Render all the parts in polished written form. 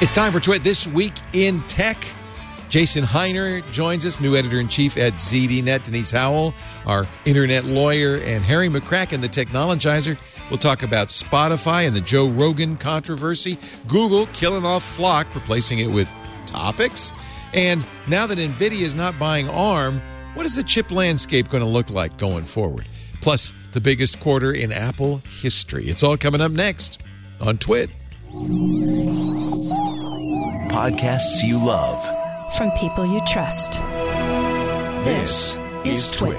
It's time for Twit This Week in Tech. Jason Heiner joins us, new editor-in-chief at ZDNet. Denise Howell, our internet lawyer, and Harry McCracken, the technologizer. We'll talk about Spotify and the Joe Rogan controversy, Google killing off FLoC, replacing it with Topics. And now that NVIDIA is not buying ARM, what is the chip landscape going to look like going forward? Plus, the biggest quarter in Apple history. It's all coming up next on Twit. Podcasts you love. From people you trust. This is Twit.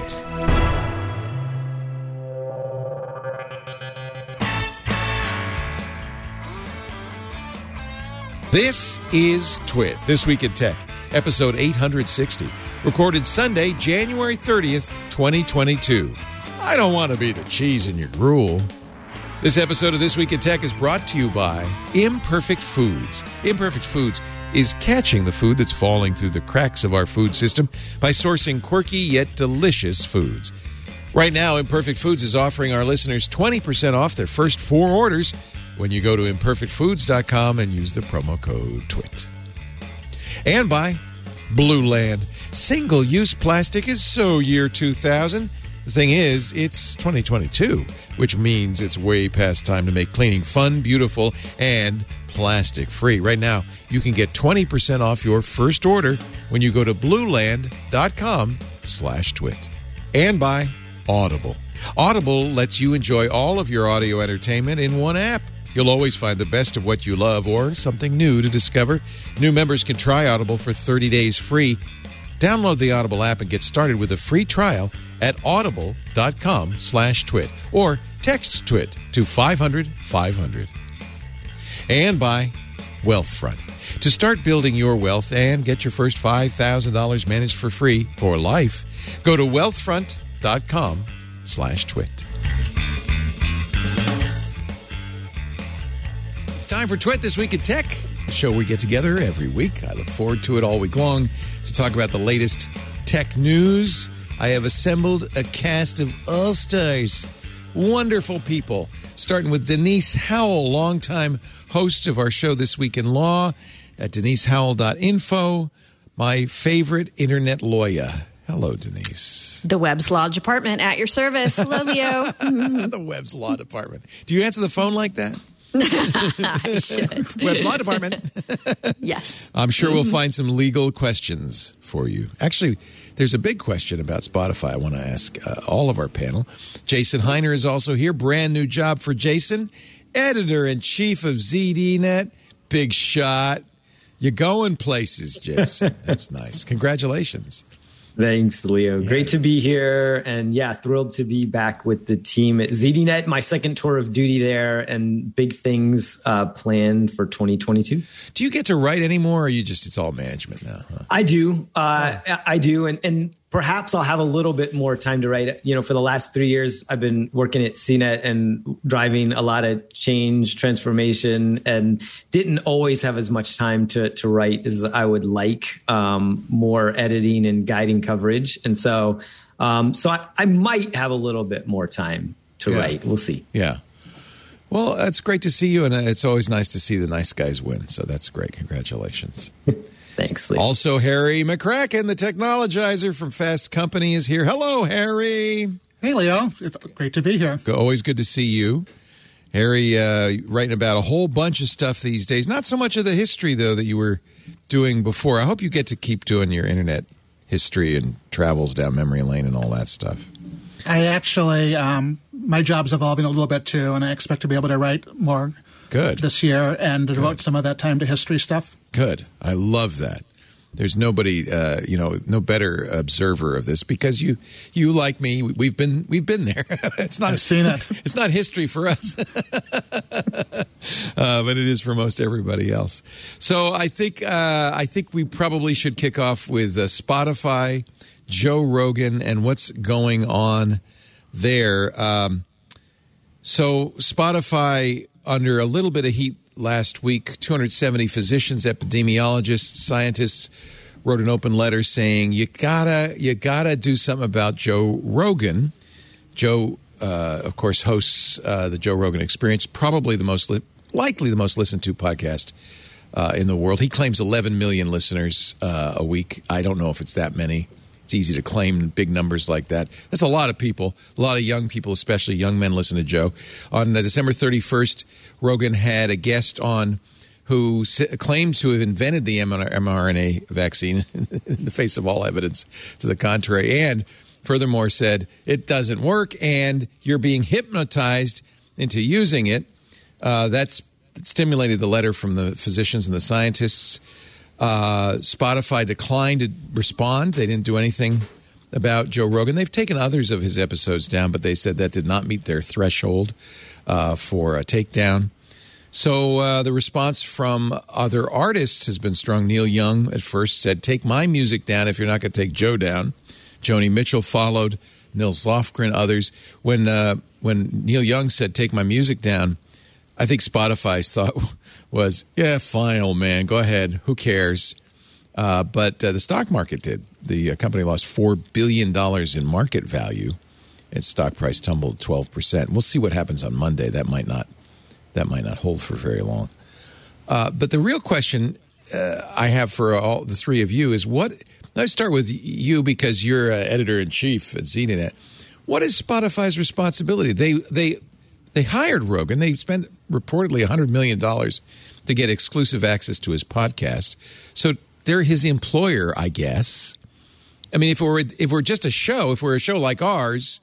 This is Twit, This Week in Tech, episode 860, recorded Sunday, January 30th, 2022. I don't want to be the cheese in your gruel. This episode of This Week in Tech is brought to you by Imperfect Foods. Imperfect Foods is catching the food that's falling through the cracks of our food system by sourcing quirky yet delicious foods. Right now, Imperfect Foods is offering our listeners 20% off their first 4 orders when you go to imperfectfoods.com and use the promo code TWIT. And by Blue Land. Single-use plastic is so year 2000. The thing is, it's 2022, which means it's way past time to make cleaning fun, beautiful, and plastic-free. Right now, you can get 20% off your first order when you go to blueland.com/twit. And by Audible. Audible lets you enjoy all of your audio entertainment in one app. You'll always find the best of what you love or something new to discover. New members can try Audible for 30 days free. Download the Audible app and get started with a free trial at audible.com/twit or text TWIT to 500-500. And by Wealthfront. To start building your wealth and get your first $5,000 managed for free for life, go to wealthfront.com/twit. It's time for Twit This Week in Tech, the show we get together every week. I look forward to it all week long to talk about the latest tech news. I have assembled a cast of all-stars, wonderful people, starting with Denise Howell, longtime host of our show This Week in Law at denisehowell.info, my favorite internet lawyer. Hello, Denise. The Webb's Law Department at your service. Hello, Leo. The Webb's Law Department. Do you answer the phone like that? I should. Webb's Law Department. Yes. I'm sure we'll find some legal questions for you. Actually, there's a big question about Spotify I want to ask all of our panel. Jason Heiner is also here. Brand new job for Jason. Editor-in-chief of ZDNet. Big shot. You're going places, Jason. That's nice. Congratulations. Thanks, Leo. Yeah. Great to be here. And yeah, thrilled to be back with the team at ZDNet, my second tour of duty there, and big things planned for 2022. Do you get to write anymore, or it's all management now? Huh? I do. I do. And perhaps I'll have a little bit more time to write. You know, for the last 3 years, I've been working at CNET and driving a lot of change, transformation, and didn't always have as much time to write as I would like, more editing and guiding coverage. And so I might have a little bit more time to write. We'll see. Yeah. Well, it's great to see you, and it's always nice to see the nice guys win. So that's great. Congratulations. Thanks, Leo. Also, Harry McCracken, the technologizer from Fast Company, is here. Hello, Harry. Hey, Leo. It's great to be here. Always good to see you. Harry, writing about a whole bunch of stuff these days. Not so much of the history, though, that you were doing before. I hope you get to keep doing your internet history and travels down memory lane and all that stuff. I actually, my job's evolving a little bit, too, and I expect to be able to write more this year and devote some of that time to history stuff. Good. I love that. There's nobody, no better observer of this because you like me, we've been there. It's not. I've seen it. It's not history for us, but it is for most everybody else. So I think we probably should kick off with Spotify, Joe Rogan, and what's going on there. So Spotify under a little bit of heat last week. 270 physicians, epidemiologists, scientists wrote an open letter saying you gotta do something about Joe Rogan. Joe, of course, hosts the Joe Rogan Experience, probably the most likely the most listened to podcast in the world. He claims 11 million listeners a week. I don't know if it's that many. It's easy to claim big numbers like that. That's a lot of people. A lot of young people, especially young men, listen to Joe. On December 31st, Rogan had a guest on who claimed to have invented the mRNA vaccine in the face of all evidence to the contrary, and furthermore said it doesn't work and you're being hypnotized into using it. That stimulated the letter from the physicians and the scientists. Spotify declined to respond. They didn't do anything about Joe Rogan. They've taken others of his episodes down, but they said that did not meet their threshold for a takedown. So the response from other artists has been strong. Neil Young at first said, take my music down if you're not going to take Joe down. Joni Mitchell followed, Nils Lofgren, others. When Neil Young said, take my music down, I think Spotify's thought was, yeah, fine, old man, go ahead. Who cares? But the stock market did. The company lost $4 billion in market value. Its stock price tumbled 12%. We'll see what happens on Monday. That might not hold for very long. But the real question I have for all the three of you is let's start with you because you're editor-in-chief at ZDNet. What is Spotify's responsibility? They hired Rogan. They spent reportedly $100 million to get exclusive access to his podcast. So they're his employer, I guess. I mean, if we're just a show, if we're a show like ours,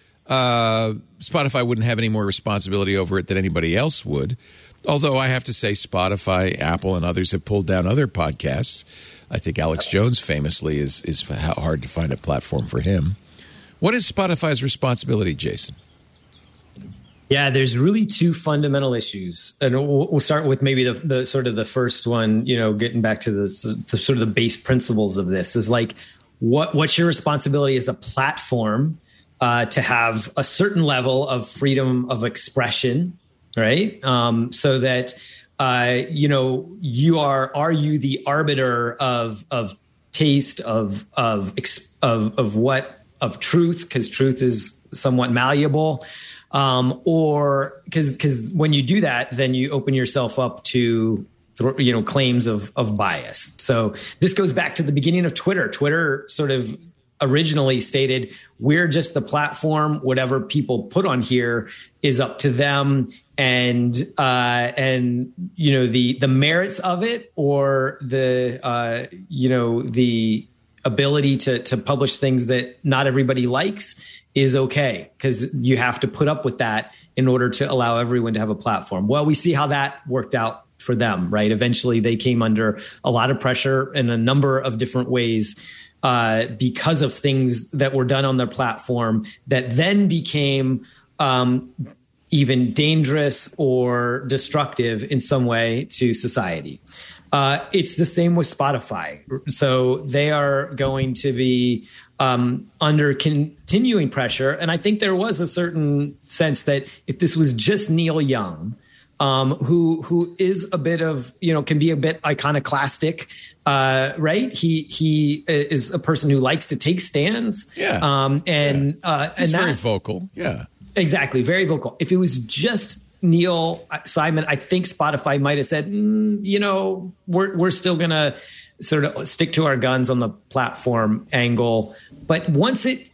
Spotify wouldn't have any more responsibility over it than anybody else would. Although I have to say Spotify, Apple, and others have pulled down other podcasts. I think Alex Jones famously is hard to find a platform for him. What is Spotify's responsibility, Jason? Yeah, there's really two fundamental issues, and we'll start with maybe the sort of the first one. Getting back to the sort of the base principles of this is like, what's your responsibility as a platform to have a certain level of freedom of expression, right? So that are you the arbiter of taste of truth, because truth is somewhat malleable. Or because when you do that, then you open yourself up to, claims of bias. So this goes back to the beginning of Twitter. Twitter sort of originally stated, we're just the platform. Whatever people put on here is up to them. And the merits of it, or the ability to publish things that not everybody likes, is okay, because you have to put up with that in order to allow everyone to have a platform. Well, we see how that worked out for them, right? Eventually, they came under a lot of pressure in a number of different ways because of things that were done on their platform that then became even dangerous or destructive in some way to society. It's the same with Spotify. So they are going to be under continuing pressure. And I think there was a certain sense that if this was just Neil Young, who is a bit of, can be a bit iconoclastic, right? He is a person who likes to take stands. Yeah. He's very vocal. Yeah. Exactly. Very vocal. If it was just Neil Simon, I think Spotify might have said, we're still going to sort of stick to our guns on the platform angle. But once it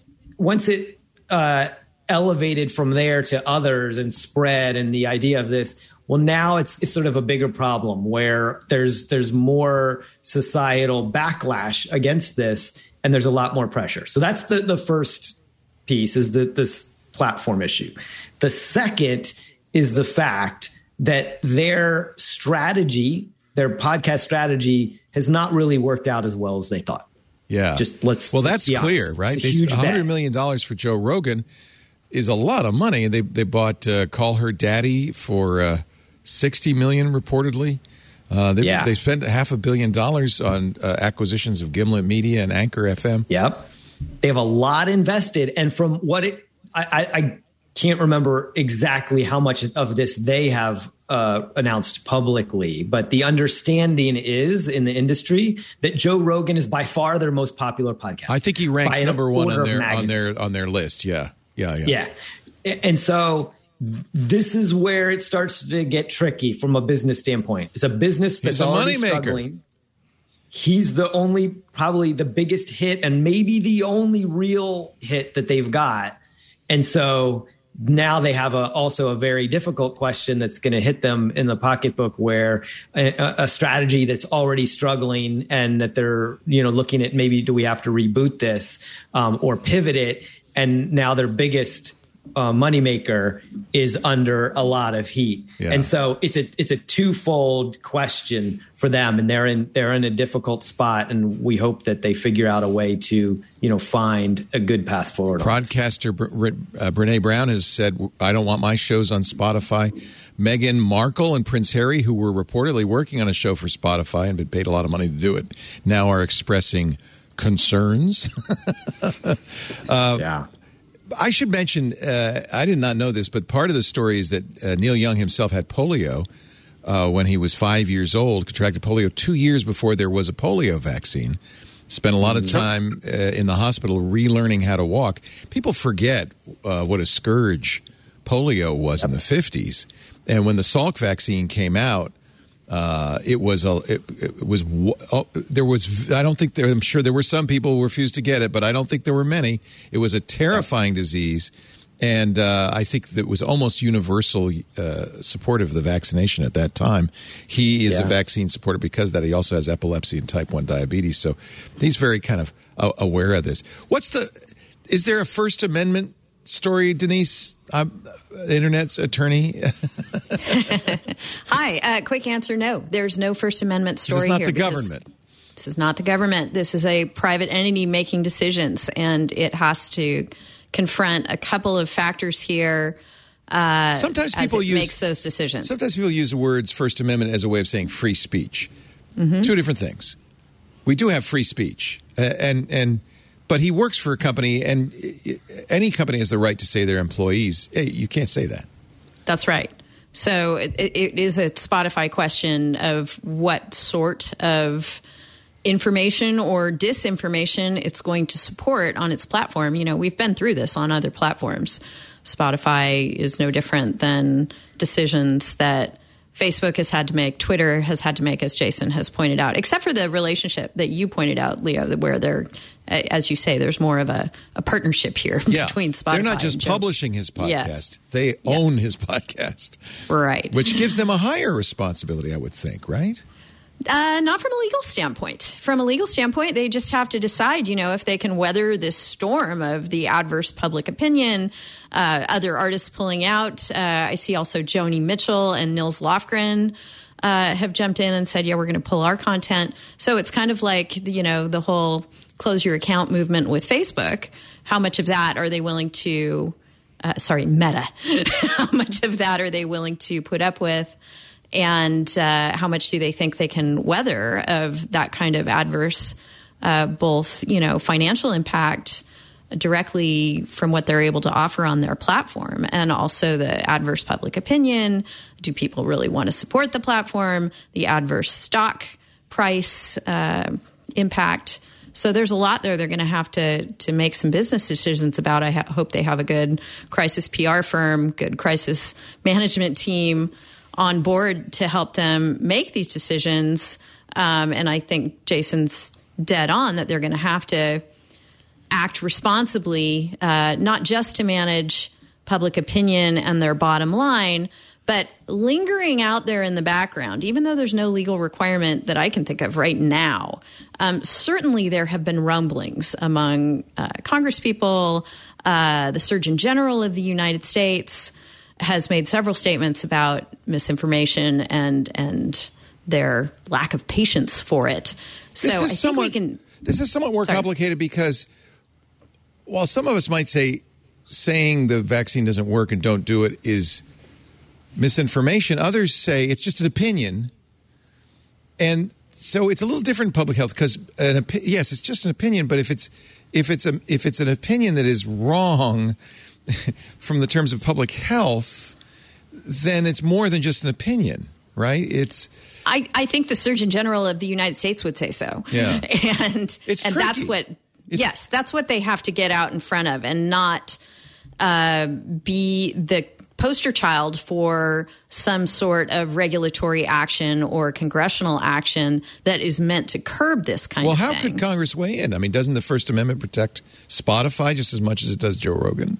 elevated from there to others and spread, and the idea of this, well, now it's sort of a bigger problem where there's more societal backlash against this, and there's a lot more pressure. So that's the first piece, is this platform issue. The second is the fact that their strategy, their podcast strategy, has not really worked out as well as they thought. Yeah. That's clear, right? They spent $100 million for Joe Rogan is a lot of money. And they bought Call Her Daddy for $60 million reportedly. They spent $500 million on acquisitions of Gimlet Media and Anchor FM. Yep. They have a lot invested. And from what I can't remember exactly how much of this they have announced publicly, but the understanding is in the industry that Joe Rogan is by far their most popular podcast. I think he ranks number one on their list. Yeah. And so this is where it starts to get tricky from a business standpoint. It's a business that's already struggling. He's probably the biggest hit and maybe the only real hit that they've got. And so now they have also a very difficult question that's going to hit them in the pocketbook, where a strategy that's already struggling, and that they're, looking at, maybe do we have to reboot this or pivot it? And now their biggest moneymaker is under a lot of heat. Yeah. And so it's a twofold question for them, and they're in a difficult spot, and we hope that they figure out a way to find a good path forward. Broadcaster Brene Brown has said, I don't want my shows on Spotify. Meghan Markle and Prince Harry, who were reportedly working on a show for Spotify and been paid a lot of money to do it, now are expressing concerns. Yeah. I should mention, I did not know this, but part of the story is that Neil Young himself had polio when he was 5 years old, contracted polio 2 years before there was a polio vaccine. Spent a lot of time in the hospital relearning how to walk. People forget what a scourge polio was in the 50s. And when the Salk vaccine came out, I'm sure there were some people who refused to get it, but I don't think there were many. It was a terrifying disease, and I think that was almost universal support of the vaccination at that time. He is a vaccine supporter because of that. He also has epilepsy and type 1 diabetes, so he's very kind of aware of this. Is there a First Amendment story, Denise? Internet's attorney. Hi. Quick answer: no. There's no First Amendment story here. This is not the government. This is not the government. This is a private entity making decisions, and it has to confront a couple of factors here. Sometimes people makes those decisions. Sometimes people use the words First Amendment as a way of saying free speech. Mm-hmm. Two different things. We do have free speech, but he works for a company, and any company has the right to say to their employees, hey, you can't say that. That's right. So it is a Spotify question of what sort of information or disinformation it's going to support on its platform. We've been through this on other platforms. Spotify is no different than decisions that Facebook has had to make, Twitter has had to make, as Jason has pointed out, except for the relationship that you pointed out, Leo, where they're, as you say, there's more of a partnership here between Spotify. They're not just publishing his podcast. Yes. They own his podcast. Right. Which gives them a higher responsibility, I would think, right? Not from a legal standpoint. From a legal standpoint, they just have to decide, if they can weather this storm of the adverse public opinion, other artists pulling out. I see also Joni Mitchell and Nils Lofgren have jumped in and said, we're going to pull our content. So it's kind of like, the whole close your account movement with Facebook. How much of that are they willing to, Meta, how much of that are they willing to put up with? And how much do they think they can weather of that kind of adverse, both, financial impact directly from what they're able to offer on their platform, and also the adverse public opinion? Do people really want to support the platform? The adverse stock price impact? So there's a lot there they're going to have to make some business decisions about. I hope they have a good crisis PR firm, good crisis management team on board to help them make these decisions. And I think Jason's dead on that they're going to have to act responsibly, not just to manage public opinion and their bottom line, but lingering out there in the background, even though there's no legal requirement that I can think of right now. Certainly there have been rumblings among congresspeople. The Surgeon General of the United States has made several statements about misinformation and their lack of patience for it. So I think we can. This is somewhat more complicated because while some of us might say saying the vaccine doesn't work and don't do it is misinformation, others say it's just an opinion. And so it's a little different in public health because yes, it's just an opinion. But if it's an opinion that is wrong from the terms of public health, then it's more than just an opinion, right? I think the Surgeon General of the United States would say so. Yeah. And that's what they have to get out in front of, and not be the poster child for some sort of regulatory action or congressional action that is meant to curb this kind of thing. Well, how could Congress weigh in? I mean, doesn't the First Amendment protect Spotify just as much as it does Joe Rogan?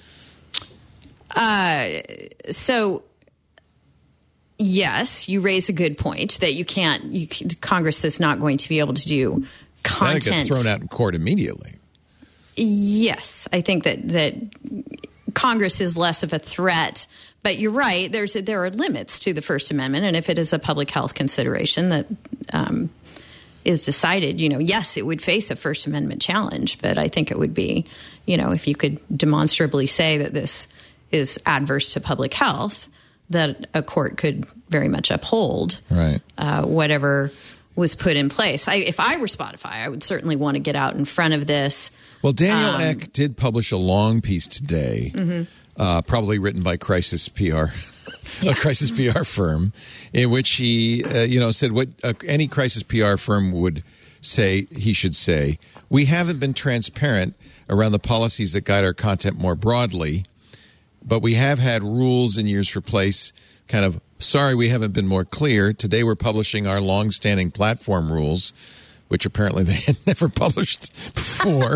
So, yes, you raise a good point that you can't. Congress is not going to be able to do content. That gets thrown out in court immediately. Yes, I think that Congress is less of a threat. But you're right. There are limits to the First Amendment, and if it is a public health consideration that is decided, yes, it would face a First Amendment challenge. But I think it would be, if you could demonstrably say that this is adverse to public health, that a court could very much uphold whatever was put in place. If I were Spotify, I would certainly want to get out in front of this. Well, Daniel Ek did publish a long piece today, probably written by Crisis PR, a Crisis PR firm, in which he, said what any Crisis PR firm would say he should say. We haven't been transparent around the policies that guide our content more broadly, but we have had rules in years for place. Kind of, sorry, we haven't been more clear. Today we're publishing our long-standing platform rules, which apparently they had never published before.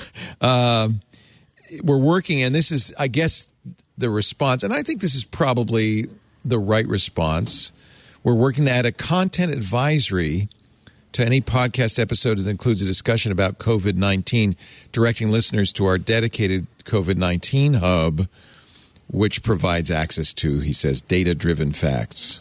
We're working, and this is, I guess, the response, and I think this is probably the right response. We're working to add a content advisory to any podcast episode that includes a discussion about COVID-19, directing listeners to our dedicated COVID-19 hub, which provides access to, he says, data-driven facts.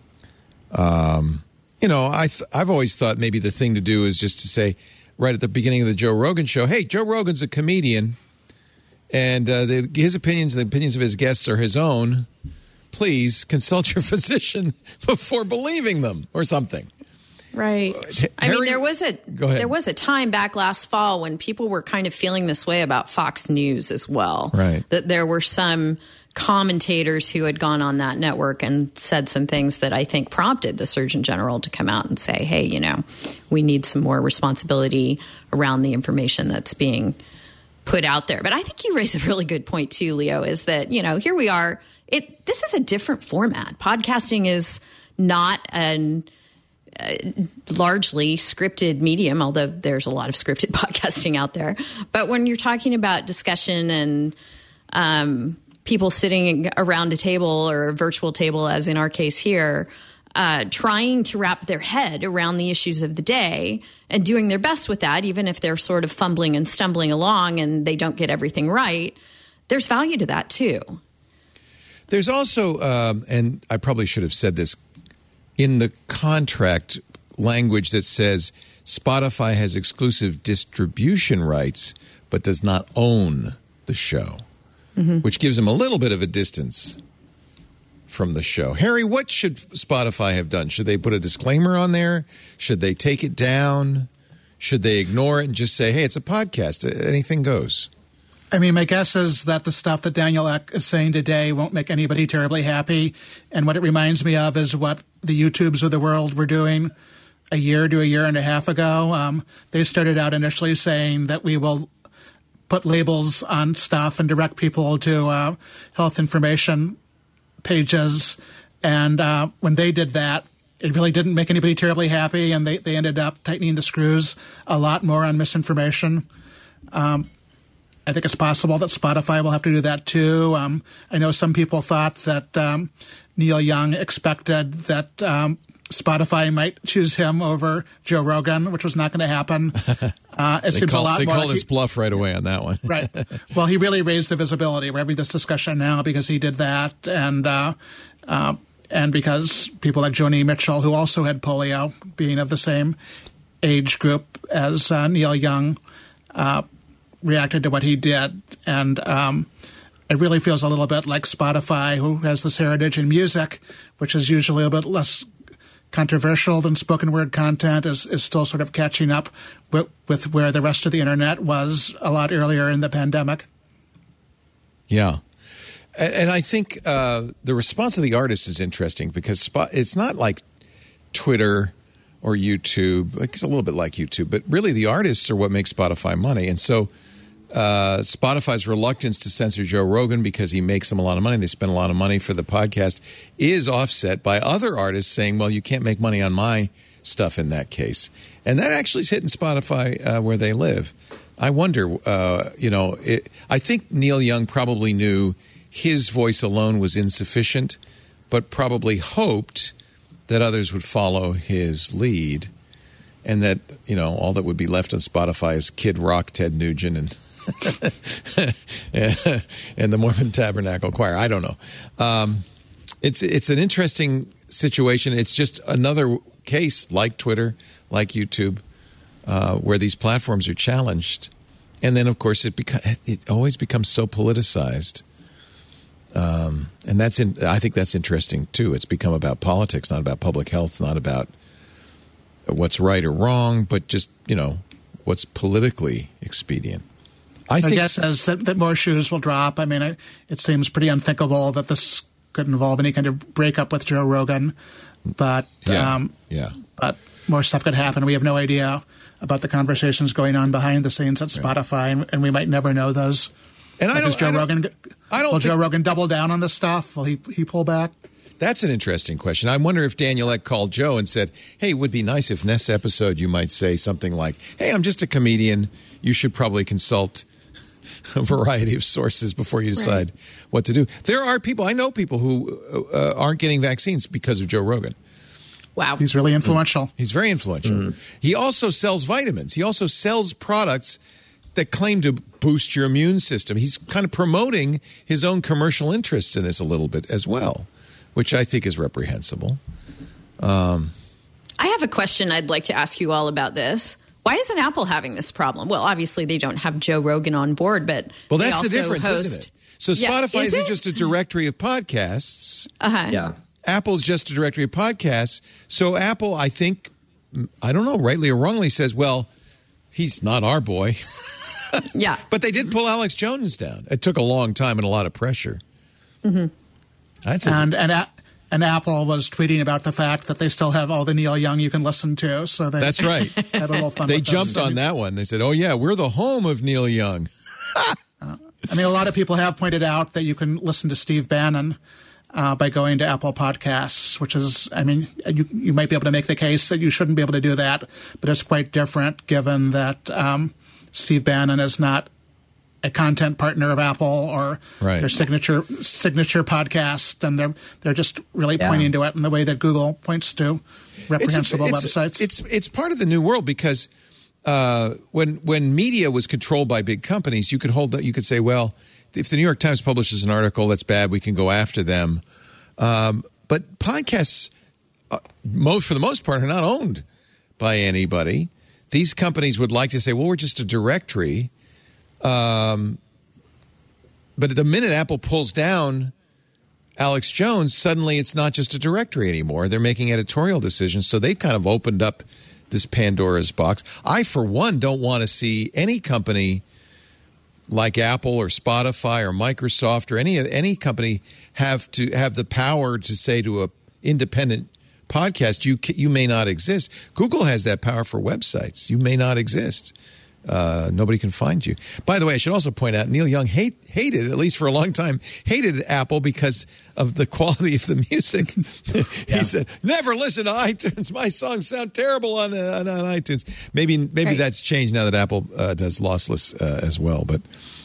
I've always thought maybe the thing to do is just to say right at the beginning of the Joe Rogan show, hey, Joe Rogan's a comedian, and his opinions and the opinions of his guests are his own. Please consult your physician before believing them, or something. Right. There was a time back last fall when people were kind of feeling this way about Fox News as well. Right. That there were some commentators who had gone on that network and said some things that I think prompted the Surgeon General to come out and say, hey, we need some more responsibility around the information that's being put out there. But I think you raise a really good point too, Leo, is that, here we are. This is a different format. Podcasting is not an largely scripted medium, although there's a lot of scripted podcasting out there. But when you're talking about discussion and people sitting around a table or a virtual table, as in our case here, trying to wrap their head around the issues of the day and doing their best with that, even if they're sort of fumbling and stumbling along and they don't get everything right, there's value to that too. There's also, and I probably should have said this, in the contract language that says Spotify has exclusive distribution rights but does not own the show, which gives them a little bit of a distance from the show. Harry, what should Spotify have done? Should they put a disclaimer on there? Should they take it down? Should they ignore it and just say, hey, it's a podcast, anything goes? I mean, my guess is that the stuff that Daniel Ek is saying today won't make anybody terribly happy. And what it reminds me of is what the YouTubes of the world were doing a year to a year and a half ago. They started out initially saying that we will put labels on stuff and direct people to health information pages. And when they did that, it really didn't make anybody terribly happy. And they ended up tightening the screws a lot more on misinformation. I think it's possible that Spotify will have to do that too. I know some people thought that Neil Young expected that Spotify might choose him over Joe Rogan, which was not going to happen. They called his bluff right away on that one. Right. Well, he really raised the visibility. We're having this discussion now because he did that, and because people like Joni Mitchell, who also had polio, being of the same age group as Neil Young, reacted to what he did. And it really feels a little bit like Spotify, who has this heritage in music, which is usually a bit less controversial than spoken word content, is still sort of catching up with where the rest of the internet was a lot earlier in the pandemic. Yeah. And I think the response of the artist is interesting because it's not like Twitter or YouTube. It's a little bit like YouTube, but really the artists are what make Spotify money. And so Spotify's reluctance to censor Joe Rogan because he makes them a lot of money, they spend a lot of money for the podcast, is offset by other artists saying, well, you can't make money on my stuff in that case. And that actually is hitting Spotify where they live. I wonder, I think Neil Young probably knew his voice alone was insufficient, but probably hoped that others would follow his lead, and that, all that would be left on Spotify is Kid Rock, Ted Nugent, and and the Mormon Tabernacle Choir. I don't know. It's an interesting situation. It's just another case, like Twitter, like YouTube, where these platforms are challenged, and then of course it always becomes so politicized. And I think that's interesting too. It's become about politics, not about public health, not about what's right or wrong, but just what's politically expedient. I guess as that more shoes will drop. I mean, it seems pretty unthinkable that this could involve any kind of breakup with Joe Rogan, but but more stuff could happen. We have no idea about the conversations going on behind the scenes at Spotify, and we might never know those. And Will Joe Rogan double down on this stuff? Will he pull back? That's an interesting question. I wonder if Daniel Ek called Joe and said, hey, it would be nice if next episode you might say something like, hey, I'm just a comedian. You should probably consult a variety of sources before you decide what to do. There are people, I know people who aren't getting vaccines because of Joe Rogan. Wow. He's really influential. He's very influential. He also sells vitamins. He also sells products that claim to boost your immune system. He's kind of promoting his own commercial interests in this a little bit as well, which I think is reprehensible. I have a question I'd like to ask you all about this. Why isn't Apple having this problem? Well, obviously they don't have Joe Rogan on board, but well, they that's also the difference, host... isn't it? So Spotify isn't just a directory of podcasts. Yeah. Apple's just a directory of podcasts. So Apple, I think, I don't know, rightly or wrongly says, well, he's not our boy. Yeah. But they did pull Alex Jones down. It took a long time and a lot of pressure. Mm-hmm. And Apple was tweeting about the fact that they still have all the Neil Young you can listen to. So that's right. Had a little fun. They jumped on that one. They said, oh, yeah, we're the home of Neil Young. I mean, a lot of people have pointed out that you can listen to Steve Bannon by going to Apple Podcasts, which is, I mean, you might be able to make the case that you shouldn't be able to do that, but it's quite different given that Steve Bannon is not a content partner of Apple or their signature podcast, and they're just really pointing to it in the way that Google points to reprehensible websites. It's part of the new world because when media was controlled by big companies, you could say, well, if the New York Times publishes an article that's bad, we can go after them. But podcasts, for the most part, are not owned by anybody. These companies would like to say, well, we're just a directory. But the minute Apple pulls down Alex Jones, suddenly it's not just a directory anymore. They're making editorial decisions. So they've kind of opened up this Pandora's box. I, for one, don't want to see any company like Apple or Spotify or Microsoft or any company have the power to say to an independent podcast, you may not exist. Google has that power for websites. You may not exist. Nobody can find you. By the way, I should also point out Neil Young hated, at least for a long time, hated Apple because of the quality of the music. He said, never listen to iTunes. My songs sound terrible on iTunes. Maybe that's changed now that Apple does lossless as well. But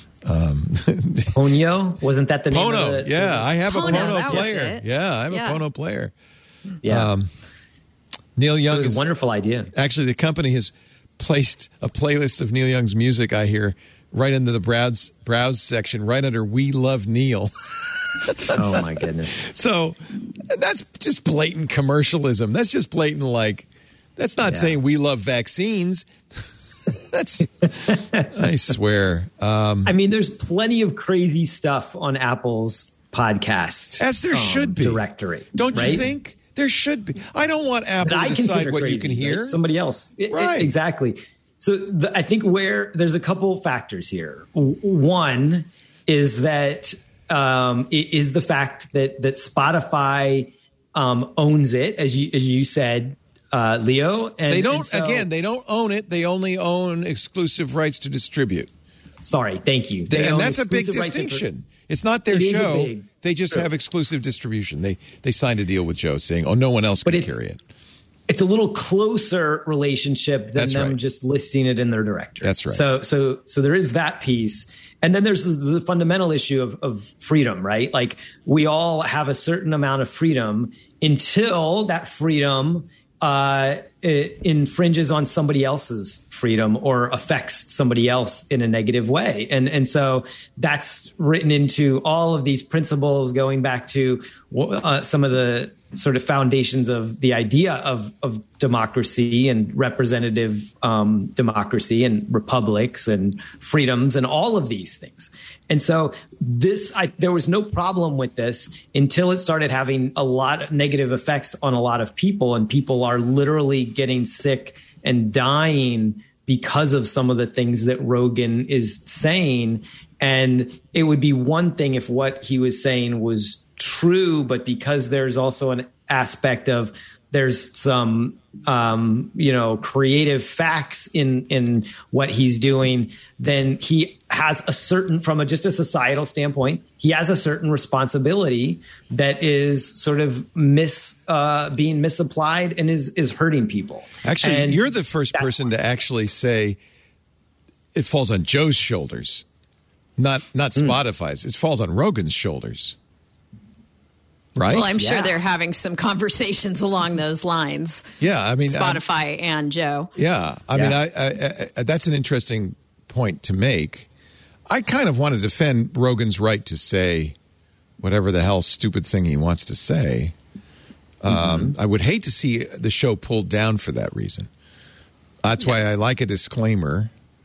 Ponyo? Wasn't that the name Pono, of the yeah. I have Pono, a Pono player. Yeah, I have a Pono player. Yeah. Neil Young is a wonderful idea. Actually, the company has placed a playlist of Neil Young's music, I hear, right into the browse section, right under We Love Neil. Oh, my goodness. So that's just blatant commercialism. That's just blatant, that's not saying we love vaccines. That's, I swear. I mean, there's plenty of crazy stuff on Apple's podcast. As there should be. Directory. Don't you think? There should be. I don't want Apple to decide what you can hear. Right? Somebody else. Right. Exactly. So I think there's a couple factors here. One is that is the fact that Spotify owns it, as you said, Leo. And they don't. Again, they don't own it. They only own exclusive rights to distribute. Sorry, thank you. And that's a big distinction. It's not their show. They just have exclusive distribution. They signed a deal with Joe saying, "Oh, no one else can carry it." It's a little closer relationship than them just listing it in their directory. That's right. So there is that piece. And then there's the fundamental issue of freedom, right? Like we all have a certain amount of freedom until that freedom it infringes on somebody else's freedom or affects somebody else in a negative way. And so that's written into all of these principles going back to some of the sort of foundations of the idea of democracy and representative democracy and republics and freedoms and all of these things. And so there was no problem with this until it started having a lot of negative effects on a lot of people, and people are literally getting sick and dying because of some of the things that Rogan is saying. And it would be one thing if what he was saying was true, but because there's also an aspect of there's some creative facts in what he's doing, then he has a certain, from just a societal standpoint, he has a certain responsibility that is sort of being misapplied and is hurting people. Actually, and you're the first person to actually say it falls on Joe's shoulders, not Spotify's. It falls on Rogan's shoulders. Right. Well, I'm sure they're having some conversations along those lines. Yeah, I mean, Spotify and Joe. Yeah, I mean, I that's an interesting point to make. I kind of want to defend Rogan's right to say whatever the hell stupid thing he wants to say. I would hate to see the show pulled down for that reason. That's why I like a disclaimer.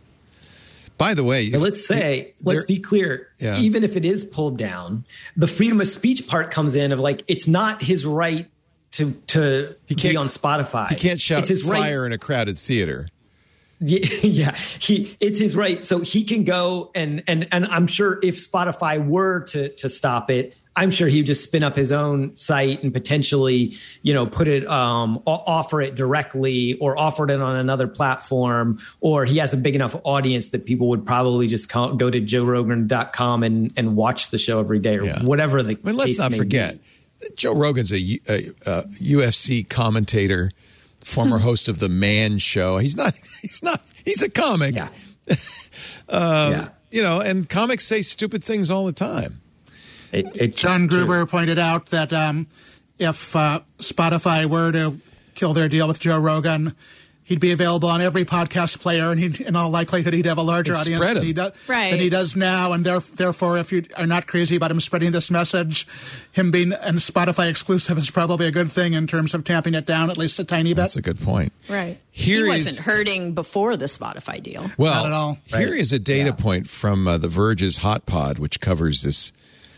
By the way, let's be clear. Yeah. Even if it is pulled down, the freedom of speech part comes in of like, it's not his right to be on Spotify. He can't shout fire in a crowded theater. Yeah, it's his right. So he can go and I'm sure if Spotify were to stop it, I'm sure he would just spin up his own site and potentially, put it, offer it directly or offer it on another platform, or he has a big enough audience that people would probably just go to joerogan.com and watch the show every day or whatever the case let's not forget, Joe Rogan's a UFC commentator, former host of the Man Show. He's a comic. Yeah. And comics say stupid things all the time. John Gruber pointed out that if Spotify were to kill their deal with Joe Rogan, he'd be available on every podcast player, and in all likelihood, he'd have a larger audience than he does now. And therefore, if you are not crazy about him spreading this message, him being and Spotify exclusive is probably a good thing in terms of tamping it down at least a tiny bit. That's a good point. Right. He wasn't hurting before the Spotify deal. Well, not at all. Here is a data point from The Verge's Hot Pod, which covers this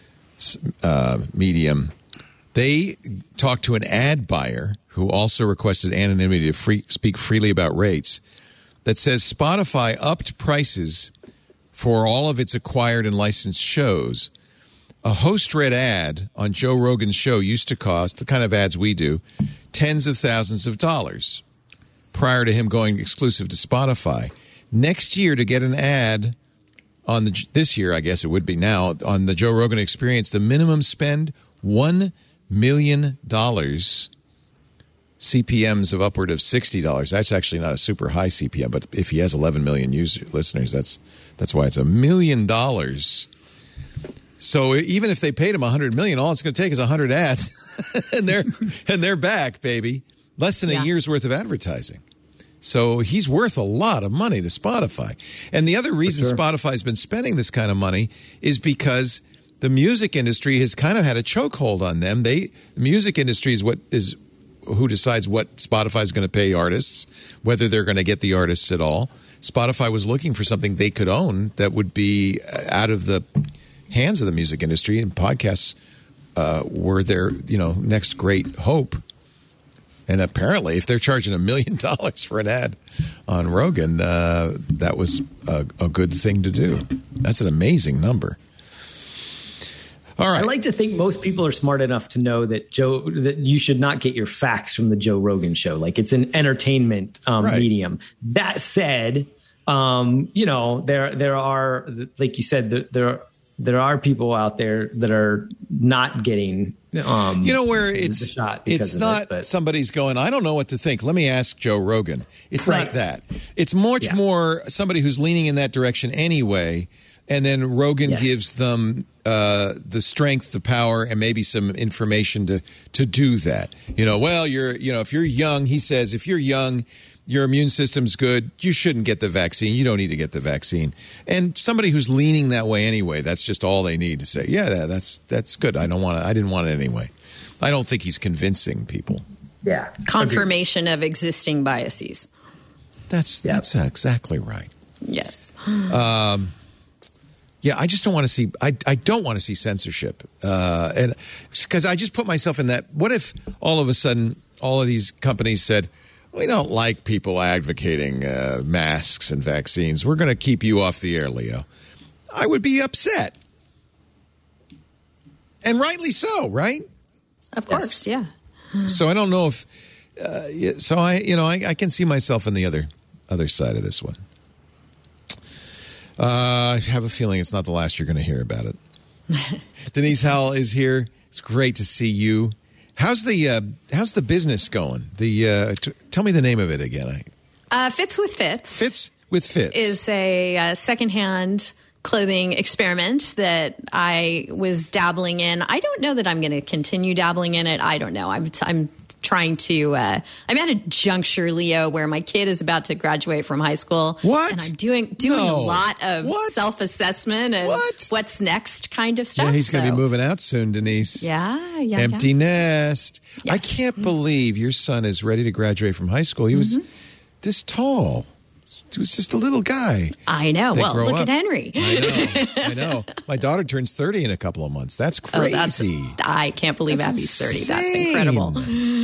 medium. They talked to an ad buyer who also requested anonymity to speak freely about rates, that says Spotify upped prices for all of its acquired and licensed shows. A host-read ad on Joe Rogan's show used to cost, the kind of ads we do, tens of thousands of dollars prior to him going exclusive to Spotify. Next year, to get an ad on this year, I guess it would be now, on the Joe Rogan Experience, the minimum spend, $1 million, CPMs of upward of $60. That's actually not a super high CPM, but if he has 11 million listeners, that's why it's $1 million. So even if they paid him $100 million, all it's going to take is 100 ads, and they're back, baby. Less than a year's worth of advertising. So he's worth a lot of money to Spotify. And the other reason Spotify's been spending this kind of money is because the music industry has kind of had a chokehold on them. The music industry is who decides what Spotify is going to pay artists, whether they're going to get the artists at all. Spotify was looking for something they could own that would be out of the hands of the music industry, and podcasts were their next great hope. And apparently, if they're charging $1 million for an ad on Rogan, that was a good thing to do. That's an amazing number. All right. I like to think most people are smart enough to know that you should not get your facts from the Joe Rogan show. Like, it's an entertainment medium. That said, there are, like you said, there are people out there that are not getting where the it's shot. It's not somebody's going, I don't know what to think. Let me ask Joe Rogan. It's not that. It's much more somebody who's leaning in that direction anyway. And then Rogan gives them the strength, the power, and maybe some information to do that. If you're young, he says, if you're young, your immune system's good, you shouldn't get the vaccine. You don't need to get the vaccine. And somebody who's leaning that way anyway, that's just all they need to say, yeah, that's good. I didn't want it anyway. I don't think he's convincing people. Yeah. Confirmation of existing biases. That's exactly right. Yes. Yeah, I just don't want to see. I don't want to see censorship, and because I just put myself in that. What if all of a sudden all of these companies said, "We don't like people advocating masks and vaccines. We're going to keep you off the air, Leo." I would be upset, and rightly so, right? Of course, yeah. So I don't know if. I can see myself on the other side of this one. I have a feeling it's not the last you're going to hear about it. Denise Howell is here. It's great to see you. How's the business going? Tell me the name of it again. Fits with Fits. Fits with Fits is a secondhand clothing experiment that I was dabbling in. I don't know that I'm going to continue dabbling in it. I don't know. I'm trying to. I'm at a juncture, Leo, where my kid is about to graduate from high school. What? And I'm doing a lot of self-assessment and what's next kind of stuff. Yeah, he's going to be moving out soon, Denise. Yeah. Empty nest. Yes. I can't believe your son is ready to graduate from high school. He was this tall. He was just a little guy. I know. Well, look at Henry. I know. My daughter turns 30 in a couple of months. That's crazy. I can't believe Abby's 30. Insane. That's incredible.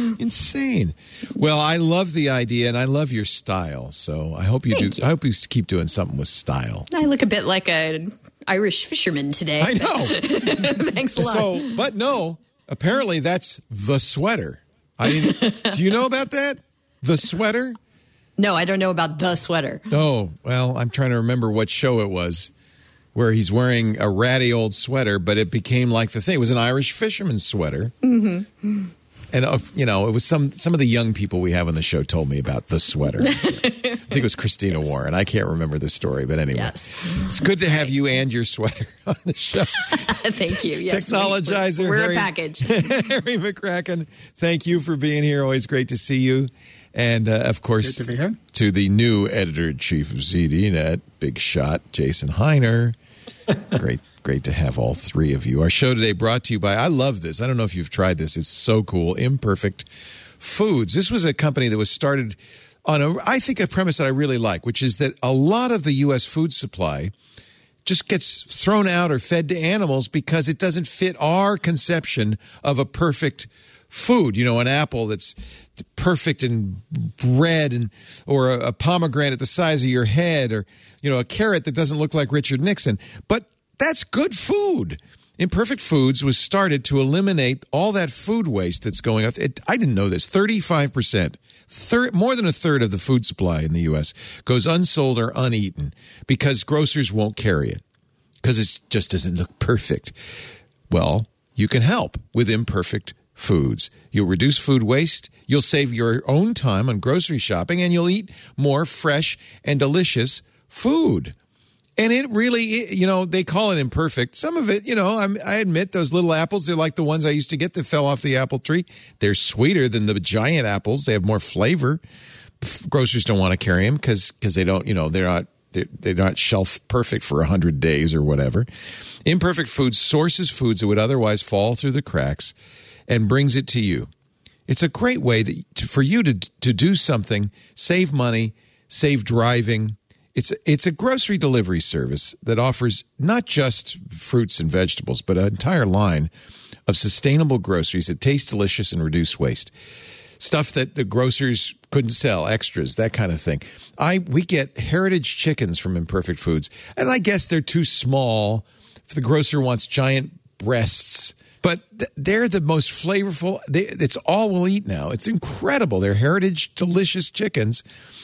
Insane. Well, I love the idea and I love your style. So I hope you do. I hope you keep doing something with style. I look a bit like an Irish fisherman today. I know. Thanks a lot. But no, apparently that's the sweater. Do you know about that? The sweater? No, I don't know about the sweater. Oh, well, I'm trying to remember what show it was where he's wearing a ratty old sweater, but it became like the thing. It was an Irish fisherman's sweater. Mm-hmm. And, it was some of the young people we have on the show told me about the sweater. I think it was Christina Warren. I can't remember the story, but anyway. Yes. It's good to have you and your sweater on the show. Thank you. Yes, Technologizer. We're a package. Harry McCracken, thank you for being here. Always great to see you. And, of course, to the new editor-in-chief of ZDNet, big shot, Jason Heiner. Great to have all three of you. Our show today brought to you by, I love this. I don't know if you've tried this. It's so cool. Imperfect Foods. This was a company that was started on a premise that I really like, which is that a lot of the U.S. food supply just gets thrown out or fed to animals because it doesn't fit our conception of a perfect food. An apple that's perfect and red, or a pomegranate the size of your head, or a carrot that doesn't look like Richard Nixon. But that's good food. Imperfect Foods was started to eliminate all that food waste that's going on. I didn't know this. 35%, more than a third of the food supply in the U.S. goes unsold or uneaten because grocers won't carry it because it just doesn't look perfect. Well, you can help with Imperfect Foods. You'll reduce food waste, you'll save your own time on grocery shopping, and you'll eat more fresh and delicious food. And it really, they call it imperfect. Some of it, I admit those little apples, they're like the ones I used to get that fell off the apple tree. They're sweeter than the giant apples. They have more flavor. Grocers don't want to carry them because they don't, they're not shelf perfect for 100 days or whatever. Imperfect Foods sources foods that would otherwise fall through the cracks and brings it to you. It's a great way for you to do something, save money, save driving. It's a grocery delivery service that offers not just fruits and vegetables, but an entire line of sustainable groceries that taste delicious and reduce waste. Stuff that the grocers couldn't sell, extras, that kind of thing. We get heritage chickens from Imperfect Foods, and I guess they're too small if the grocer wants giant breasts. But they're the most flavorful. It's all we'll eat now. It's incredible. They're heritage, delicious chickens.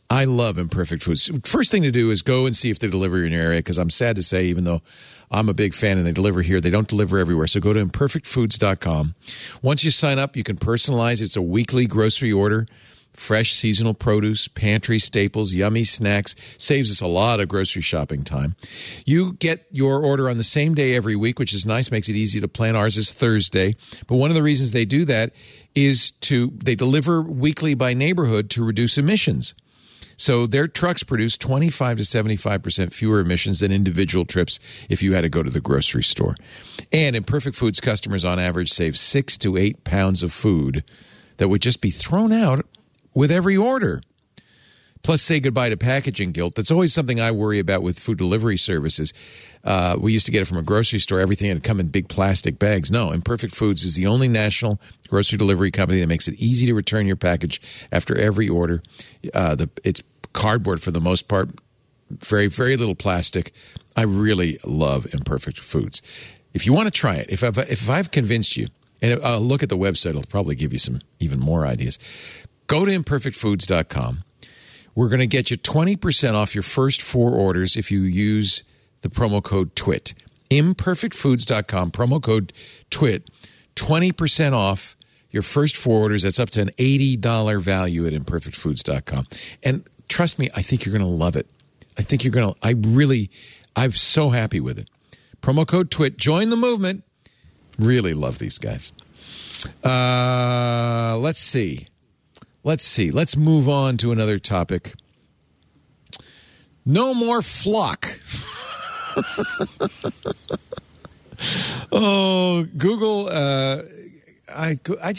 I love Imperfect Foods. First thing to do is go and see if they deliver in your area, because I'm sad to say, even though I'm a big fan and they deliver here, they don't deliver everywhere. So go to imperfectfoods.com. Once you sign up, you can personalize. It's a weekly grocery order. Fresh seasonal produce, pantry staples, yummy snacks. Saves us a lot of grocery shopping time. You get your order on the same day every week, which is nice, makes it easy to plan. Ours is Thursday. But one of the reasons they do that is they deliver weekly by neighborhood to reduce emissions. So their trucks produce 25 to 75% fewer emissions than individual trips if you had to go to the grocery store. And Imperfect Foods customers on average save 6 to 8 pounds of food that would just be thrown out with every order. Plus, say goodbye to packaging guilt. That's always something I worry about with food delivery services. We used to get it from a grocery store. Everything had to come in big plastic bags. No, Imperfect Foods is the only national grocery delivery company that makes it easy to return your package after every order. It's cardboard for the most part. Very, very little plastic. I really love Imperfect Foods. If you want to try it, if I've convinced you, and I'll look at the website, it'll probably give you some even more ideas. Go to imperfectfoods.com. We're going to get you 20% off your first 4 orders if you use the promo code TWIT. Imperfectfoods.com, promo code TWIT, 20% off your first 4 orders. That's up to an $80 value at imperfectfoods.com. And trust me, I think you're going to love it. I'm so happy with it. Promo code TWIT. Join the movement. Really love these guys. Let's see. Let's move on to another topic. No more Flock. Oh, Google. I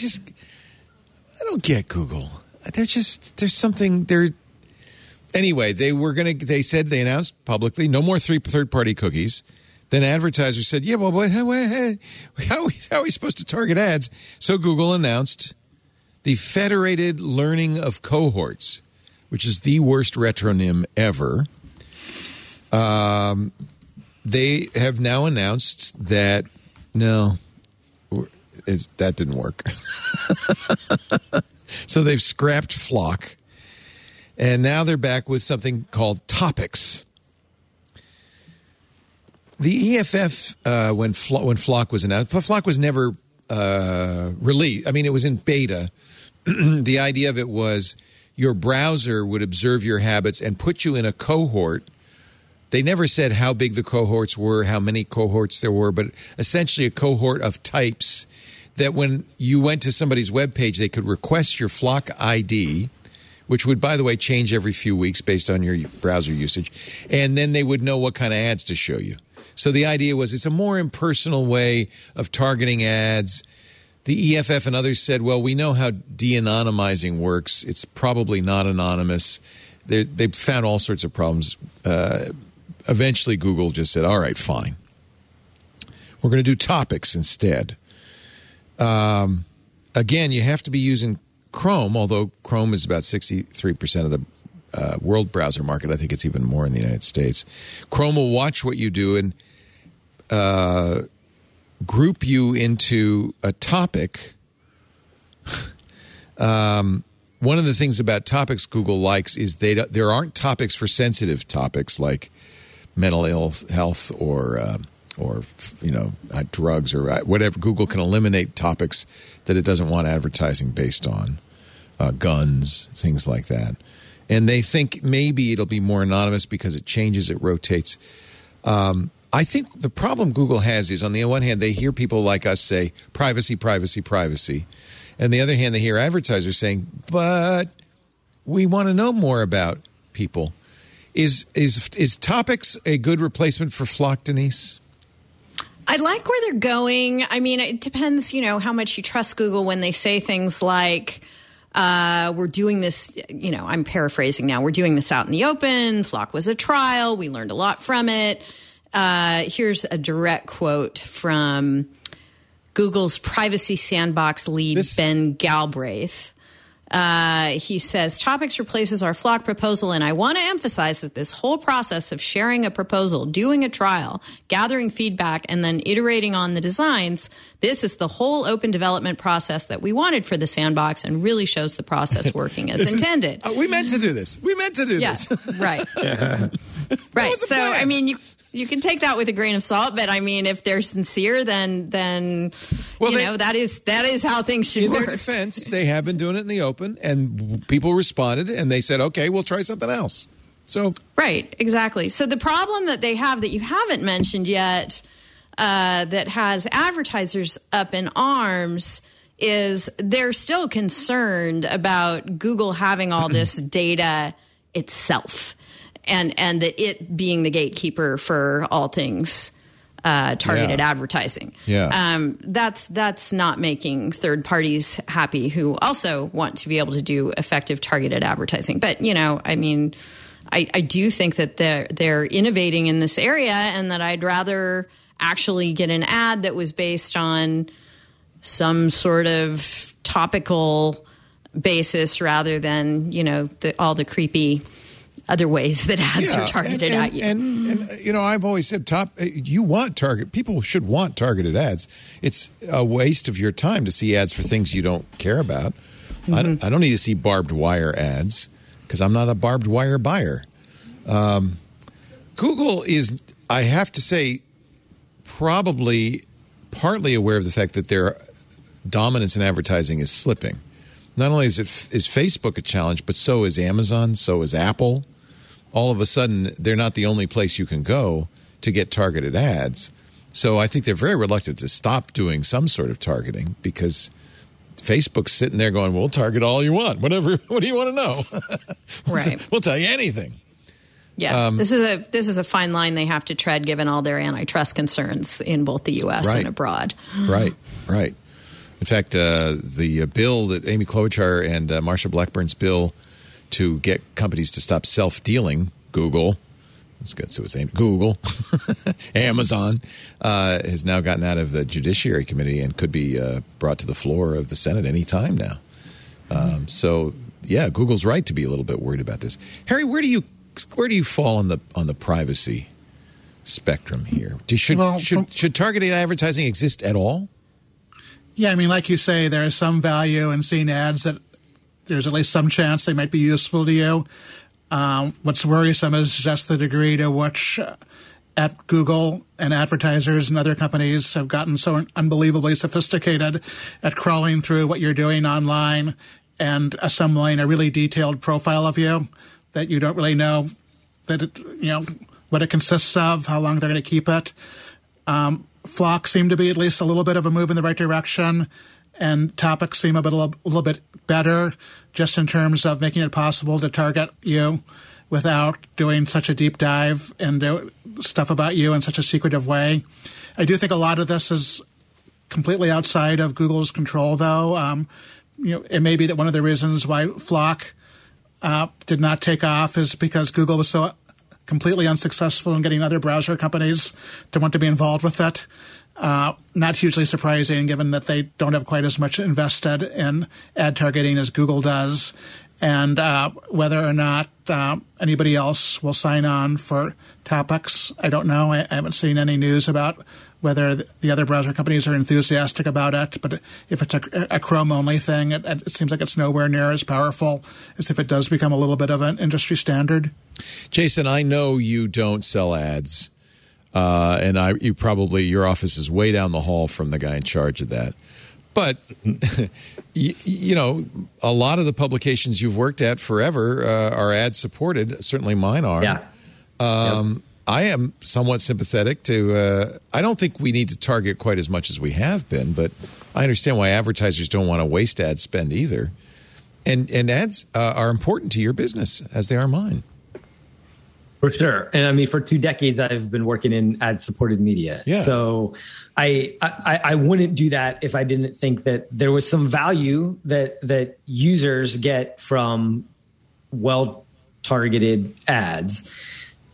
don't get Google. There's something there. Anyway, they announced publicly no more third-party cookies. Then advertisers said, yeah, well, how are we supposed to target ads? So Google announced the Federated Learning of Cohorts, which is the worst retronym ever. They have now announced that, no, that didn't work. So they've scrapped Flock, and now they're back with something called Topics. The EFF, when Flock was announced, Flock was never released. I mean, it was in beta. The idea of it was your browser would observe your habits and put you in a cohort. They never said how big the cohorts were, how many cohorts there were, but essentially a cohort of types that when you went to somebody's webpage, they could request your Flock ID, which would, by the way, change every few weeks based on your browser usage. And then they would know what kind of ads to show you. So the idea was it's a more impersonal way of targeting ads. The EFF and others said, well, we know how de-anonymizing works. It's probably not anonymous. They found all sorts of problems. Eventually, Google just said, all right, fine. We're going to do Topics instead. Again, you have to be using Chrome, although Chrome is about 63% of the world browser market. I think it's even more in the United States. Chrome will watch what you do and group you into a topic. One of the things about Topics Google likes is there aren't topics for sensitive topics like mental health or drugs or whatever. Google can eliminate topics that it doesn't want advertising based on, guns, things like that. And they think maybe it'll be more anonymous because it changes, it rotates. I think the problem Google has is, on the one hand, they hear people like us say, privacy, privacy, privacy. And on the other hand, they hear advertisers saying, but we want to know more about people. Is Topics a good replacement for Flock, Denise? I like where they're going. I mean, it depends, how much you trust Google when they say things like, we're doing this, I'm paraphrasing now. We're doing this out in the open. Flock was a trial. We learned a lot from it. Here's a direct quote from Google's Privacy Sandbox lead, Ben Galbraith. He says, Topics replaces our Flock proposal, and I want to emphasize that this whole process of sharing a proposal, doing a trial, gathering feedback, and then iterating on the designs, this is the whole open development process that we wanted for the sandbox and really shows the process working as intended. We meant to do this. We meant to do this. Right. Right. So, plan. I mean, you can take that with a grain of salt, but I mean, if they're sincere, then that is how things should work. In their defense, they have been doing it in the open, and people responded, and they said, "Okay, we'll try something else." So, right, exactly. So the problem that they have that you haven't mentioned yet, that has advertisers up in arms, is they're still concerned about Google having all this data itself. And that it being the gatekeeper for all things targeted advertising. Yeah. That's not making third parties happy who also want to be able to do effective targeted advertising. But, I mean, I do think that they're innovating in this area, and that I'd rather actually get an ad that was based on some sort of topical basis rather than, all the creepy other ways that ads are targeted at you. And I've always said, people should want targeted ads. It's a waste of your time to see ads for things you don't care about. Mm-hmm. I don't need to see barbed wire ads because I'm not a barbed wire buyer. Google is, I have to say, probably partly aware of the fact that their dominance in advertising is slipping. Not only is Facebook a challenge, but so is Amazon, so is Apple. All of a sudden, they're not the only place you can go to get targeted ads. So I think they're very reluctant to stop doing some sort of targeting because Facebook's sitting there going, we'll target all you want. What do you want to know? Right. We'll tell you anything. Yeah, this is a fine line they have to tread given all their antitrust concerns in both the U.S. and abroad. Right. In fact, the bill that Amy Klobuchar and Marsha Blackburn's bill to get companies to stop self-dealing, Google, let's get to its name, Google, Amazon, has now gotten out of the Judiciary Committee and could be brought to the floor of the Senate any time now. So, Google's right to be a little bit worried about this. Harry, where do you fall on the privacy spectrum here? Should targeted advertising exist at all? Yeah, I mean, like you say, there is some value in seeing ads that there's at least some chance they might be useful to you. What's worrisome is just the degree to which at Google and advertisers and other companies have gotten so unbelievably sophisticated at crawling through what you're doing online and assembling a really detailed profile of you that you don't really know what it consists of, how long they're going to keep it. Flock seemed to be at least a little bit of a move in the right direction, and Topics seem a little bit better just in terms of making it possible to target you without doing such a deep dive into stuff about you in such a secretive way. I do think a lot of this is completely outside of Google's control, though. It may be that one of the reasons why Flock did not take off is because Google was so completely unsuccessful in getting other browser companies to want to be involved with it. Not hugely surprising given that they don't have quite as much invested in ad targeting as Google does. And whether or not anybody else will sign on for Topics, I don't know. I haven't seen any news about whether the other browser companies are enthusiastic about it. But if it's a Chrome-only thing, it seems like it's nowhere near as powerful as if it does become a little bit of an industry standard. Jason, I know you don't sell ads, and your office is way down the hall from the guy in charge of that. But, a lot of the publications you've worked at forever are ad-supported. Certainly mine are. Yeah. I am somewhat sympathetic to I don't think we need to target quite as much as we have been, but I understand why advertisers don't want to waste ad spend either. And ads are important to your business, as they are mine. For sure. And I mean, for 2 decades, I've been working in ad-supported media. Yeah. So I wouldn't do that if I didn't think that there was some value that users get from well-targeted ads.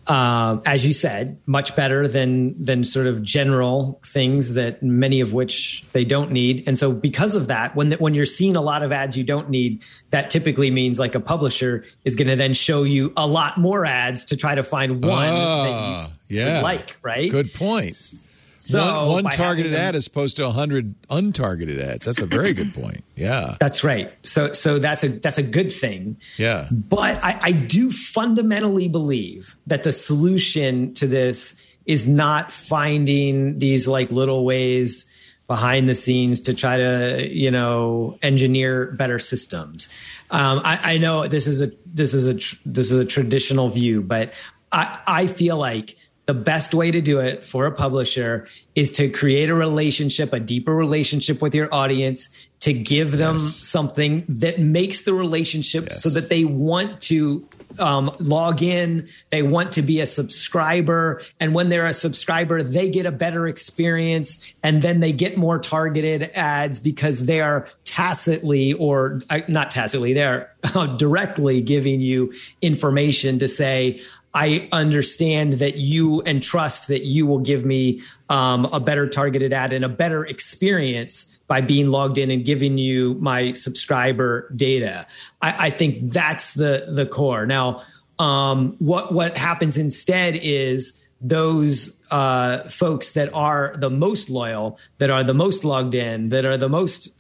as you said, much better than sort of general things that many of which they don't need. And so because of that, when you're seeing a lot of ads you don't need, that typically means like a publisher is going to then show you a lot more ads to try to find one that you like, right? Good point. So one targeted ad as opposed to 100 untargeted ads. That's a very good point. Yeah, that's right. So that's a good thing. Yeah, but I do fundamentally believe that the solution to this is not finding these like little ways behind the scenes to try to engineer better systems. I know this is a traditional view, but I feel like the best way to do it for a publisher is to create a relationship, a deeper relationship with your audience, to give them something that makes the relationship so that they want to log in, they want to be a subscriber. And when they're a subscriber, they get a better experience. And then they get more targeted ads because they are tacitly or not tacitly, they're directly giving you information to say, I understand that you and trust that you will give me a better targeted ad and a better experience by being logged in and giving you my subscriber data. I think that's the core. Now, what happens instead is those folks that are the most loyal, that are the most logged in, that are the most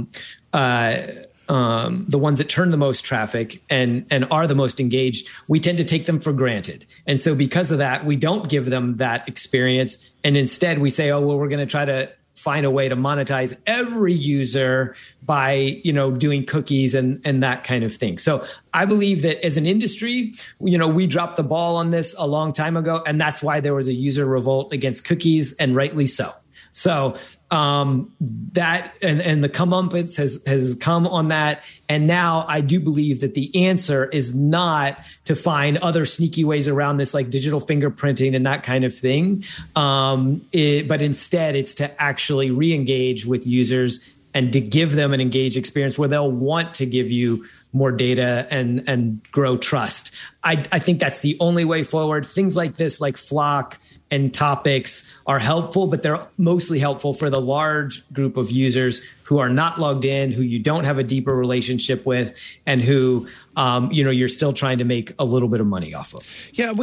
the ones that turn the most traffic and are the most engaged, we tend to take them for granted. And so because of that, we don't give them that experience. And instead we say, oh, well, we're going to try to find a way to monetize every user by, doing cookies and that kind of thing. So I believe that as an industry, we dropped the ball on this a long time ago. And that's why there was a user revolt against cookies, and rightly so. So that and the comeuppance has come on that. And now I do believe that the answer is not to find other sneaky ways around this, like digital fingerprinting and that kind of thing. But instead, it's to actually re-engage with users and to give them an engaged experience where they'll want to give you more data and grow trust. I think that's the only way forward. Things like this, like Flock and Topics, are helpful, but they're mostly helpful for the large group of users who are not logged in, who you don't have a deeper relationship with, and who, you're still trying to make a little bit of money off of. Yeah,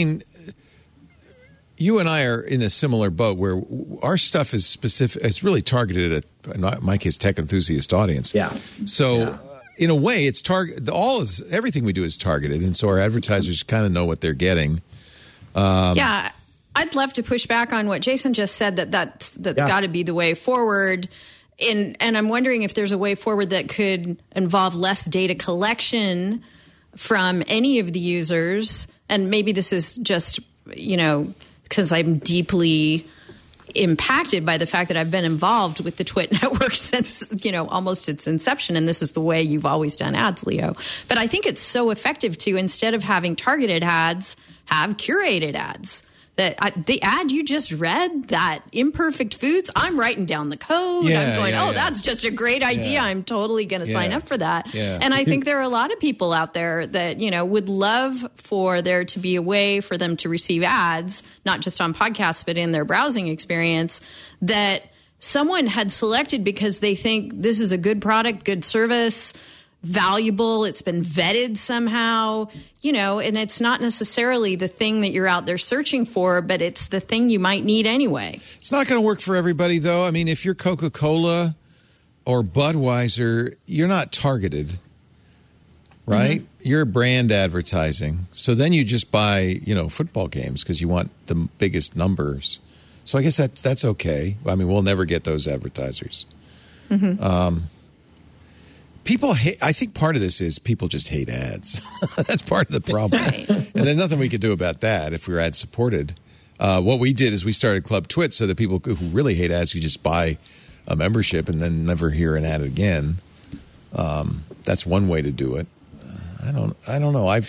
you and I are in a similar boat where our stuff is specific. It's really targeted at, in my case, tech enthusiast audience. Yeah. So in a way, it's everything we do is targeted, and so our advertisers kind of know what they're getting. Yeah. I'd love to push back on what Jason just said, that's got to be the way forward. And I'm wondering if there's a way forward that could involve less data collection from any of the users. And maybe this is just, because I'm deeply impacted by the fact that I've been involved with the Twit network since, almost its inception. And this is the way you've always done ads, Leo. But I think it's so effective to, instead of having targeted ads, have curated ads. The ad you just read, that Imperfect Foods, I'm writing down the code. I'm going, that's just a great idea. Yeah. I'm totally going to sign up for that. Yeah. And I think there are a lot of people out there that, would love for there to be a way for them to receive ads, not just on podcasts, but in their browsing experience, that someone had selected because they think this is a good product, good service, valuable, it's been vetted somehow, and it's not necessarily the thing that you're out there searching for, but it's the thing you might need anyway. It's not going to work for everybody, though. I mean, if you're Coca-Cola or Budweiser, you're not targeted, right? Mm-hmm. You're brand advertising. So then you just buy, football games because you want the biggest numbers. So I guess that's okay. I mean, we'll never get those advertisers. Mm-hmm. People hate, I think part of this is people just hate ads. That's part of the problem. Right. And there's nothing we could do about that if we're ad supported. What we did is we started Club Twit so that people who really hate ads could just buy a membership and then never hear an ad again. That's one way to do it. I don't know.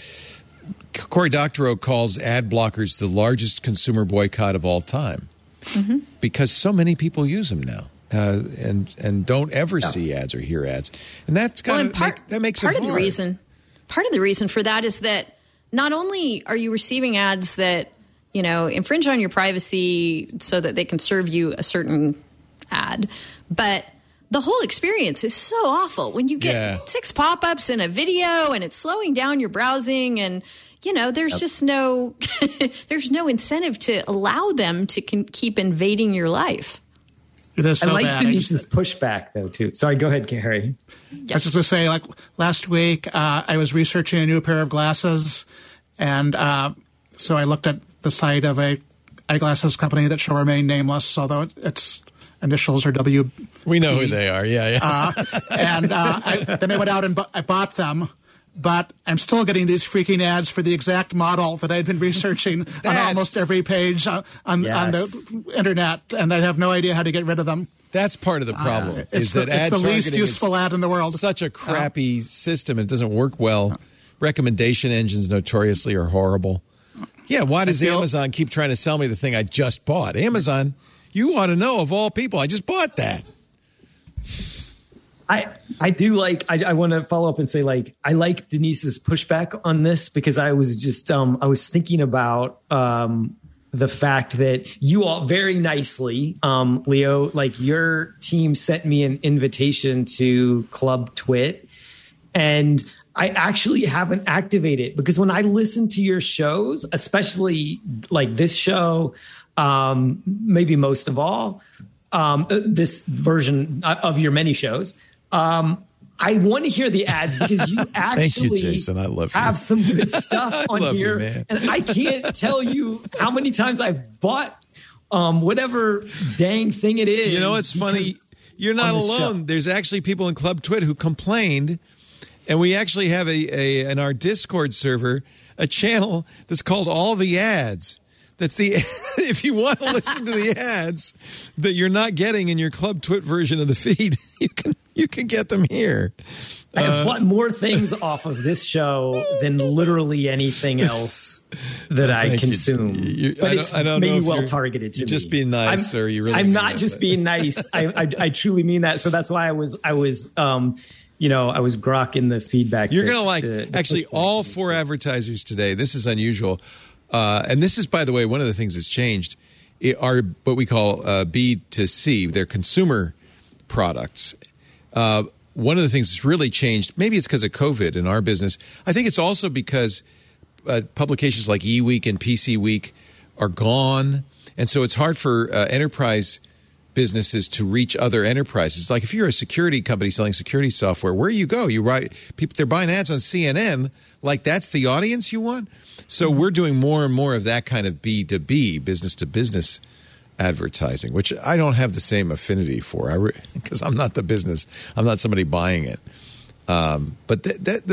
Cory Doctorow calls ad blockers the largest consumer boycott of all time because so many people use them now. And don't ever see ads or hear ads, and that's that makes part it of hard. the reason. Part of the reason for that is that not only are you receiving ads that, infringe on your privacy so that they can serve you a certain ad, but the whole experience is so awful when you get 6 pop-ups in a video and it's slowing down your browsing, and there's just no there's no incentive to allow them to keep invading your life. It is so I like bad. Denise's pushback, though, too. Sorry, go ahead, Harry. I was just going to say, like last week, I was researching a new pair of glasses, and so I looked at the site of a eyeglasses company that shall remain nameless, although its initials are W. We know who they are. Yeah. Then I went out and I bought them. But I'm still getting these freaking ads for the exact model that I'd been researching on almost every page on the internet, and I have no idea how to get rid of them. That's part of the problem. It's the least useful ad in the world. Such a crappy system. It doesn't work well. Recommendation engines notoriously are horrible. Yeah, why does Amazon keep trying to sell me the thing I just bought? Amazon, you ought to know, of all people, I just bought that. I do like, I want to follow up and say, like, I like Denise's pushback on this, because I was just, I was thinking about the fact that you all very nicely, Leo, like your team sent me an invitation to Club Twit, and I actually haven't activated, because when I listen to your shows, especially like this show, maybe most of all, this version of your many shows, I want to hear the ads, because you actually Thank you, Jason. I love you. have some good stuff on here. You, and I can't tell you how many times I've bought whatever dang thing it is. You know, it's funny. You're not alone. There's actually people in Club Twit who complained, and we actually have in our Discord server a channel that's called All the Ads. That's the if you want to listen to the ads that you're not getting in your Club Twit version of the feed, you can get them here. I have bought more things off of this show than literally anything else that I consume. But it's maybe well targeted to me. You're just being nice, sir. You really. I'm not just being nice. I truly mean that. So that's why I was grokking the feedback. You're going to like actually all 4 advertisers today. This is unusual. And this is, by the way, one of the things that's changed are what we call B2C. They're consumer products. One of the things that's really changed, maybe it's because of COVID in our business. I think it's also because publications like eWeek and PC Week are gone. And so it's hard for enterprise businesses to reach other enterprises. Like if you're a security company selling security software, where you go, you write people, they're buying ads on CNN. Like that's the audience you want. So we're doing more and more of that kind of B2B, business to business advertising, which I don't have the same affinity for because I'm not the business. I'm not somebody buying it. But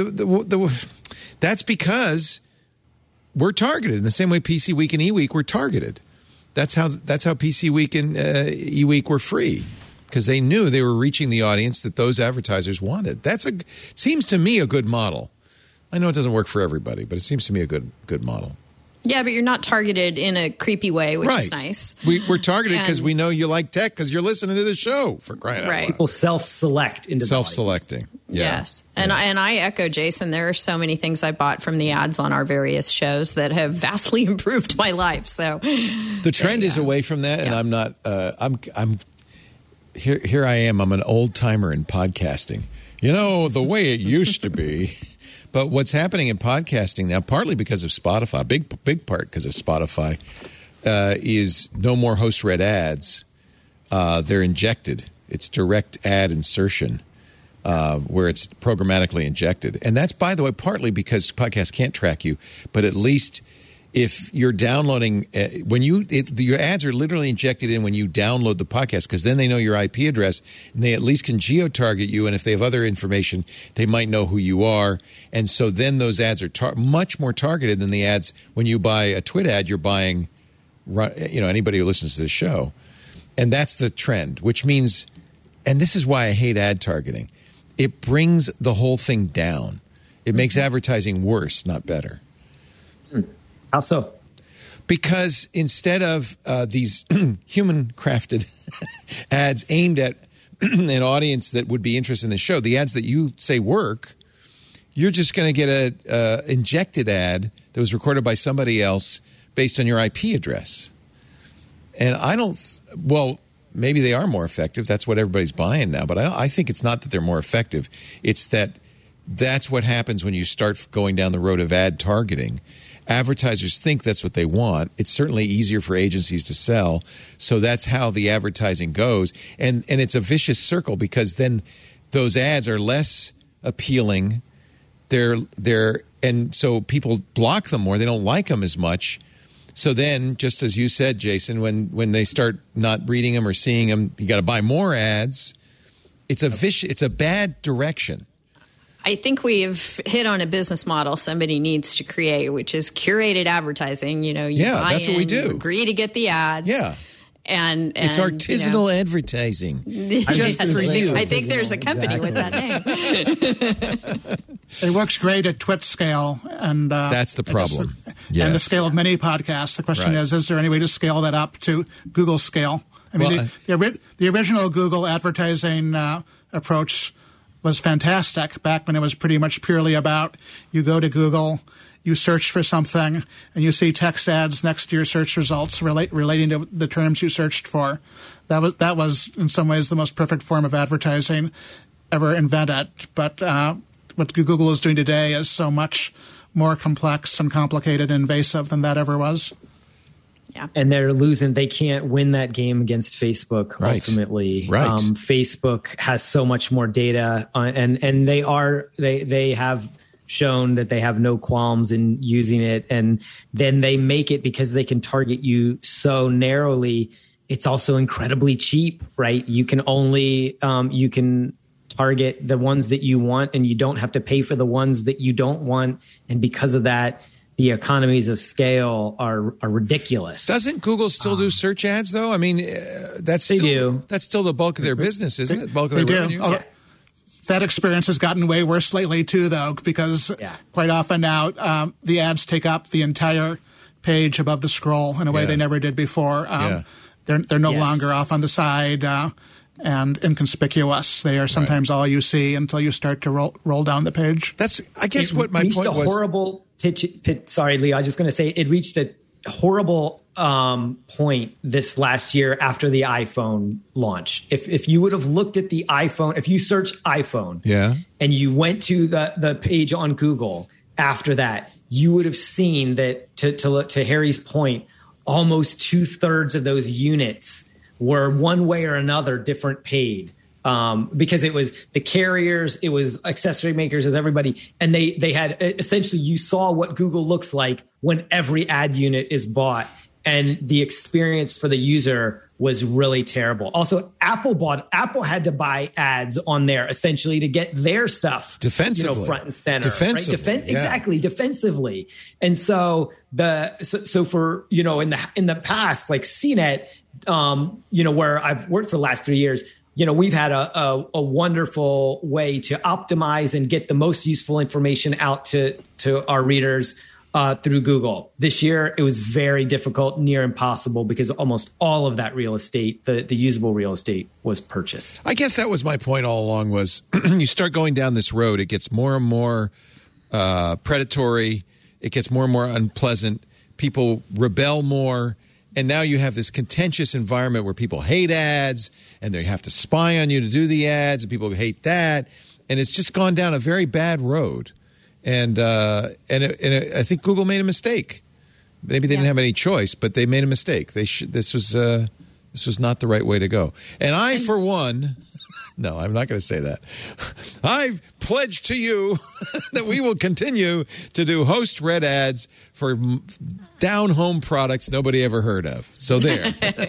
that's because we're targeted in the same way PC Week and eWeek were targeted. That's how PC Week and eWeek were free, because they knew they were reaching the audience that those advertisers wanted. It seems to me a good model. I know it doesn't work for everybody, but it seems to me a good model. Yeah, but you're not targeted in a creepy way, which is nice. We're targeted because we know you like tech because you're listening to the show, for crying out loud. People self-select into self-selecting. Yes. And I echo Jason. There are so many things I bought from the ads on our various shows that have vastly improved my life. So the trend is away from that, and I'm not I'm here I am. I'm an old timer in podcasting. You know, the way it used to be. But what's happening in podcasting now, partly because of Spotify, big part because of Spotify, is no more host-read ads. They're injected. It's direct ad insertion, where it's programmatically injected. And that's, by the way, partly because podcasts can't track you, but at least if you're downloading, your ads are literally injected in when you download the podcast, because then they know your IP address and they at least can geo-target you. And if they have other information, they might know who you are. And so then those ads are much more targeted than the ads when you buy a Twit ad. You're buying, anybody who listens to this show, and that's the trend. Which means, and this is why I hate ad targeting. It brings the whole thing down. It makes advertising worse, not better. How so? Because instead of these human-crafted ads aimed at an audience that would be interested in the show, the ads that you say work, you're just going to get a injected ad that was recorded by somebody else based on your IP address. And maybe they are more effective. That's what everybody's buying now. But I think it's not that they're more effective. It's that's what happens when you start going down the road of ad targeting. Advertisers think that's what they want. It's certainly easier for agencies to sell. So that's how the advertising goes. And it's a vicious circle because then those ads are less appealing. And so people block them more. They don't like them as much. So then, just as you said, Jason, when they start not reading them or seeing them, you got to buy more ads. It's a bad direction. I think we've hit on a business model somebody needs to create, which is curated advertising. You buy that's what we do. You agree to get the ads. Yeah. And it's artisanal advertising. Just for you. I think there's a company with that name. It works great at Twit scale, and that's the problem. And the scale of many podcasts. The question is there any way to scale that up to Google scale? I mean, the original Google advertising approach was fantastic back when it was pretty much purely about you go to Google, you search for something, and you see text ads next to your search results relating to the terms you searched for. That was in some ways the most perfect form of advertising ever invented. But what Google is doing today is so much more complex and complicated and invasive than that ever was. Yeah. And they're losing. They can't win that game against Facebook. Ultimately, Facebook has so much more data, and they have shown that they have no qualms in using it. And then they make it because they can target you so narrowly. It's also incredibly cheap, right? You can only you can target the ones that you want, and you don't have to pay for the ones that you don't want. And because of that, the economies of scale are ridiculous. Doesn't Google still do search ads, though? I mean, that's still the bulk of their business, isn't it? Bulk of their revenue. Yeah. That experience has gotten way worse lately, too, though, because quite often now the ads take up the entire page above the scroll in a way they never did before. They're no longer off on the side and inconspicuous. They are sometimes all you see until you start to roll down the page. That's, I guess, what my point was. Horrible. Sorry, Lee. I was just going to say it reached a horrible point this last year after the iPhone launch. If you would have looked at the iPhone, if you search iPhone, and you went to the page on Google after that, you would have seen that. To Harry's point, almost 2/3 of those units were one way or another different paid. Because it was the carriers, it was accessory makers, it was everybody. And they had essentially, you saw what Google looks like when every ad unit is bought. And the experience for the user was really terrible. Also, Apple had to buy ads on there essentially to get their stuff defensively, front and center. Defensively, right? Exactly, defensively. And so so for in the past, like CNET, where I've worked for the last 3 years, we've had a wonderful way to optimize and get the most useful information out to our readers through Google. This year, it was very difficult, near impossible, because almost all of that real estate, the usable real estate, was purchased. I guess that was my point all along was you start going down this road, it gets more and more predatory, it gets more and more unpleasant, people rebel more. And now you have this contentious environment where people hate ads and they have to spy on you to do the ads and people hate that. And it's just gone down a very bad road. And I think Google made a mistake. Maybe they didn't have any choice, but they made a mistake. This was not the right way to go. And I, for one, no, I'm not going to say that. I pledge to you that we will continue to do host-read ads for down-home products nobody ever heard of. So there.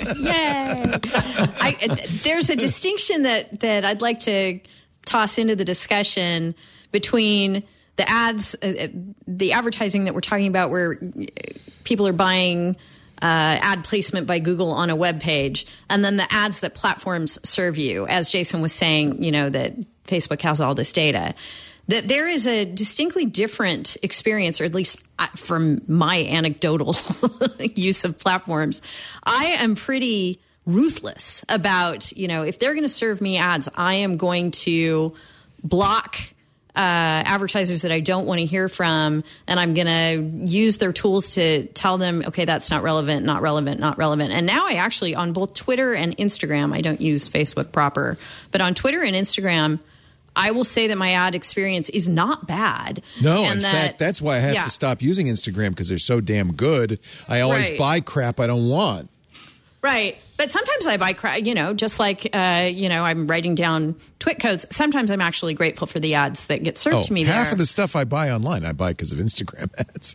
Yay! There's a distinction that I'd like to toss into the discussion between the ads, the advertising that we're talking about where people are buying ad placement by Google on a web page, and then the ads that platforms serve you. As Jason was saying, that Facebook has all this data. That there is a distinctly different experience, or at least from my anecdotal use of platforms, I am pretty ruthless about, if they're going to serve me ads, I am going to block advertisers that I don't want to hear from, and I'm going to use their tools to tell them, okay, that's not relevant, not relevant, not relevant. And now I actually, on both Twitter and Instagram, I don't use Facebook proper, but on Twitter and Instagram, I will say that my ad experience is not bad. No, and in fact, that's why I have to stop using Instagram, because they're so damn good. I always buy crap I don't want. Right. But sometimes I buy crap, just like, I'm writing down twit codes. Sometimes I'm actually grateful for the ads that get served to me there. Half of the stuff I buy online, I buy because of Instagram ads.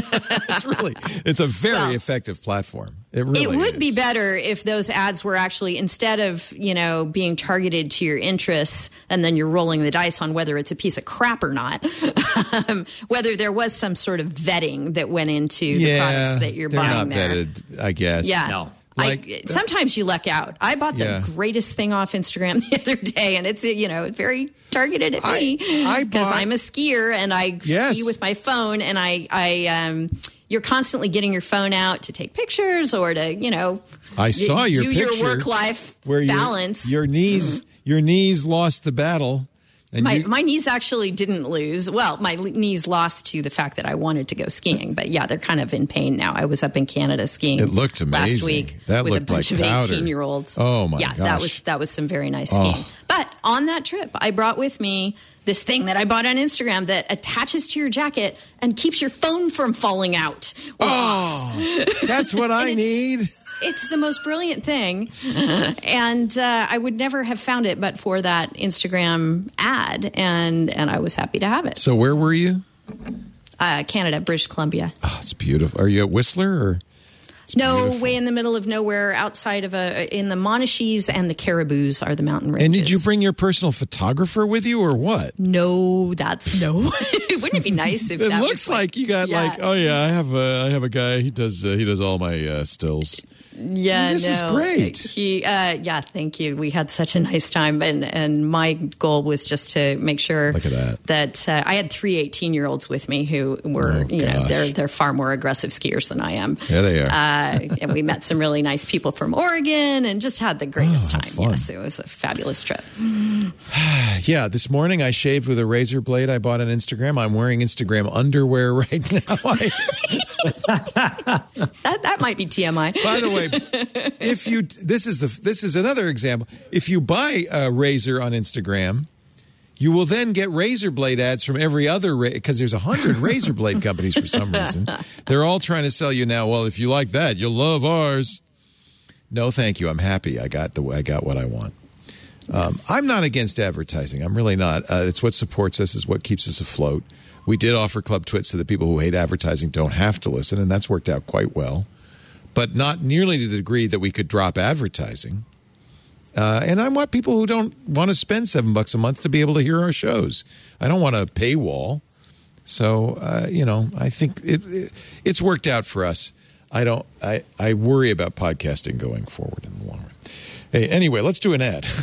It's a very effective platform. It really would be better if those ads were actually, instead of, being targeted to your interests and then you're rolling the dice on whether it's a piece of crap or not, whether there was some sort of vetting that went into the products that you're buying there. They're not vetted, I guess. Yeah. No. Sometimes you luck out. I bought the greatest thing off Instagram the other day, and it's very targeted at me because I'm a skier and I ski with my phone, and you're constantly getting your phone out to take pictures or to I saw your do picture your work-life where balance. Your knees lost the battle. And my knees actually didn't lose. Well, my knees lost to the fact that I wanted to go skiing. But yeah, they're kind of in pain now. I was up in Canada skiing. It looked amazing last week that with looked a bunch like of powder. 18-year-olds. Oh my gosh! Yeah, that was some very nice skiing. But on that trip, I brought with me this thing that I bought on Instagram that attaches to your jacket and keeps your phone from falling out or off. That's what I need. It's the most brilliant thing. And I would never have found it but for that Instagram ad. And I was happy to have it. So where were you? Canada, British Columbia. Oh, it's beautiful. Are you at Whistler or? No, beautiful. Way in the middle of nowhere, outside of in the Monashees and the Caribous are the mountain ranges. And did you bring your personal photographer with you or what? No, Wouldn't it be nice if it looks like you got I have a guy. He does all my stills. Yeah, this is great. Thank you. We had such a nice time, and my goal was just to make sure that I had 3 18-year-olds with me who were, they're far more aggressive skiers than I am. Yeah, they are. And we met some really nice people from Oregon, and just had the greatest time. Fun. Yes, it was a fabulous trip. Yeah, this morning I shaved with a razor blade I bought on Instagram. I'm wearing Instagram underwear right now. That might be TMI. By the way, this is another example. If you buy a razor on Instagram, you will then get razor blade ads from every other because there's 100 razor blade companies for some reason. They're all trying to sell you now. Well, if you like that, you'll love ours. No, thank you. I'm happy. I got what I want. I'm not against advertising. I'm really not. It's what supports us, is what keeps us afloat. We did offer Club Twit so that people who hate advertising don't have to listen, and that's worked out quite well. But not nearly to the degree that we could drop advertising. And I want people who don't want to spend $7 a month to be able to hear our shows. I don't want a paywall. So, I think it's worked out for us. I worry about podcasting going forward in the long run. Hey, anyway, let's do an ad.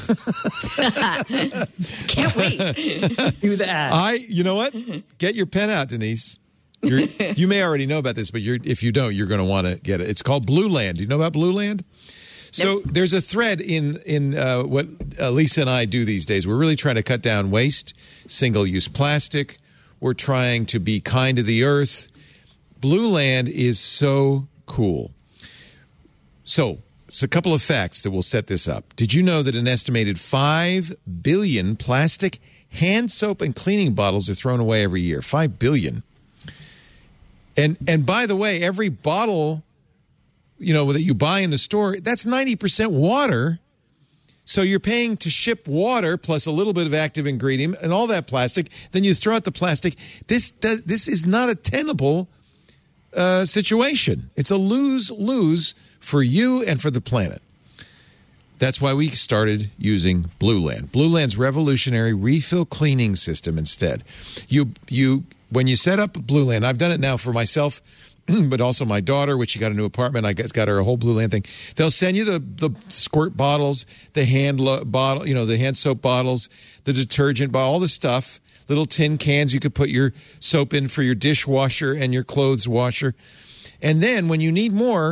Can't wait. Do the ad. You know what? Get your pen out, Denise. You may already know about this, but if you don't, you're going to want to get it. It's called Blue Land. Do you know about Blue Land? So there's a thread in what Lisa and I do these days. We're really trying to cut down waste, single-use plastic. We're trying to be kind to the earth. Blue Land is so cool. So it's a couple of facts that will set this up. Did you know that an estimated 5 billion plastic hand soap and cleaning bottles are thrown away every year? 5 billion. And by the way, every bottle, that you buy in the store, that's 90% water. So you're paying to ship water plus a little bit of active ingredient and all that plastic. Then you throw out the plastic. This is not a tenable situation. It's a lose-lose for you and for the planet. That's why we started using Blue Land. Blue Land's revolutionary refill cleaning system instead. When you set up Blue Land, I've done it now for myself, but also my daughter, which she got a new apartment. I guess got her a whole Blue Land thing. They'll send you the squirt bottles, the hand bottle, the hand soap bottles, the detergent bottle, all the stuff, little tin cans you could put your soap in for your dishwasher and your clothes washer. And then when you need more,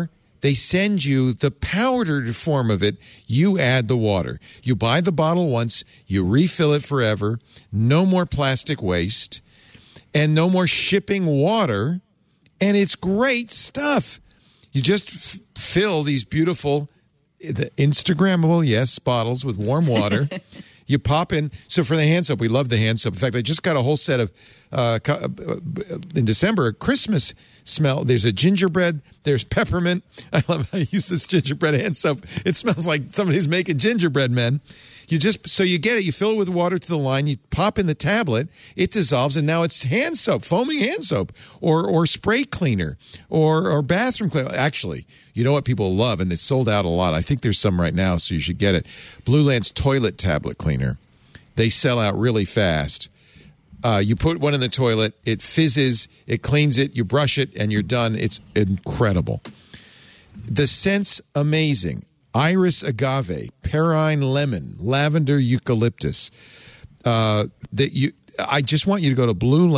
They send you the powdered form of it. You add the water. You buy the bottle once. You refill it forever. No more plastic waste. And no more shipping water. And it's great stuff. You just fill these beautiful, the Instagrammable, yes, bottles with warm water. You pop in. So for the hand soap, we love the hand soap. In fact, I just got a whole set of, in December, a Christmas smell. There's a gingerbread. There's peppermint. I use this gingerbread hand soap. It smells like somebody's making gingerbread men. So you get it. You fill it with water to the line. You pop in the tablet. It dissolves, and now it's hand soap, foaming hand soap, or spray cleaner, or bathroom cleaner. Actually, you know what people love, and it's sold out a lot. I think there's some right now, so you should get it. Blue Land's toilet tablet cleaner. They sell out really fast. You put one in the toilet, it fizzes, it cleans it, you brush it, and you're done. It's incredible. The scent's amazing. Iris agave, perine lemon, lavender eucalyptus. I just want you to go to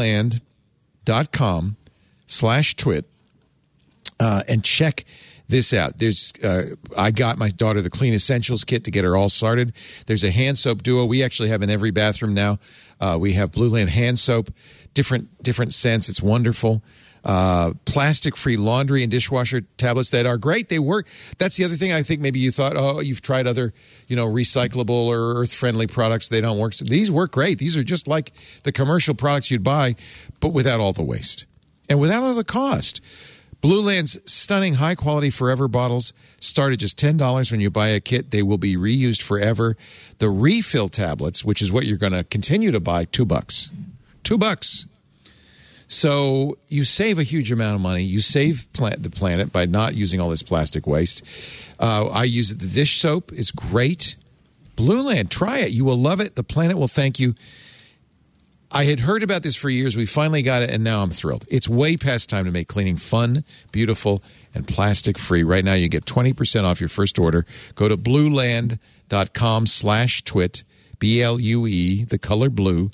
blueland.com/twit and check this out. I got my daughter the Clean Essentials kit to get her all started. There's a hand soap duo. We actually have in every bathroom now. We have Blue Land hand soap, different scents. It's wonderful. Plastic-free laundry and dishwasher tablets that are great. They work. That's the other thing. I think maybe you thought, you've tried other, recyclable or earth-friendly products. They don't work. So these work great. These are just like the commercial products you'd buy, but without all the waste and without all the cost. Blue Land's stunning high-quality Forever bottles start at just $10 when you buy a kit. They will be reused forever. The refill tablets, which is what you're going to continue to buy, $2. $2. So you save a huge amount of money. You save the planet by not using all this plastic waste. I use it. The dish soap is great. Blue Land, try it. You will love it. The planet will thank you. I had heard about this for years. We finally got it, and now I'm thrilled. It's way past time to make cleaning fun, beautiful, and plastic-free. Right now, you get 20% off your first order. Go to blueland.com/twit, BLUE, the color blue,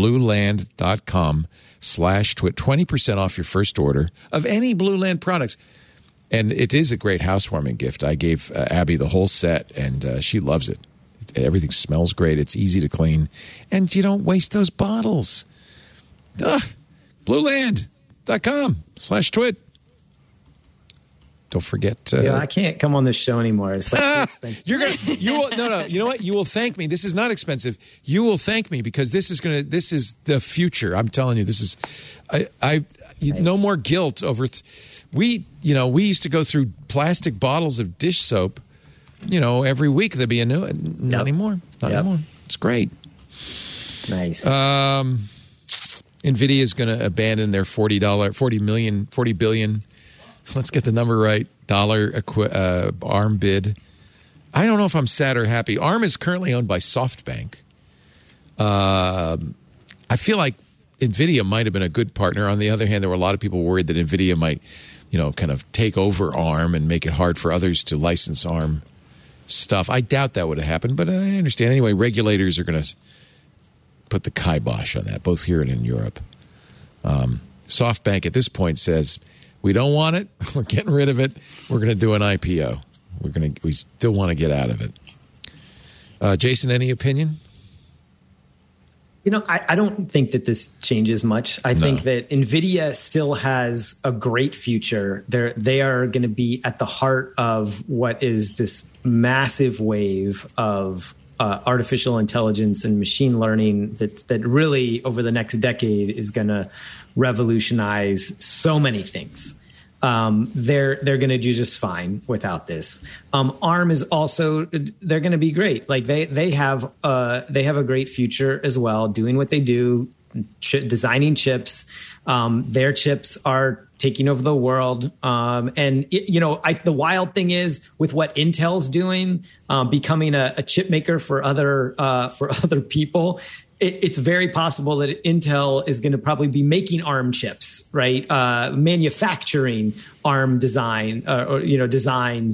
blueland.com/twit. 20% off your first order of any Blue Land products. And it is a great housewarming gift. I gave Abby the whole set, and she loves it. Everything smells great. It's easy to clean. And you don't waste those bottles. Blueland.com/twit. Don't forget. I can't come on this show anymore. It's like too expensive. You will. You know what? You will thank me. This is not expensive. You will thank me because this is the future. I'm telling you, this is. Nice. No more guilt over. We used to go through plastic bottles of dish soap. Every week there'd be a new. Not anymore. Not anymore. It's great. Nice. NVIDIA is going to abandon their $40 billion. Let's get the number right. ARM bid. I don't know if I'm sad or happy. ARM is currently owned by SoftBank. I feel like NVIDIA might have been a good partner. On the other hand, there were a lot of people worried that NVIDIA might, kind of take over ARM and make it hard for others to license ARM stuff. I doubt that would have happened, but I understand. Anyway, regulators are going to put the kibosh on that, both here and in Europe. SoftBank at this point says, we don't want it. We're getting rid of it. We're going to do an IPO. We still want to get out of it. Jason, any opinion? I don't think that this changes much. I think that NVIDIA still has a great future. They are going to be at the heart of what is this massive wave of artificial intelligence and machine learning that really over the next decade is going to revolutionize so many things. They're going to do just fine without this. ARM is also, they're going to be great. Like they have a great future as well, doing what they do, designing chips. Their chips are taking over the world. The wild thing is with what Intel's doing, becoming a chip maker for other people. It's very possible that Intel is going to probably be making ARM chips, right? Manufacturing ARM designs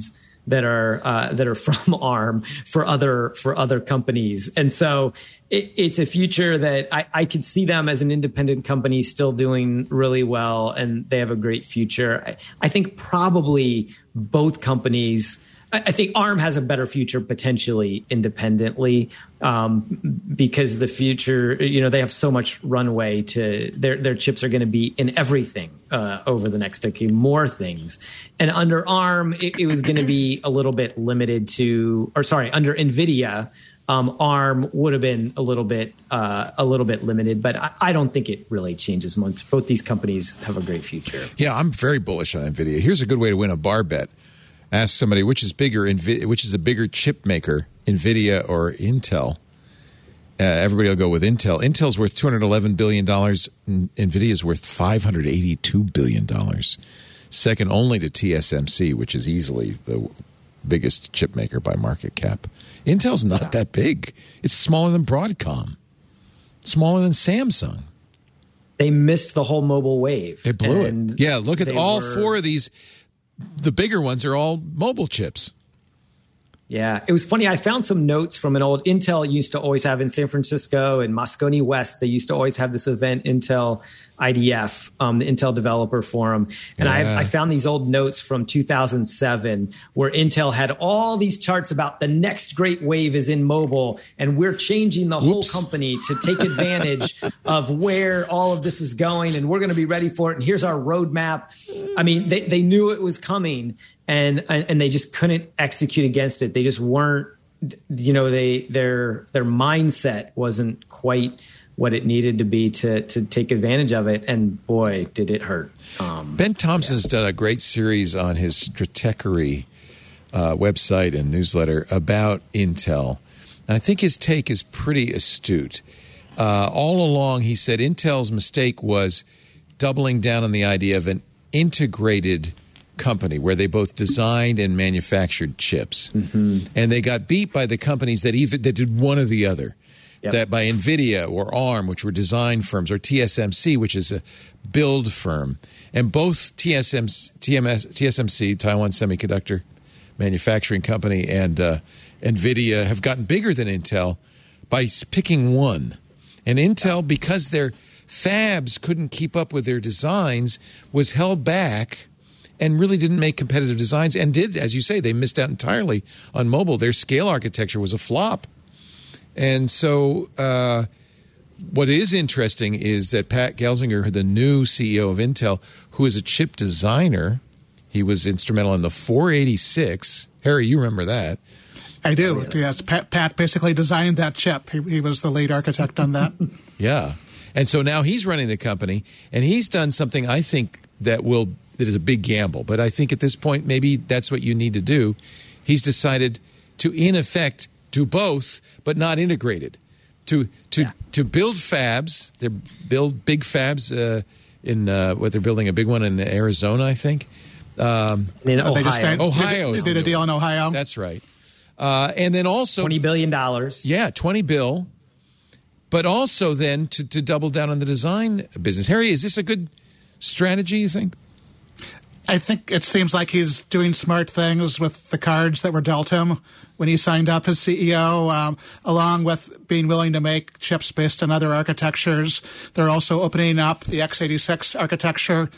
that are from ARM for other companies. And so it's a future that I could see them as an independent company still doing really well, and they have a great future. I think probably both companies. I think ARM has a better future potentially independently because the future, they have so much runway to their chips are going to be in everything over the next decade, more things. And under ARM, it was going to be a little bit limited under NVIDIA, ARM would have been a little bit limited, but I don't think it really changes much. Both these companies have a great future. Yeah, I'm very bullish on NVIDIA. Here's a good way to win a bar bet. Ask somebody which is a bigger chip maker, NVIDIA or Intel. Everybody will go with Intel. Intel's worth $211 billion. NVIDIA is worth $582 billion. Second only to TSMC, which is easily the biggest chip maker by market cap. Intel's not that big. It's smaller than Broadcom. Smaller than Samsung. They missed the whole mobile wave. They blew it. Yeah, look at all four of these. The bigger ones are all mobile chips. Yeah, it was funny. I found some notes from an old Intel used to always have in San Francisco and Moscone West. They used to always have this event, Intel IDF, the Intel Developer Forum. And I found these old notes from 2007 where Intel had all these charts about the next great wave is in mobile. And we're changing the whole company to take advantage of where all of this is going. And we're going to be ready for it. And here's our roadmap. I mean, they knew it was coming. And they just couldn't execute against it. They just weren't, their mindset wasn't quite what it needed to be to take advantage of it. And boy, did it hurt. Ben Thompson's done a great series on his Stratechery website and newsletter about Intel. And I think his take is pretty astute. All along, he said Intel's mistake was doubling down on the idea of an integrated company where they both designed and manufactured chips, and they got beat by the companies that did one or the other. Yep. That by NVIDIA or ARM, which were design firms, or TSMC, which is a build firm, and both TSMC, Taiwan Semiconductor Manufacturing Company, and NVIDIA have gotten bigger than Intel by picking one. And Intel, because their fabs couldn't keep up with their designs, was held back and really didn't make competitive designs, and did, as you say, they missed out entirely on mobile. Their scale architecture was a flop. And so what is interesting is that Pat Gelsinger, the new CEO of Intel, who is a chip designer, he was instrumental in the 486. Harry, you remember that. I do. Yes, Pat basically designed that chip. He was the lead architect on that. Yeah. And so now he's running the company, and he's done something I think that is a big gamble. But I think at this point, maybe that's what you need to do. He's decided to, in effect, do both, but not integrated. To build fabs, they build big fabs they're building a big one in Arizona, I think. In Ohio. Ohio. They did a deal in Ohio. That's right. And then also $20 billion. Yeah, $20 billion. But also then to double down on the design business. Harry, is this a good strategy, you think? I think it seems like he's doing smart things with the cards that were dealt him when he signed up as CEO, along with being willing to make chips based on other architectures. They're also opening up the x86 architecture.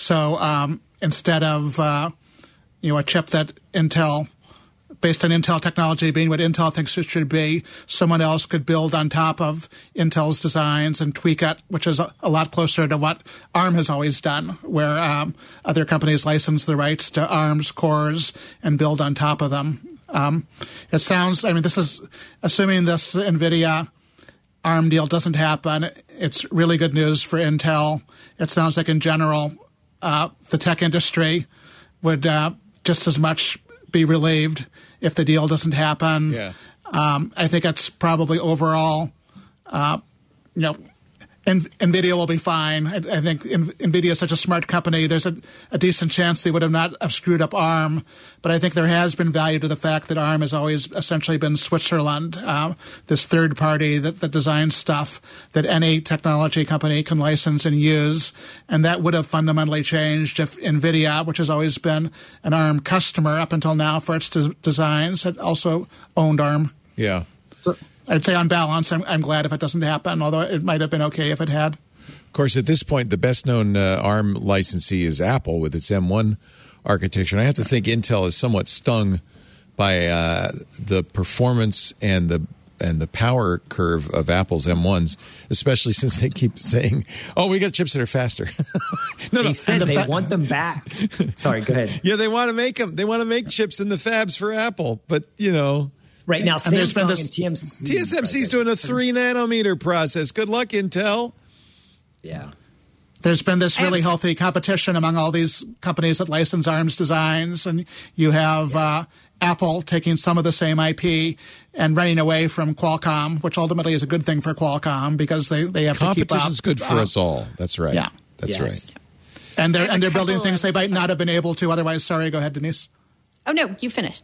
So instead of a chip that Intel, based on Intel technology being what Intel thinks it should be, someone else could build on top of Intel's designs and tweak it, which is a lot closer to what ARM has always done, where other companies license the rights to ARM's cores and build on top of them. It sounds, this is assuming this NVIDIA ARM deal doesn't happen. It's really good news for Intel. It sounds like in general, the tech industry would just as much be relieved if the deal doesn't happen. Yeah. I think it's probably overall, NVIDIA will be fine. I think NVIDIA is such a smart company. There's a decent chance they would have not have screwed up ARM. But I think there has been value to the fact that ARM has always essentially been Switzerland, this third party that designs stuff that any technology company can license and use. And that would have fundamentally changed if NVIDIA, which has always been an ARM customer up until now for its designs, had also owned ARM. Yeah. So I'd say on balance, I'm glad if it doesn't happen, although it might have been okay if it had. Of course, at this point, the best-known ARM licensee is Apple with its M1 architecture. And I have to think Intel is somewhat stung by the performance and the power curve of Apple's M1s, especially since they keep saying, "Oh, we got chips that are faster." They said they want them back. Sorry, go ahead. Yeah, they want to make them. They want to make chips in the fabs for Apple, but right now, Samsung and TSMC is doing a 3-nanometer process. Good luck, Intel. Yeah. There's been this really healthy competition among all these companies that license ARM's designs, and you have Apple taking some of the same IP and running away from Qualcomm, which ultimately is a good thing for Qualcomm because they have to keep up. Competition's good for us all. That's right. Yeah. That's right. And they're building things they might not have been able to otherwise. Sorry, go ahead, Denise. Oh, no, you finish.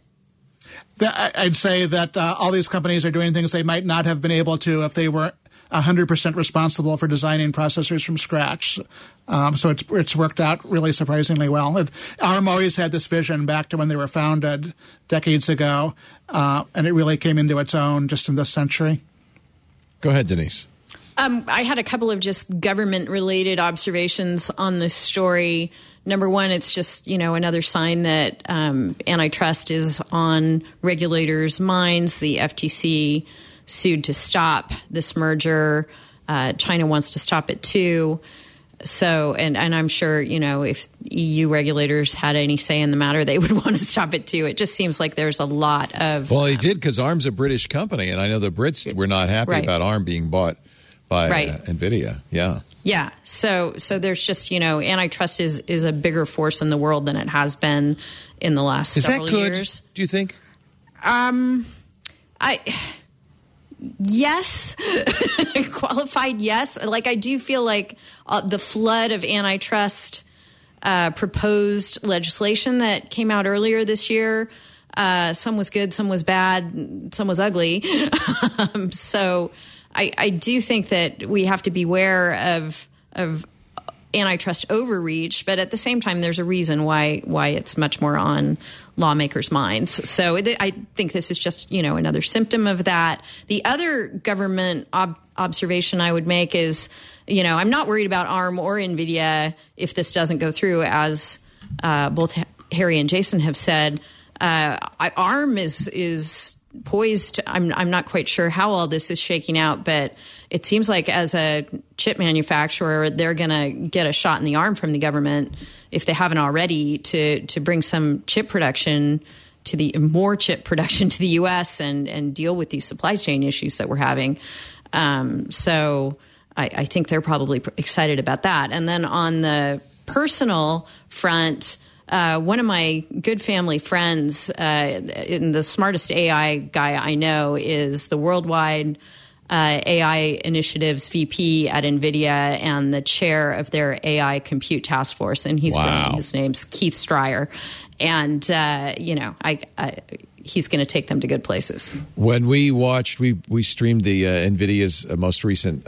I'd say that all these companies are doing things they might not have been able to if they were 100% responsible for designing processors from scratch. So it's worked out really surprisingly well. ARM always had this vision back to when they were founded decades ago, and it really came into its own just in this century. Go ahead, Denise. I had a couple of just government-related observations on this story. Number one, it's just, another sign that antitrust is on regulators' minds. The FTC sued to stop this merger. China wants to stop it too. So, and I'm sure, if EU regulators had any say in the matter, they would want to stop it too. It just seems like there's a lot of... Well, he did because ARM's a British company, and I know the Brits were not happy about ARM being bought by NVIDIA. Yeah. Yeah. So there's just, antitrust is a bigger force in the world than it has been in the last several years. Is that good, do you think? Yes. Qualified yes. Like, I do feel like the flood of antitrust proposed legislation that came out earlier this year, some was good, some was bad, some was ugly. So I do think that we have to beware of antitrust overreach, but at the same time, there's a reason why it's much more on lawmakers' minds. So I think this is just, another symptom of that. The other government observation I would make is, I'm not worried about ARM or NVIDIA if this doesn't go through, as both Harry and Jason have said. ARM is poised. I'm not quite sure how all this is shaking out, but it seems like as a chip manufacturer, they're going to get a shot in the arm from the government, if they haven't already, to bring some chip production to the U.S. and deal with these supply chain issues that we're having. So I think they're probably excited about that. And then on the personal front, one of my good family friends, in the smartest AI guy I know, is the worldwide AI initiatives VP at NVIDIA and the chair of their AI compute task force. And he's brilliant. His name's Keith Stryer. And, he's going to take them to good places. When we watched, we streamed the NVIDIA's most recent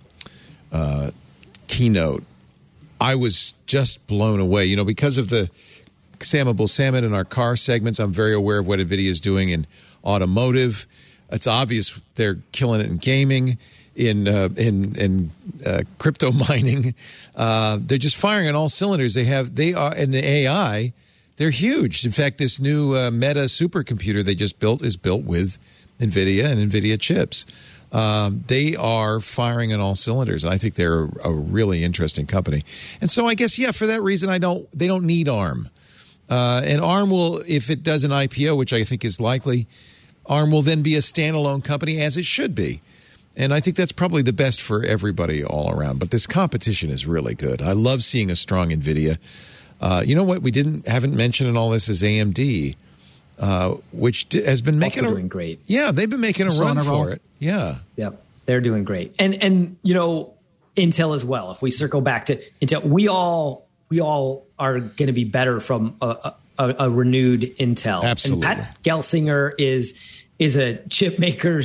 keynote, I was just blown away. Because of the Sammable Salmon in our car segments, I'm very aware of what NVIDIA is doing in automotive. It's obvious they're killing it in gaming, in crypto mining. They're just firing on all cylinders. They are in the AI. They're huge. In fact, this new Meta supercomputer they just built is built with NVIDIA and NVIDIA chips. They are firing on all cylinders. And I think they're a really interesting company. And so I guess, for that reason, they don't need ARM. And ARM will, if it does an IPO, which I think is likely, ARM will then be a standalone company, as it should be. And I think that's probably the best for everybody all around. But this competition is really good. I love seeing a strong NVIDIA. You know what we haven't mentioned in all this is AMD, which has been making doing great. Yeah, they've been making a run for it. Yeah. Yep. They're doing great. And Intel as well. If we circle back to Intel, we all are going to be better from a renewed Intel. Absolutely. And Pat Gelsinger is a chip maker.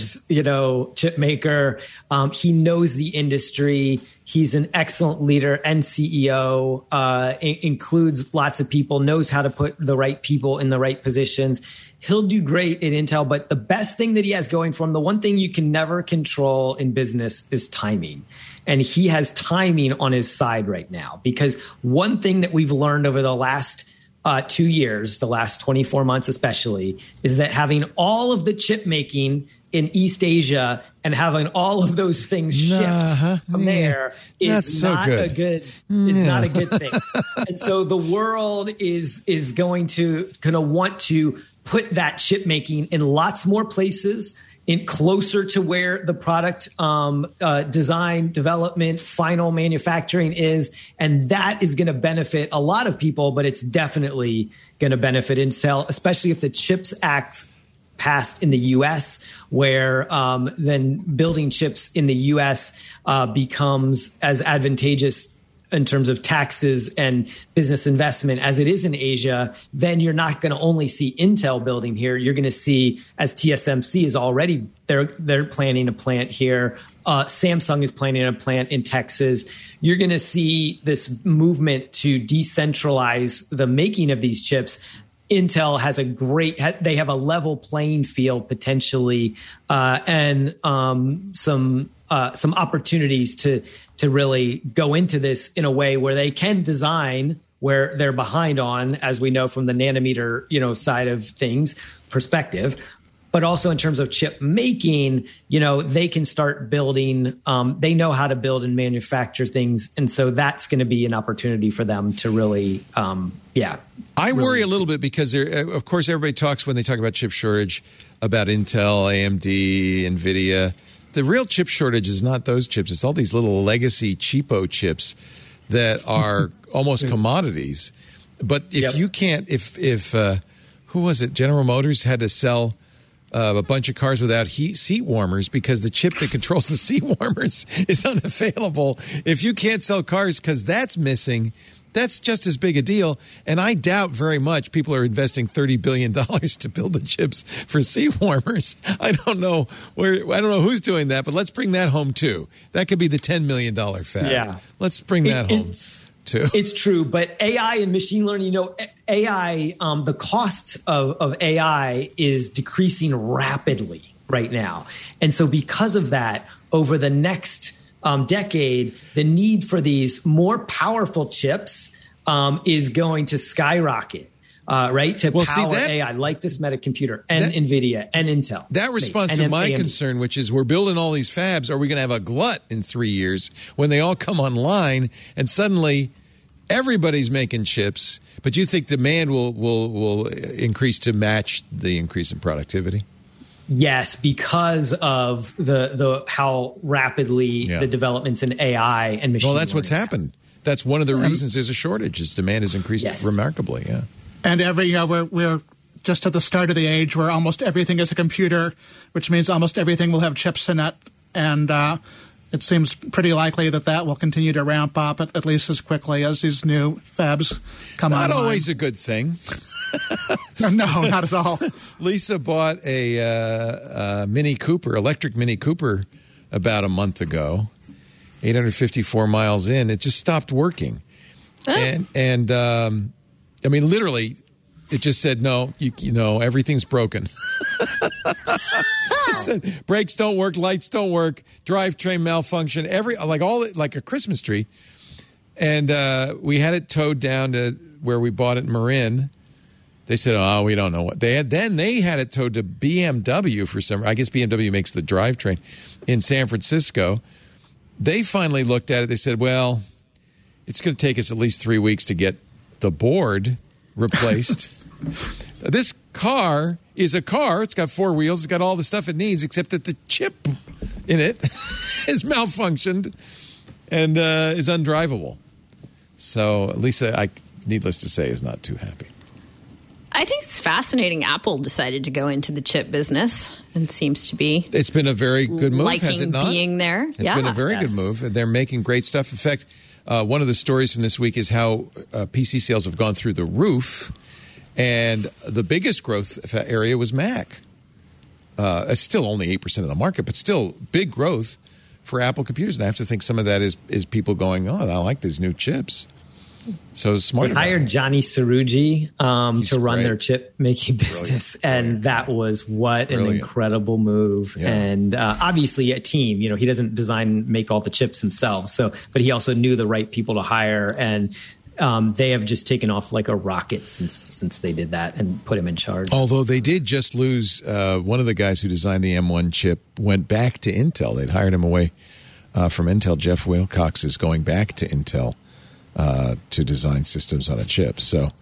He knows the industry. He's an excellent leader and CEO, includes lots of people, knows how to put the right people in the right positions. He'll do great at Intel, but the best thing that he has going for him, the one thing you can never control in business is timing. And he has timing on his side right now, because one thing that we've learned over the last 2 years, the last 24 months especially, is that having all of the chip making in East Asia and having all of those things shipped from there is not a good thing. And so the world is going to kind of want to put that chip making in lots more places, in closer to where the product design, development, final manufacturing is. And that is going to benefit a lot of people, but it's definitely going to benefit Intel, especially if the CHIPS Act passed in the U.S., where then building chips in the U.S. becomes as advantageous in terms of taxes and business investment as it is in Asia. Then you're not going to only see Intel building here. You're going to see, as TSMC is already, they're planning a plant here. Samsung is planning a plant in Texas. You're going to see this movement to decentralize the making of these chips. Intel has they have a level playing field potentially, and some opportunities to really go into this in a way where they can design where they're behind on, as we know from the nanometer, side of things perspective, but also in terms of chip making, they can start building. They know how to build and manufacture things, and so that's going to be an opportunity for them to really, I worry a little bit because, of course, everybody talks when they talk about chip shortage about Intel, AMD, NVIDIA. The real chip shortage is not those chips. It's all these little legacy cheapo chips that are almost commodities. But if you can't, who was it? General Motors had to sell a bunch of cars without seat warmers because the chip that controls the seat warmers is unavailable. If you can't sell cars because that's missing, that's just as big a deal. And I doubt very much people are investing $30 billion to build the chips for seat warmers. I don't know who's doing that, but let's bring that home too. That could be the $10 million fab. Yeah. Let's bring that home too. It's true. But AI and machine learning, AI, the cost of AI is decreasing rapidly right now. And so because of that, over the next decade, the need for these more powerful chips is going to skyrocket, right? To power AI, like this Metacomputer and NVIDIA and Intel. That responds to my concern, which is we're building all these fabs. Are we going to have a glut in 3 years when they all come online and suddenly everybody's making chips? But you think demand will increase to match the increase in productivity? Yes, because of the how rapidly the developments in AI and machine learning. Well, that's what's happened. That's one of the reasons there's a shortage. Is demand has increased remarkably. Yeah, and we're just at the start of the age where almost everything is a computer, which means almost everything will have chips in it, and it seems pretty likely that will continue to ramp up at least as quickly as these new fabs come online. Not always a good thing. No, not at all. Lisa bought a Mini Cooper, electric Mini Cooper, about a month ago. 854 miles in, it just stopped working, and I mean, literally, it just said no. Everything's broken. It said brakes don't work, lights don't work, drivetrain malfunction, like a Christmas tree. And we had it towed down to where we bought it in Marin. They said, "Oh, we don't know what they had." Then they had it towed to BMW for some. I guess BMW makes the drivetrain in San Francisco. They finally looked at it. They said, "Well, it's going to take us at least 3 weeks to get the board replaced." This car is a car. It's got 4 wheels. It's got all the stuff it needs, except that the chip in it is malfunctioned and is undrivable. So Lisa, needless to say, is not too happy. I think it's fascinating. Apple decided to go into the chip business and seems to be. It's been a very good move, liking has it not? Being there. It's been a very good move. They're making great stuff. In fact, one of the stories from this week is how PC sales have gone through the roof, and the biggest growth area was Mac. It's still only 8% of the market, but still big growth for Apple computers. And I have to think some of that is people going, oh, I like these new chips. So smart. They hired Johnny Sarugi to run great. their chip making business, and that was an incredible move. Yeah. And obviously a team. He doesn't make all the chips himself. But he also knew the right people to hire, and they have just taken off like a rocket since they did that and put him in charge. Although they did just lose one of the guys who designed the M1 chip went back to Intel. They'd hired him away from Intel. Jeff Wilcox is going back to Intel to design systems on a chip. So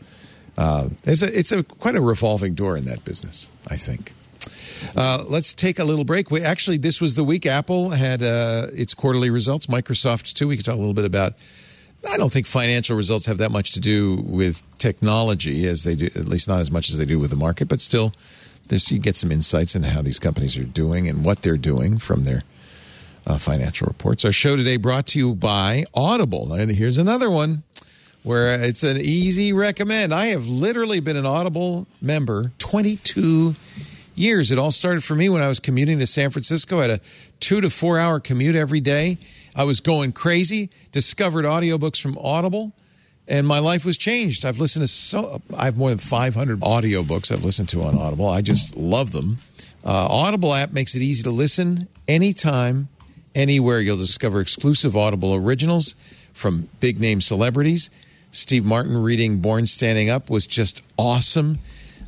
it's quite a revolving door in that business, I think. Let's take a little break. This was the week Apple had its quarterly results. Microsoft, too. We could talk a little bit about. I don't think financial results have that much to do with technology as they do, at least not as much as they do with the market. But still, you get some insights into how these companies are doing and what they're doing from their financial reports. Our show today brought to you by Audible. And here's another one where it's an easy recommend. I have literally been an Audible member 22 years. It all started for me when I was commuting to San Francisco. I had a 2 to 4 hour commute every day. I was going crazy, discovered audiobooks from Audible, and my life was changed. I've listened to I have more than 500 audiobooks I've listened to on Audible. I just love them. Audible app makes it easy to listen anytime, anywhere. You'll discover exclusive Audible originals from big-name celebrities. Steve Martin reading Born Standing Up was just awesome.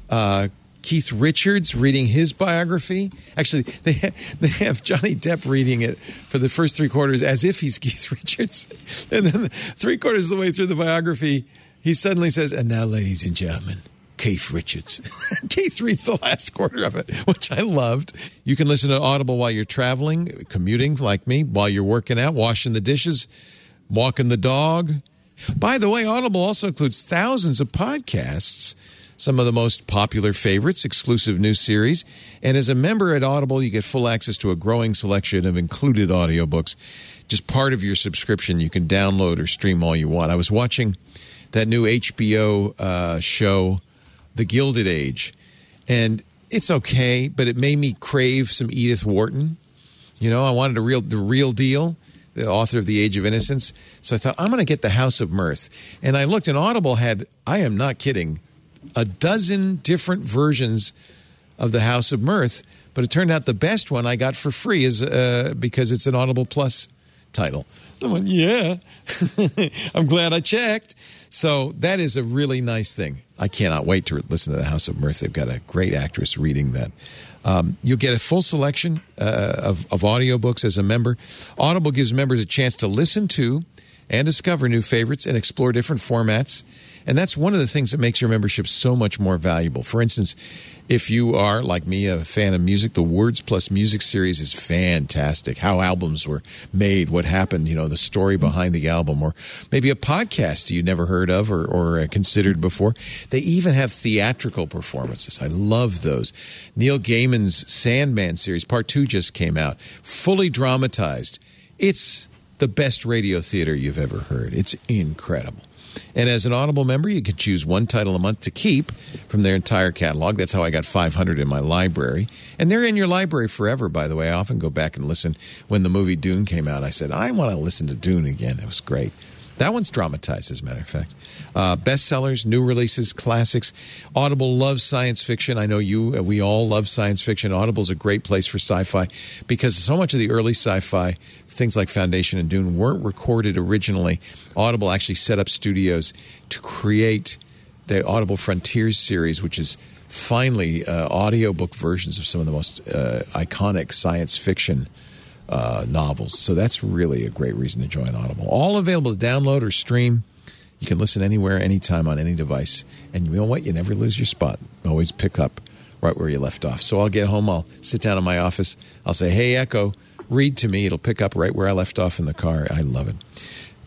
Keith Richards reading his biography. Actually, they have Johnny Depp reading it for the first 3 quarters as if he's Keith Richards. And then 3 quarters of the way through the biography, he suddenly says, and now, ladies and gentlemen, Keith Richards. Keith reads the last quarter of it, which I loved. You can listen to Audible while you're traveling, commuting like me, while you're working out, washing the dishes, walking the dog. By the way, Audible also includes thousands of podcasts, some of the most popular favorites, exclusive new series. And as a member at Audible, you get full access to a growing selection of included audiobooks. Just part of your subscription. You can download or stream all you want. I was watching that new HBO show, The Gilded Age. And it's okay, but it made me crave some Edith Wharton. I wanted the real deal, the author of The Age of Innocence. So I thought, I'm going to get The House of Mirth. And I looked, and Audible had, I am not kidding, a dozen different versions of The House of Mirth, but it turned out the best one I got for free is because it's an Audible Plus title. I went, yeah, I'm glad I checked. So that is a really nice thing. I cannot wait to listen to The House of Mirth. They've got a great actress reading that. You'll get a full selection of audiobooks as a member. Audible gives members a chance to listen to and discover new favorites and explore different formats. And that's one of the things that makes your membership so much more valuable. For instance, if you are, like me, a fan of music, the Words Plus Music series is fantastic. How albums were made, what happened, the story behind the album, or maybe a podcast you never heard of or considered before. They even have theatrical performances. I love those. Neil Gaiman's Sandman series, Part 2 just came out, fully dramatized. It's the best radio theater you've ever heard. It's incredible. And as an Audible member, you can choose one title a month to keep from their entire catalog. That's how I got 500 in my library. And they're in your library forever, by the way. I often go back and listen. When the movie Dune came out, I said, I want to listen to Dune again. It was great. That one's dramatized, as a matter of fact. Bestsellers, new releases, classics. Audible loves science fiction. I know we all love science fiction. Audible's a great place for sci-fi because so much of the early sci-fi, things like Foundation and Dune, weren't recorded originally. Audible actually set up studios to create the Audible Frontiers series, which is finally audiobook versions of some of the most iconic science fiction novels. So that's really a great reason to join Audible. All available to download or stream. You can listen anywhere, anytime, on any device. And you know what? You never lose your spot. Always pick up right where you left off. So I'll get home. I'll sit down in my office. I'll say, hey, Echo, read to me. It'll pick up right where I left off in the car. I love it.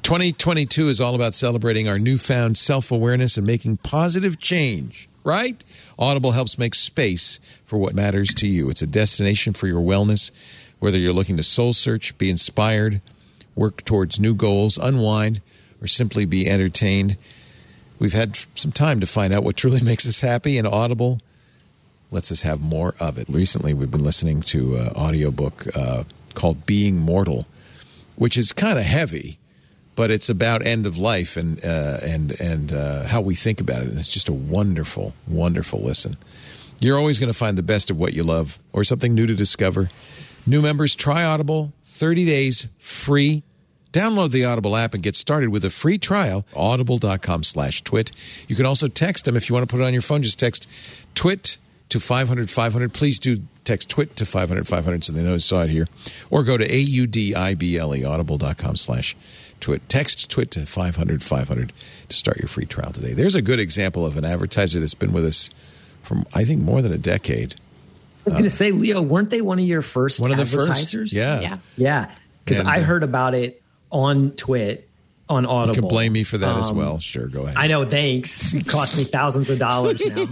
2022 is all about celebrating our newfound self-awareness and making positive change, right? Audible helps make space for what matters to you. It's a destination for your wellness, whether you're looking to soul search, be inspired, work towards new goals, unwind, or simply be entertained. We've had some time to find out what truly makes us happy, and Audible lets us have more of it. Recently, we've been listening to an audiobook called Being Mortal, which is kind of heavy, but it's about end of life and how we think about it. And it's just a wonderful, wonderful listen. You're always going to find the best of what you love or something new to discover. New members, try Audible, 30 days free. Download the Audible app and get started with a free trial, audible.com/twit. You can also text them if you want to put it on your phone. Just text TWIT to 500-500. Please do text TWIT to 500-500 so they know you saw it here. Or go to AUDIBLE, audible.com/twit. Text TWIT to 500-500 to start your free trial today. There's a good example of an advertiser that's been with us for, I think, more than a decade. I was going to say, Leo, weren't they one of your first First, advertisers? yeah. Yeah, because I heard about it on TWIT, on Audible. You can blame me for that as well. Sure, go ahead. I know, thanks. It cost me thousands of dollars now.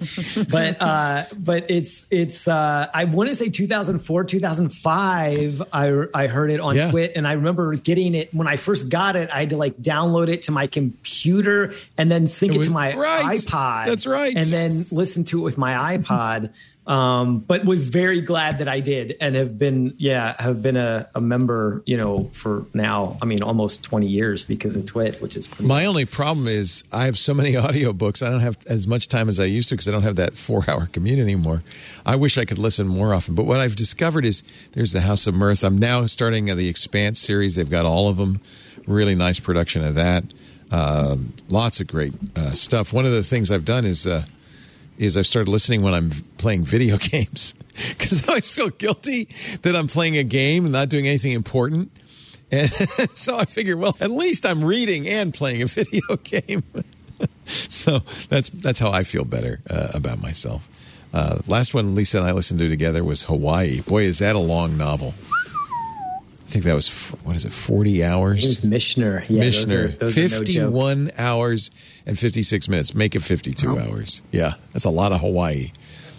But it's I want to say 2004, 2005, I heard it on TWIT, and I remember getting it when I first got it. I had to like download it to my computer and then sync it to my iPod. That's right. And then listen to it with my iPod. But was very glad that I did, and have been a member, for now, almost 20 years because of TWIT, which is pretty. My only problem is I have so many audiobooks. I don't have as much time as I used to because I don't have that 4-hour commute anymore. I wish I could listen more often. But what I've discovered is there's the House of Mirth. I'm now starting the Expanse series. They've got all of them. Really nice production of that. Lots of great stuff. One of the things I've done is I've started listening when I'm playing video games because I always feel guilty that I'm playing a game and not doing anything important. And so I figure, well, at least I'm reading and playing a video game. So that's how I feel better about myself. Last one Lisa and I listened to together was Hawaii. Boy, is that a long novel. I think that was, 40 hours? It was Mishner. Yeah, Mishner. those 51 no hours and 56 minutes. Make it 52 hours. Yeah, that's a lot of Hawaii.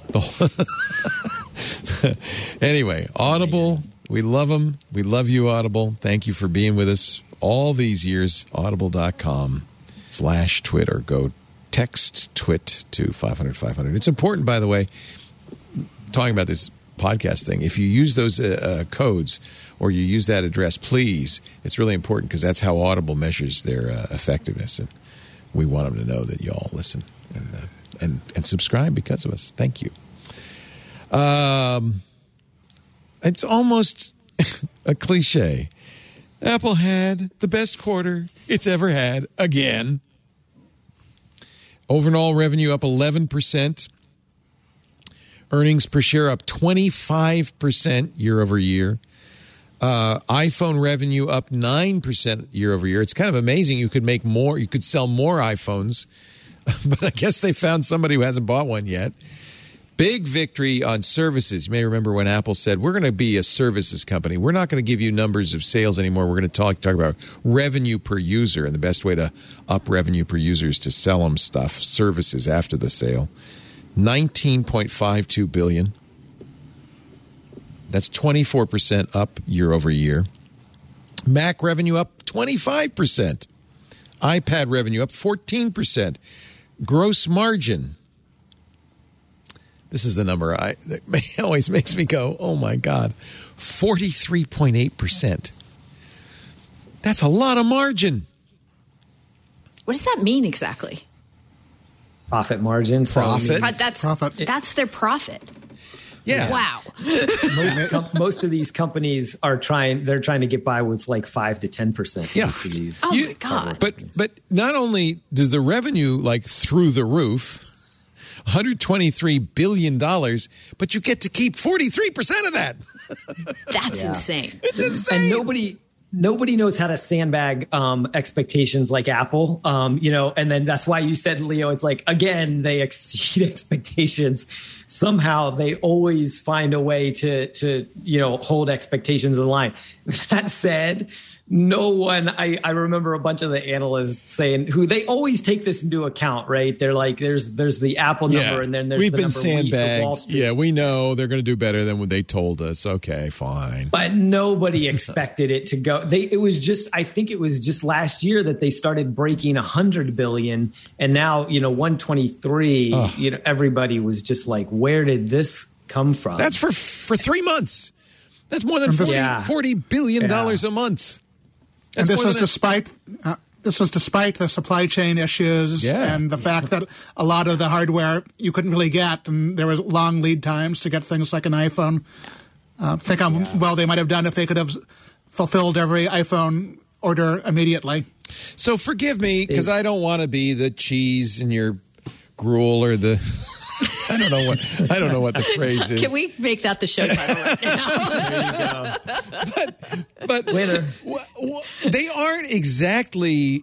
Anyway, Audible, we love them. We love you, Audible. Thank you for being with us all these years. Audible.com/twit or go text TWIT to 500-500. It's important, by the way, talking about this podcast thing. If you use those codes or you use that address, please, it's really important because that's how Audible measures their effectiveness, and we want them to know that you all listen and subscribe because of us. Thank you. It's almost a cliche. Apple had the best quarter it's ever had again. Overall revenue up 11%. Earnings per share up 25% year over year. iPhone revenue up 9% year over year. It's kind of amazing. You could make more. You could sell more iPhones, but I guess they found somebody who hasn't bought one yet. Big victory on services. You may remember when Apple said, we're going to be a services company. We're not going to give you numbers of sales anymore. We're going to talk about revenue per user, and the best way to up revenue per user is to sell them stuff, services after the sale. $19.52 billion. That's 24% up year over year. Mac revenue up 25%. iPad revenue up 14%. Gross margin. This is the number that always makes me go, oh my God, 43.8%. That's a lot of margin. What does that mean exactly? Profit margin. Profit. That's their profit. Yeah. Wow. Most of these companies they're trying to get by with like 5 to 10%. Yeah. Most of these. Oh my God. But not only does the revenue like through the roof, $123 billion, but you get to keep 43% of that. That's insane. It's insane. And nobody knows how to sandbag expectations like Apple, and then that's why you said, Leo, it's like, again, they exceed expectations. Somehow they always find a way to hold expectations in line. That said, no one, I remember a bunch of the analysts saying, who they always take this into account, right? They're like, there's the Apple number, and then there's We've the been number sandbagged. Wall Street. Yeah, we know they're going to do better than what they told us. Okay, fine. But nobody expected it to go. I think it was just last year that they started breaking 100 billion, and now 123. Everybody was just like, where did this come from? That's for 3 months. That's more than $40 billion a month. And this was despite the supply chain issues and the fact that a lot of the hardware you couldn't really get, and there was long lead times to get things like an iPhone. Think how well they might have done if they could have fulfilled every iPhone order immediately. So forgive me, because I don't want to be the cheese in your gruel or the... I don't know what the phrase is. Can we make that the show title right now? There you go. But they aren't exactly.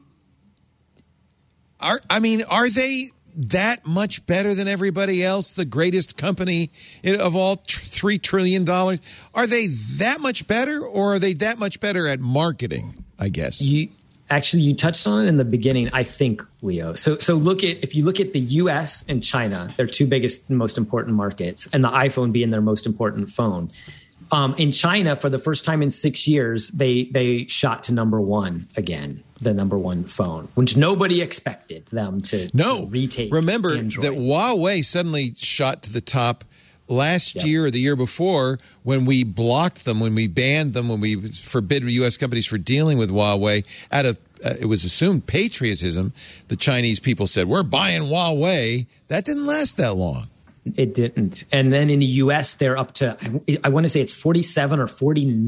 Are they that much better than everybody else? The greatest company of all, $3 trillion. Are they that much better, or are they that much better at marketing? I guess. Actually, you touched on it in the beginning, I think, Leo. So if you look at the U.S. and China, their two biggest and most important markets, and the iPhone being their most important phone. In China, for the first time in 6 years, they shot to number one again, the number one phone, which nobody expected them to retake. Remember Android. that Huawei suddenly shot to the top last year or the year before, when we blocked them, when we banned them, when we forbid U.S. companies for dealing with Huawei out of, it was assumed patriotism. The Chinese people said, we're buying Huawei. That didn't last that long. It didn't. And then in the U.S., they're up to, I want to say it's 47 or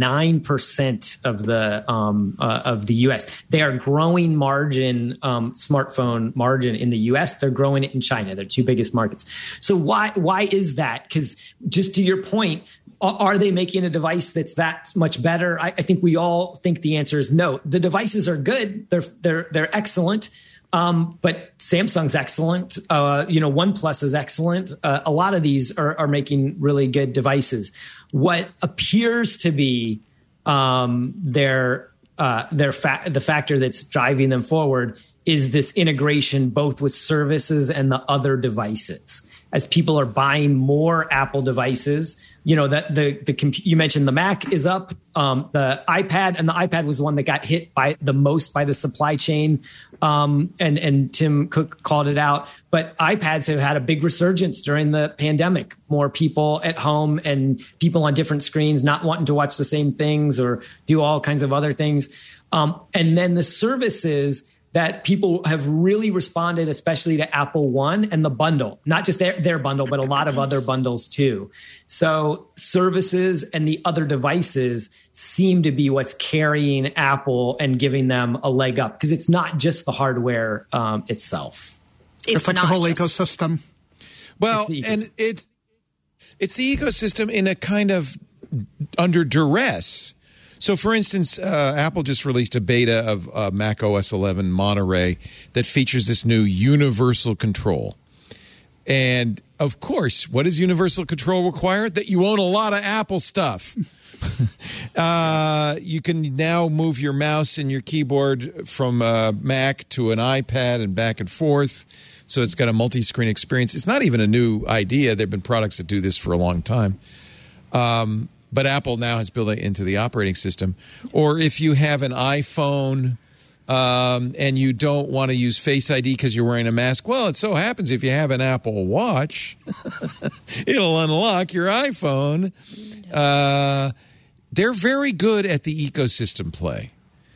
49% of the U.S. They are growing smartphone margin in the U.S. They're growing it in China. They're two biggest markets. So why is that? Because just to your point, are they making a device that's that much better? I think we all think the answer is no. The devices are good. They're excellent. But Samsung's excellent. OnePlus is excellent. A lot of these are making really good devices. What appears to be the factor that's driving them forward is this integration both with services and the other devices. As people are buying more Apple devices, you mentioned the Mac is up, the iPad, and the iPad was the one that got hit the most by the supply chain. And Tim Cook called it out. But iPads have had a big resurgence during the pandemic. More people at home and people on different screens not wanting to watch the same things or do all kinds of other things. And then the services that people have really responded, especially to Apple One and the bundle, not just their bundle, but a lot of other bundles too. So services and the other devices seem to be what's carrying Apple and giving them a leg up, because it's not just the hardware itself. It's like the whole ecosystem. Well, and it's the ecosystem in a kind of under duress. So, for instance, Apple just released a beta of Mac OS 11 Monterey that features this new universal control. And, of course, what does universal control require? That you own a lot of Apple stuff. You can now move your mouse and your keyboard from Mac to an iPad and back and forth. So it's got a multi-screen experience. It's not even a new idea. There have been products that do this for a long time. But Apple now has built it into the operating system. Or if you have an iPhone and you don't want to use Face ID because you're wearing a mask, well, it so happens if you have an Apple Watch, it'll unlock your iPhone. They're very good at the ecosystem play.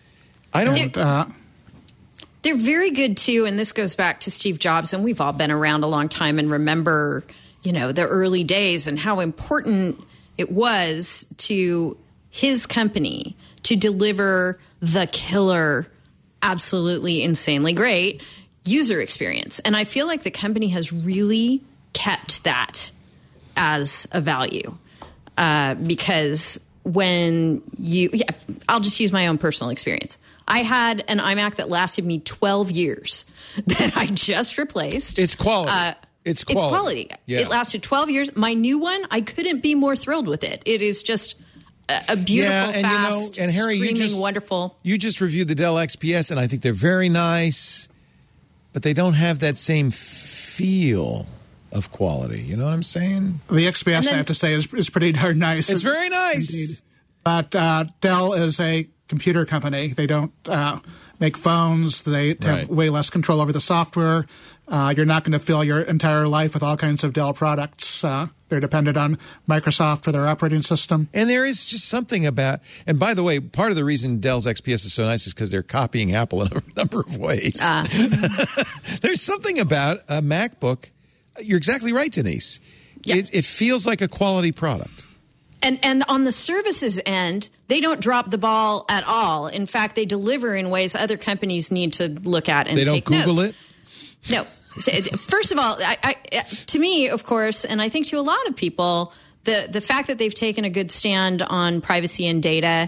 They're very good, too, and this goes back to Steve Jobs, and we've all been around a long time and remember, the early days and how important it was to his company to deliver the killer, absolutely insanely great user experience. And I feel like the company has really kept that as a value because when I'll just use my own personal experience. I had an iMac that lasted me 12 years that I just replaced. It's quality. It's quality. Yeah. It lasted 12 years. My new one, I couldn't be more thrilled with it. It is just a beautiful, and fast, and Harry, screaming, wonderful. You just reviewed the Dell XPS, and I think they're very nice, but they don't have that same feel of quality. You know what I'm saying? The XPS, I have to say, is pretty darn nice. It's very nice. Indeed. But Dell is a computer company. They don't make phones. They have way less control over the software. You're not going to fill your entire life with all kinds of Dell products. They're dependent on Microsoft for their operating system. And there is just something about, and by the way, part of the reason Dell's XPS is so nice is because they're copying Apple in a number of ways. There's something about a MacBook. You're exactly right, Denise. Yeah. It feels like a quality product. And on the services end, they don't drop the ball at all. In fact, they deliver in ways other companies need to look at and take notes. They don't Google it? No. First of all, to me, of course, and I think to a lot of people, the fact that they've taken a good stand on privacy and data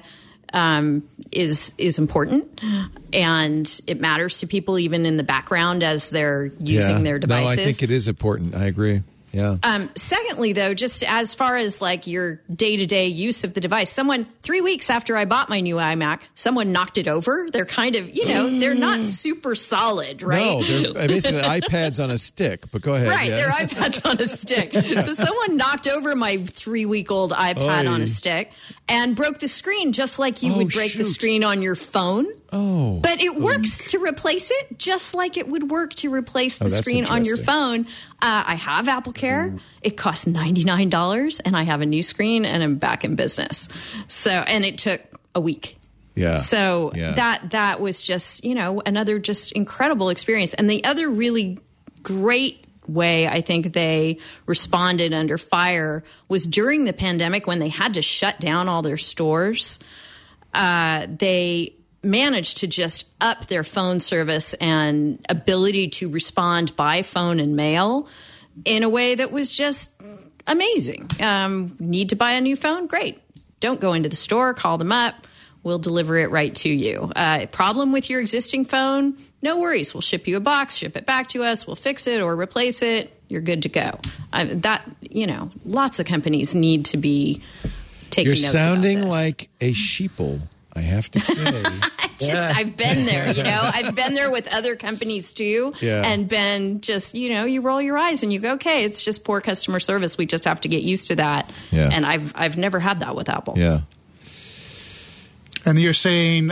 is important, and it matters to people even in the background as they're using their devices. No, I think it is important. I agree. Yeah. Secondly, though, just as far as like your day-to-day use of the device, 3 weeks after I bought my new iMac, someone knocked it over. They're kind of, they're not super solid, right? No, they're basically iPads on a stick, but go ahead. Right, yeah. they're iPads on a stick. So someone knocked over my 3-week-old iPad on a stick and broke the screen just like you would break the screen on your phone. Oh. But it works to replace it just like it would work to replace the screen on your phone. I have Apple Care. It costs $99, and I have a new screen, and I'm back in business. So, and it took a week. Yeah. So that was just, another just incredible experience. And the other really great way I think they responded under fire was during the pandemic when they had to shut down all their stores. They managed to just up their phone service and ability to respond by phone and mail in a way that was just amazing. Need to buy a new phone? Great. Don't go into the store, call them up. We'll deliver it right to you. Problem with your existing phone? No worries. We'll ship you a box, ship it back to us. We'll fix it or replace it. You're good to go. Lots of companies need to be taking notes about this. You're sounding like a sheeple, I have to say. I've been there, I've been there with other companies too, and been just, you roll your eyes and you go, okay, it's just poor customer service. We just have to get used to that. Yeah. And I've never had that with Apple. Yeah. And you're saying,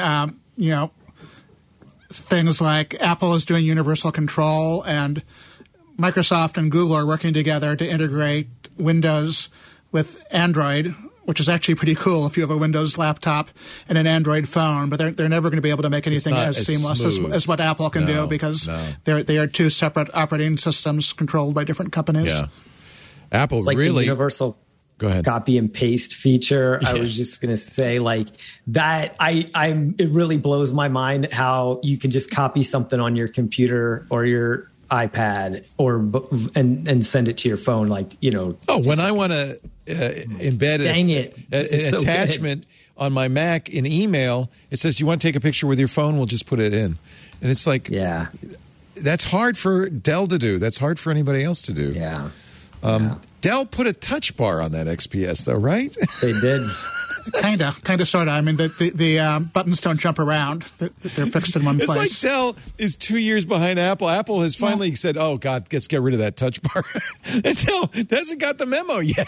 things like Apple is doing universal control and Microsoft and Google are working together to integrate Windows with Android, which is actually pretty cool if you have a Windows laptop and an Android phone, but they're never going to be able to make anything as seamless as what Apple can do because they are two separate operating systems controlled by different companies. Yeah. Apple it's like really the universal Go ahead. Copy and paste feature. I was just going to say like that. It really blows my mind how you can just copy something on your computer or your iPad and send it to your phone. When I want to embed an attachment on my Mac in email, it says, you want to take a picture with your phone? We'll just put it in. And it's like, that's hard for Dell to do. That's hard for anybody else to do. Yeah. Dell put a touch bar on that XPS, though, right? They did. Kind of, sort of. I mean, the buttons don't jump around. They're fixed in one place. It's like Dell is 2 years behind Apple. Apple has finally said, oh, God, let's get rid of that touch bar. And Dell hasn't got the memo yet.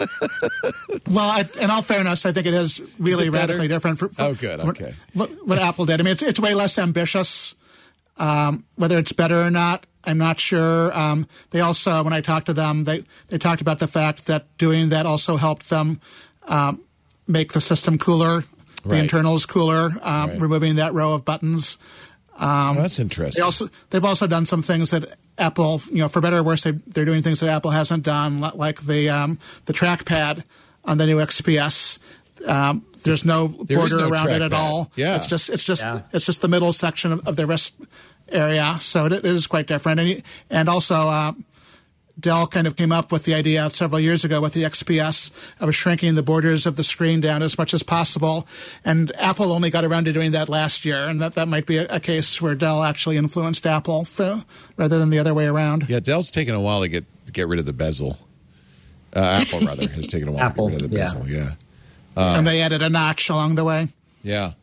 Well, in all fairness, I think it is really radically different. Good. Okay. What Apple did. I mean, it's way less ambitious. Whether it's better or not, I'm not sure. They also, when I talked to them, they talked about the fact that doing that also helped them make the system cooler, the internals cooler, removing that row of buttons. That's interesting. They've also done some things that Apple, for better or worse, they're doing things that Apple hasn't done, like the trackpad on the new XPS. There's no border around it at all. Yeah. It's just the middle section of the wrist area. So it is quite different. And also, Dell kind of came up with the idea several years ago with the XPS of shrinking the borders of the screen down as much as possible. And Apple only got around to doing that last year. And that might be a case where Dell actually influenced Apple rather than the other way around. Yeah, Dell's taken a while to get rid of the bezel. Apple, rather, has taken a while to get rid of the bezel. Yeah. And they added a notch along the way. Yeah.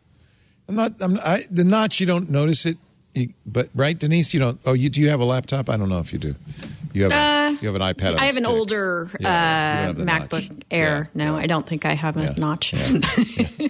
The notch, you don't notice it. But right, Denise, you don't. Oh, do you have a laptop? I don't know if you do. You have an iPad. I have an older MacBook notch. Air. No, I don't think I have a notch. Yeah.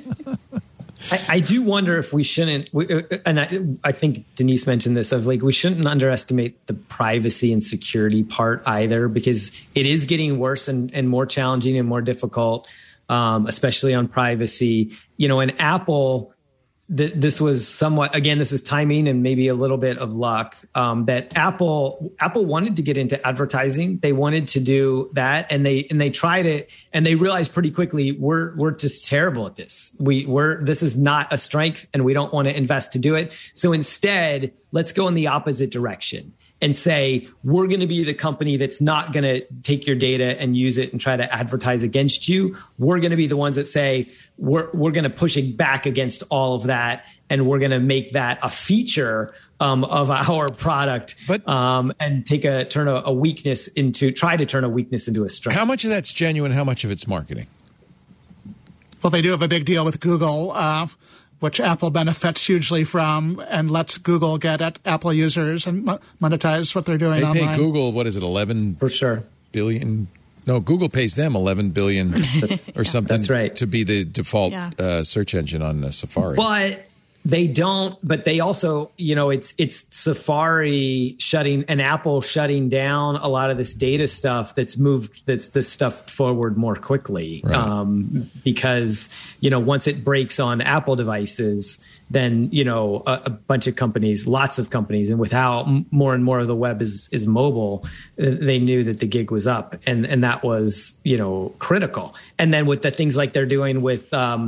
I do wonder if we shouldn't, and I think Denise mentioned this, of like we shouldn't underestimate the privacy and security part either, because it is getting worse and more challenging and more difficult, especially on privacy. And Apple, this was somewhat, again, this is timing and maybe a little bit of luck, that Apple wanted to get into advertising. They wanted to do that, and they tried it, and they realized pretty quickly we're just terrible at this. This is not a strength, and we don't want to invest to do it. So instead, let's go in the opposite direction and say, we're going to be the company that's not going to take your data and use it and try to advertise against you. We're going to be the ones that say, we're going to push it back against all of that. And we're going to make that a feature of our product, and try to turn a weakness into a strength. How much of that's genuine? How much of it's marketing? Well, they do have a big deal with Google, which Apple benefits hugely from, and lets Google get at Apple users and monetize what they're doing online. They pay Google, what is it, 11 for sure billion? No, Google pays them 11 billion or something. That's right. To be the default search engine on Safari. But they don't. But they also, it's Safari shutting and Apple shutting down a lot of this data stuff that's moved this stuff forward more quickly, right. Because once it breaks on Apple devices, then a bunch of companies, lots of companies, and with how more and more of the web is mobile, they knew that the gig was up, and that was critical. And then with the things like they're doing with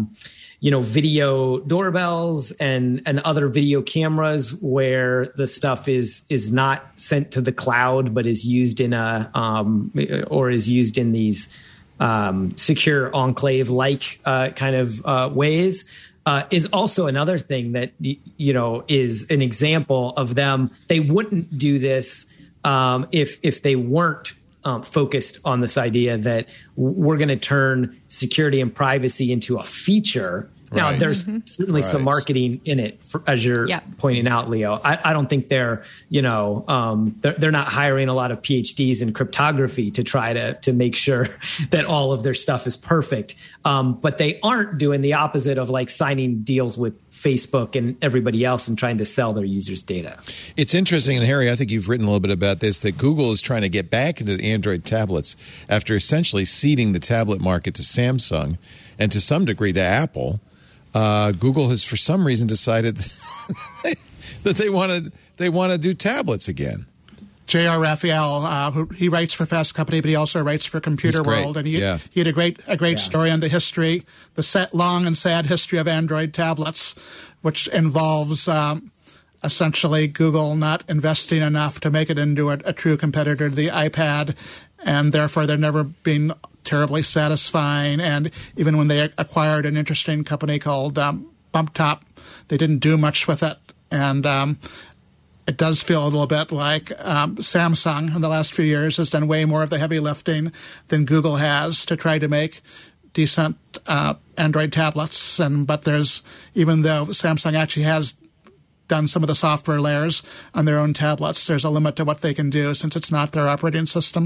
video doorbells and other video cameras, where the stuff is not sent to the cloud, but is used in these secure enclave like kind of ways. Is also another thing that is an example of them. They wouldn't do this if they weren't focused on this idea that we're going to turn security and privacy into a feature. Now, there's certainly some marketing in it, as you're pointing out, Leo. I don't think they're not hiring a lot of PhDs in cryptography to try to make sure that all of their stuff is perfect. But they aren't doing the opposite of like signing deals with Facebook and everybody else and trying to sell their users' data. It's interesting, and Harry, I think you've written a little bit about this, that Google is trying to get back into the Android tablets after essentially ceding the tablet market to Samsung and to some degree to Apple. Google has, for some reason, decided that they want to do tablets again. J.R. Raphael, he writes for Fast Company, but he also writes for Computer World, and he had a great story on the long and sad history of Android tablets, which involves essentially Google not investing enough to make it into a true competitor to the iPad, and therefore there never been terribly satisfying. And even when they acquired an interesting company called BumpTop, they didn't do much with it. And it does feel a little bit like Samsung in the last few years has done way more of the heavy lifting than Google has to try to make decent Android tablets. But even though Samsung actually has done some of the software layers on their own tablets, there's a limit to what they can do since it's not their operating system.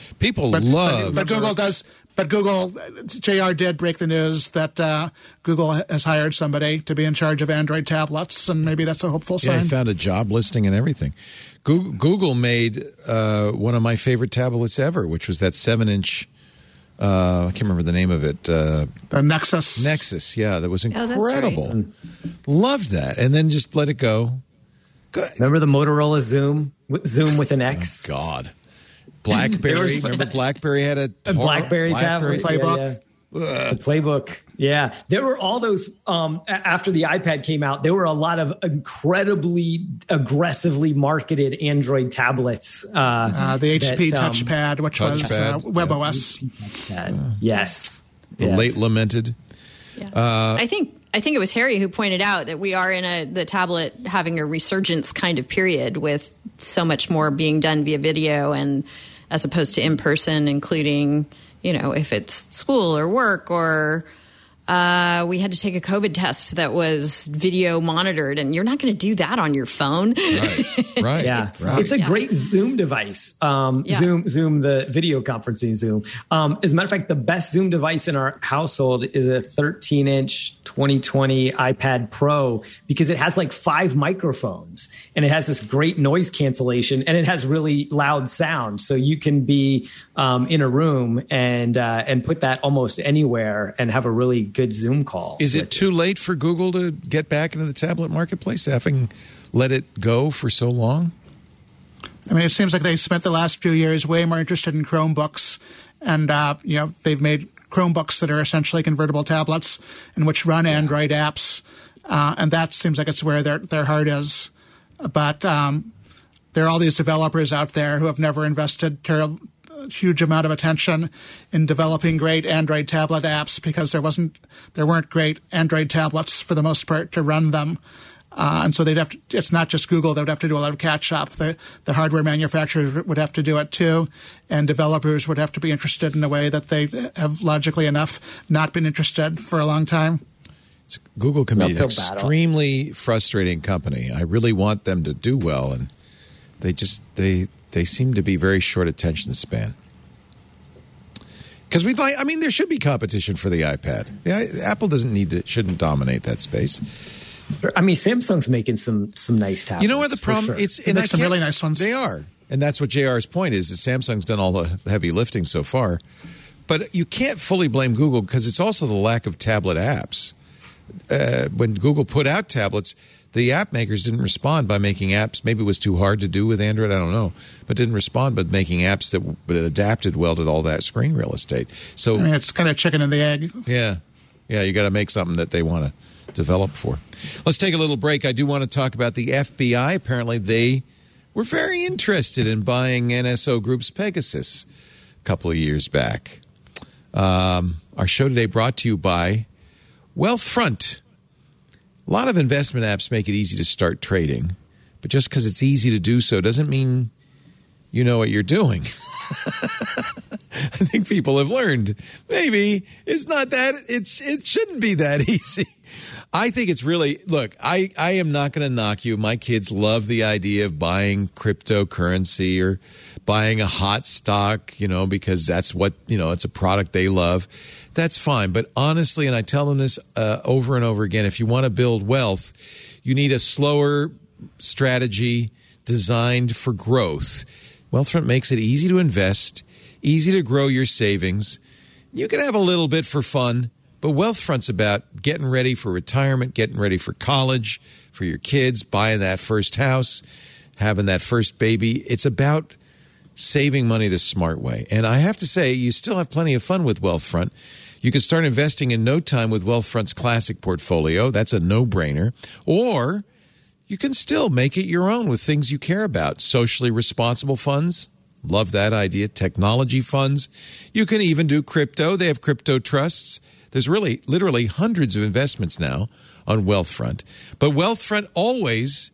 But Google, JR did break the news that Google has hired somebody to be in charge of Android tablets, and maybe that's a hopeful sign. Yeah, he found a job listing and everything. Google made one of my favorite tablets ever, which was that 7-inch. I can't remember the name of it. The Nexus. Nexus, yeah, that was incredible. Oh, that's right. Loved that, and then just let it go. Good. Remember the Motorola Zoom with an X? Oh, God. BlackBerry. Remember BlackBerry had a BlackBerry tablet Playbook. Yeah. The Playbook. Yeah. There were all those, after the iPad came out, there were a lot of incredibly aggressively marketed Android tablets. The HP Touchpad, which was WebOS. Yes. The late lamented. Yeah. I think it was Harry who pointed out that we are in the tablet having a resurgence kind of period, with so much more being done via video and as opposed to in person, including, if it's school or work or we had to take a COVID test that was video monitored, and you're not going to do that on your phone. Right. Yeah. Right. It's a great Zoom device. Zoom, the video conferencing Zoom. As a matter of fact, the best Zoom device in our household is a 13-inch 2020 iPad Pro, because it has like 5 microphones and it has this great noise cancellation and it has really loud sound. So you can be in a room and put that almost anywhere and have a really good Zoom call. Is it too late for Google to get back into the tablet marketplace, having let it go for so long? I mean, it seems like they spent the last few years way more interested in Chromebooks, and they've made Chromebooks that are essentially convertible tablets in which run Android apps, and that seems like it's where their heart is. But there are all these developers out there who have never invested huge amount of attention in developing great Android tablet apps because there weren't great Android tablets for the most part to run them. And so it's not just Google that would have to do a lot of catch up. The hardware manufacturers would have to do it too. And developers would have to be interested in a way that they have logically enough not been interested for a long time. Google can be an extremely frustrating company. I really want them to do well, and they seem to be very short attention span. Because there should be competition for the iPad. Apple shouldn't dominate that space. I mean, Samsung's making some nice tablets. You know what the problem? Sure. They make some really nice ones. They are, and that's what JR's point is. That Samsung's done all the heavy lifting so far, but you can't fully blame Google because it's also the lack of tablet apps. When Google put out tablets, the app makers didn't respond by making apps. Maybe it was too hard to do with Android, I don't know. But didn't respond by making apps that adapted well to all that screen real estate. So I mean, it's kind of chicken and the egg. Yeah, you got to make something that they want to develop for. Let's take a little break. I do want to talk about the FBI. Apparently they were very interested in buying NSO Group's Pegasus a couple of years back. Our show today brought to you by Wealthfront. A lot of investment apps make it easy to start trading, but just because it's easy to do so doesn't mean you know what you're doing. I think people have learned maybe it's not that it shouldn't be that easy. I think it's really, look, I am not going to knock you. My kids love the idea of buying cryptocurrency or buying a hot stock, because that's what, it's a product they love. That's fine. But honestly, and I tell them this over and over again, if you want to build wealth, you need a slower strategy designed for growth. Wealthfront makes it easy to invest, easy to grow your savings. You can have a little bit for fun, but Wealthfront's about getting ready for retirement, getting ready for college, for your kids, buying that first house, having that first baby. It's about saving money the smart way. And I have to say, you still have plenty of fun with Wealthfront. You can start investing in no time with Wealthfront's classic portfolio. That's a no-brainer. Or you can still make it your own with things you care about. Socially responsible funds. Love that idea. Technology funds. You can even do crypto. They have crypto trusts. There's literally hundreds of investments now on Wealthfront. But Wealthfront always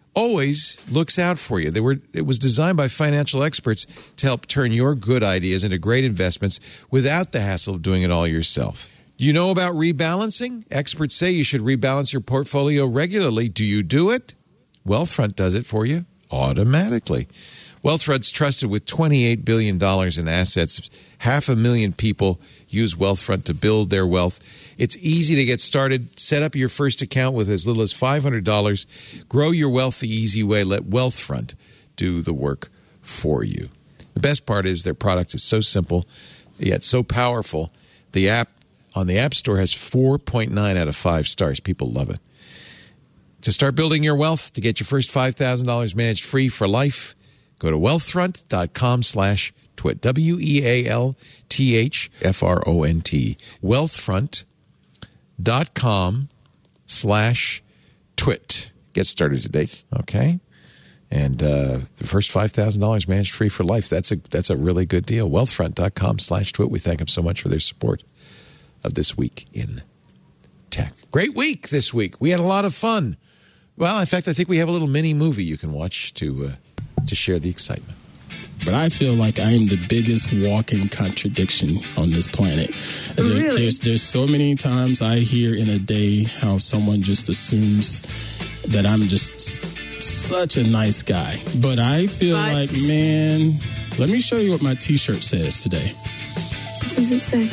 looks out for you. It was designed by financial experts to help turn your good ideas into great investments without the hassle of doing it all yourself. Do you know about rebalancing? Experts say you should rebalance your portfolio regularly. Do you do it? Wealthfront does it for you automatically. Wealthfront's trusted with $28 billion in assets. 500,000 people use Wealthfront to build their wealth. It's easy to get started. Set up your first account with as little as $500. Grow your wealth the easy way. Let Wealthfront do the work for you. The best part is their product is so simple, yet so powerful. The app on the App Store has 4.9 out of 5 stars. People love it. To start building your wealth, to get your first $5,000 managed free for life, go to wealthfront.com/twit. WEALTHFRONT. Wealthfront.com/twit. Get started today. Okay. And the first $5,000 managed free for life. That's a really good deal. Wealthfront.com/twit. We thank them so much for their support of This Week in Tech. Great week this week. We had a lot of fun. Well, in fact, I think we have a little mini movie you can watch to share the excitement. but I feel like I am the biggest walking contradiction on this planet. Really? There's so many times I hear in a day how someone just assumes that I'm just such a nice guy. But I feel like, man, let me show you what my T-shirt says today. What does it say?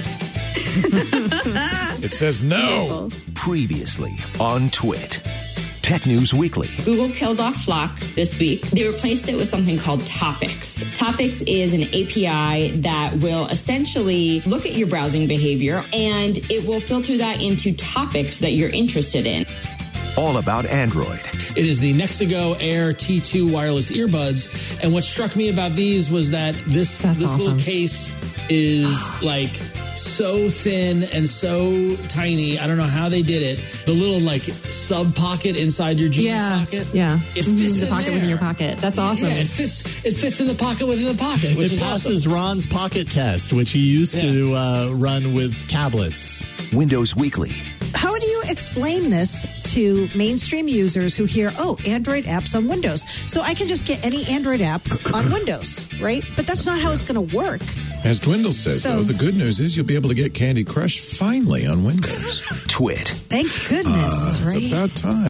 It says no. Previously on Twit. Tech News Weekly. Google killed off Flock this week. They replaced it with something called Topics. Topics is an API that will essentially look at your browsing behavior, and it will filter that into topics that you're interested in. All about Android. It is the Nexigo Air T2 wireless earbuds. And what struck me about these was that this awesome. Little case is like so thin and so tiny. I don't know how they did it. The little like sub pocket inside your jeans pocket. Yeah. It fits the in pocket there. within your pocket. That's awesome. Yeah, it fits in the pocket within the pocket, which it is passes awesome. Ron's pocket test, which he used to run with tablets. Windows Weekly. How do you explain this to mainstream users who hear, oh, Android apps on Windows? So I can just get any Android app on Windows, right? But that's not how it's going to work. As Dwindle says, though, the good news is you'll be able to get Candy Crush finally on Windows. Twit. Thank goodness, right? It's about time.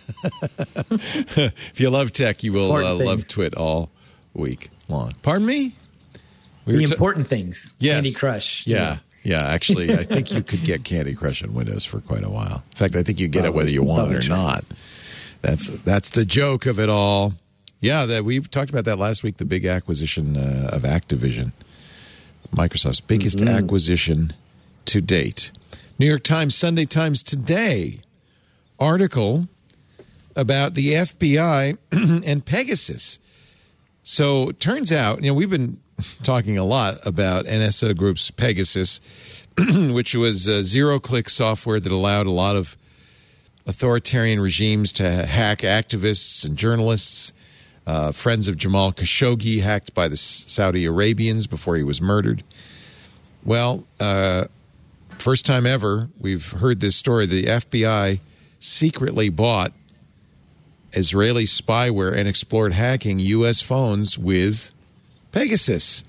If you love tech, you will love Twit all week long. Pardon me? The important things. Yes. Candy Crush. Yeah. Yeah, actually, I think you could get Candy Crush on Windows for quite a while. In fact, I think you get it whether you want it or not. That's the joke of it all. Yeah, we talked about that last week, the big acquisition of Activision. Microsoft's biggest acquisition to date. New York Times, Sunday Times Today article about the FBI and Pegasus. So it turns out, we've been talking a lot about NSO Group's Pegasus, which was zero-click software that allowed a lot of authoritarian regimes to hack activists and journalists. Friends of Jamal Khashoggi hacked by the Saudi Arabians before he was murdered. Well, first time ever we've heard this story. The FBI secretly bought Israeli spyware and explored hacking U.S. phones with Pegasus.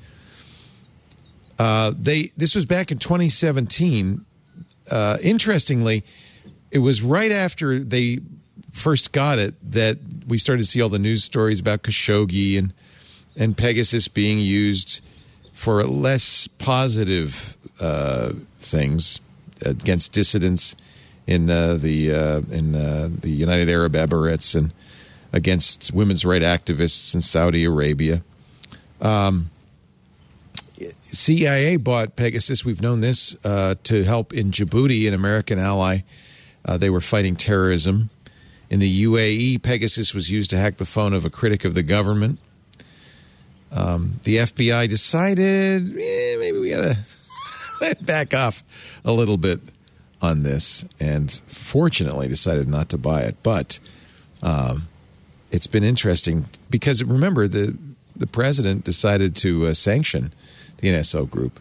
This was back in 2017. Interestingly, it was right after they first got it that we started to see all the news stories about Khashoggi and Pegasus being used for less positive things against dissidents in the United Arab Emirates and against women's rights activists in Saudi Arabia. CIA bought Pegasus. We've known this to help in Djibouti, an American ally. They were fighting terrorism. In the UAE, Pegasus was used to hack the phone of a critic of the government. The FBI decided maybe we got to back off a little bit on this, and fortunately decided not to buy it. But it's been interesting because, remember, the president decided to sanction the NSO Group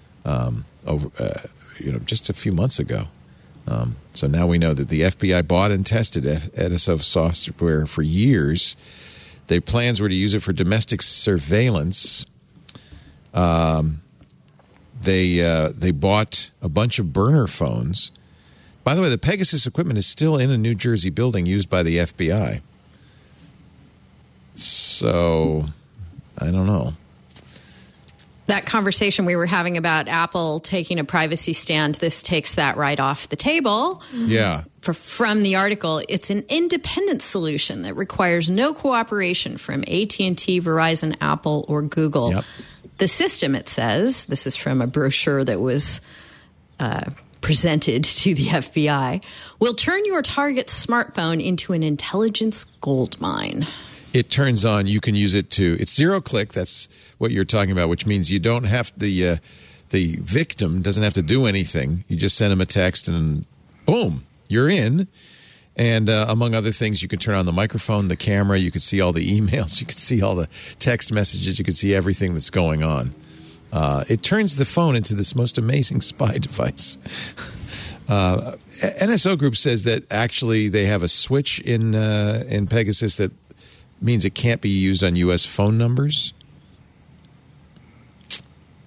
just a few months ago. So now we know that the FBI bought and tested NSO software for years. Their plans were to use it for domestic surveillance. They bought a bunch of burner phones. By the way, the Pegasus equipment is still in a New Jersey building used by the FBI. So, I don't know. That conversation we were having about Apple taking a privacy stand, this takes that right off the table. Yeah. From the article, it's an independent solution that requires no cooperation from AT&T, Verizon, Apple, or Google. Yep. The system, it says, this is from a brochure that was presented to the FBI, will turn your target smartphone into an intelligence goldmine. It turns on, you can use it to, it's zero click, that's what you're talking about, which means you don't have, the victim doesn't have to do anything. You just send them a text and boom, you're in. And among other things, you can turn on the microphone, the camera, you can see all the emails, you can see all the text messages, you can see everything that's going on. It turns the phone into this most amazing spy device. NSO Group says that actually they have a switch in Pegasus that means it can't be used on U.S. phone numbers.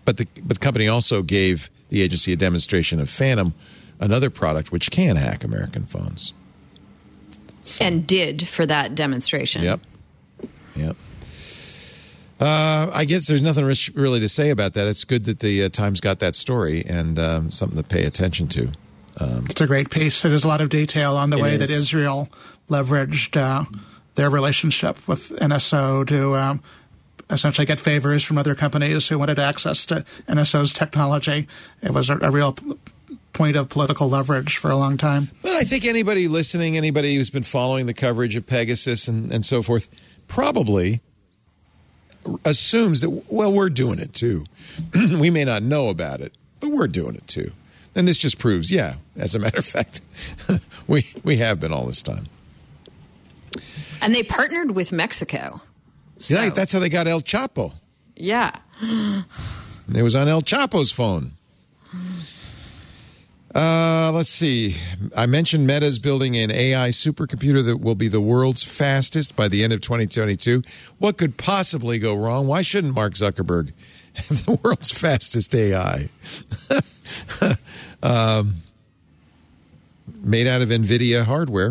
But the company also gave the agency a demonstration of Phantom, another product which can hack American phones. And did for that demonstration. Yep. I guess there's nothing really to say about that. It's good that the Times got that story and something to pay attention to. It's a great piece. There's a lot of detail on the way that Israel leveraged their relationship with NSO to essentially get favors from other companies who wanted access to NSO's technology. It was a real point of political leverage for a long time. But I think anybody listening, anybody who's been following the coverage of Pegasus and so forth, probably assumes that, well, we're doing it too. We may not know about it, but we're doing it too. And this just proves, yeah, as a matter of fact, we have been all this time. And they partnered with Mexico. So. Yeah, that's how they got El Chapo. Yeah. It was on El Chapo's phone. Let's see. I mentioned Meta's building an AI supercomputer that will be the world's fastest by the end of 2022. What could possibly go wrong? Why shouldn't Mark Zuckerberg have the world's fastest AI? Made out of NVIDIA hardware.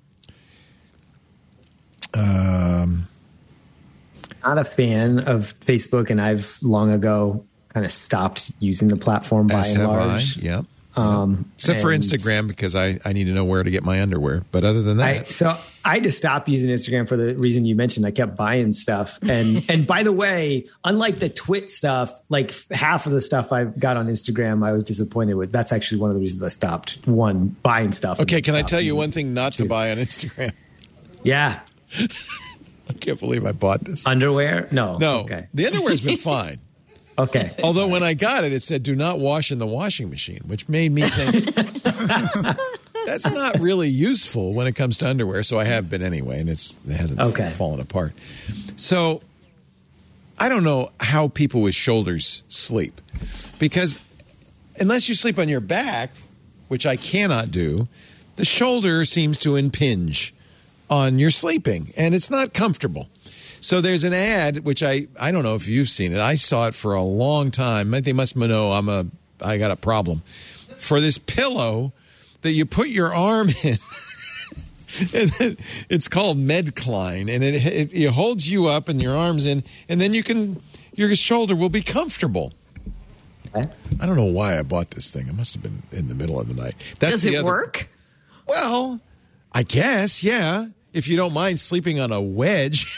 Not a fan of Facebook, and I've long ago kind of stopped using the platform by and large. Yep. Except for Instagram, because I need to know where to get my underwear. But other than that, I just stopped using Instagram for the reason you mentioned. I kept buying stuff, and by the way, unlike the Twit stuff, like half of the stuff I got on Instagram, I was disappointed with. That's actually one of the reasons I stopped. One, buying stuff. Okay, can I tell you one thing not to buy on Instagram? Yeah. I can't believe I bought this. Underwear? No. Okay. The underwear's been fine. Okay. Although when I got it, it said, do not wash in the washing machine, which made me think that's not really useful when it comes to underwear. So I have been anyway, and it hasn't fallen apart. So I don't know how people with shoulders sleep. Because unless you sleep on your back, which I cannot do, the shoulder seems to impinge on your sleeping, and it's not comfortable. So there's an ad, which I don't know if you've seen it. I saw it for a long time. They must know I got a problem. For this pillow that you put your arm in. And it's called Medcline, and it holds you up and your arms in, and then your shoulder will be comfortable. Okay. I don't know why I bought this thing. It must have been in the middle of the night. Does it work? Well, I guess, yeah. If you don't mind sleeping on a wedge.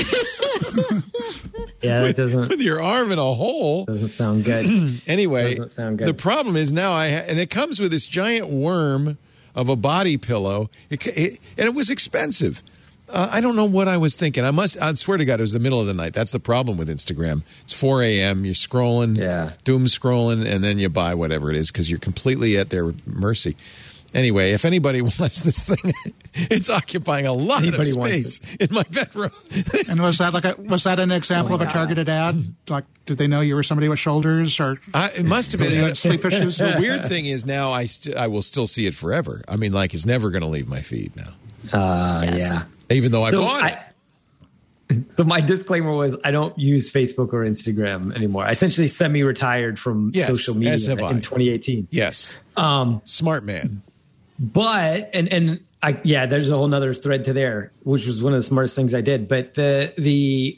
Yeah, that doesn't. With your arm in a hole. Doesn't sound good. Anyway, the problem is now and it comes with this giant worm of a body pillow. And it was expensive. I don't know what I was thinking. I swear to God, it was the middle of the night. That's the problem with Instagram. It's 4 a.m. You're scrolling, doom scrolling, and then you buy whatever it is because you're completely at their mercy. Anyway, if anybody wants this thing, it's occupying a lot of space in my bedroom. And was that an example of a targeted ad? Like, did they know you were somebody with shoulders, or it must have been sleep issues? The weird thing is now I will still see it forever. I mean, like it's never going to leave my feed now. Yeah. Even though I bought it. So my disclaimer was I don't use Facebook or Instagram anymore. I essentially semi-retired from social media in 2018. Yes. Smart man. But there's a whole nother thread to there, which was one of the smartest things I did. But the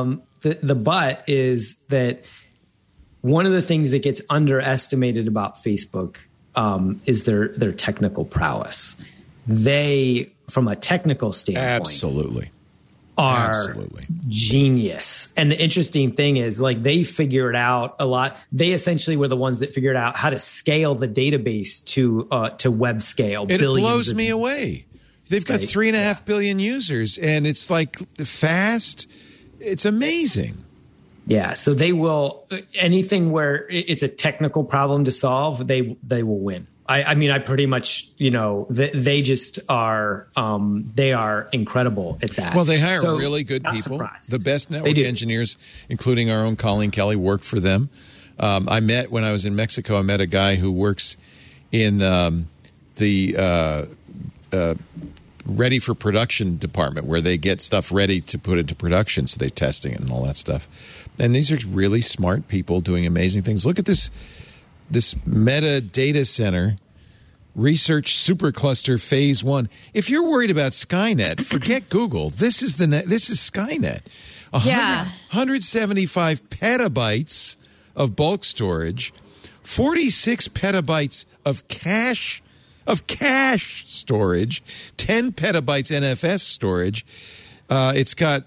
but is that one of the things that gets underestimated about Facebook is their technical prowess. They, from a technical standpoint, are genius. And the interesting thing is, like, they figured out a lot. They essentially were the ones that figured out how to scale the database to web scale. It blows me away. They've got 3.5 billion users, and it's like fast. It's amazing. Yeah. So they will, anything where it's a technical problem to solve, they will win. I mean, I pretty much, they just are, they are incredible at that. Well, they hire really good people. The best network engineers, including our own Colleen Kelly, work for them. When I was in Mexico, I met a guy who works in the ready for production department where they get stuff ready to put into production. So they're testing it and all that stuff. And these are really smart people doing amazing things. Look at this Meta data center research supercluster phase 1. If you're worried about Skynet, forget Google. This is Skynet. 175 petabytes of bulk storage, 46 petabytes of cache storage, 10 petabytes NFS storage. It's got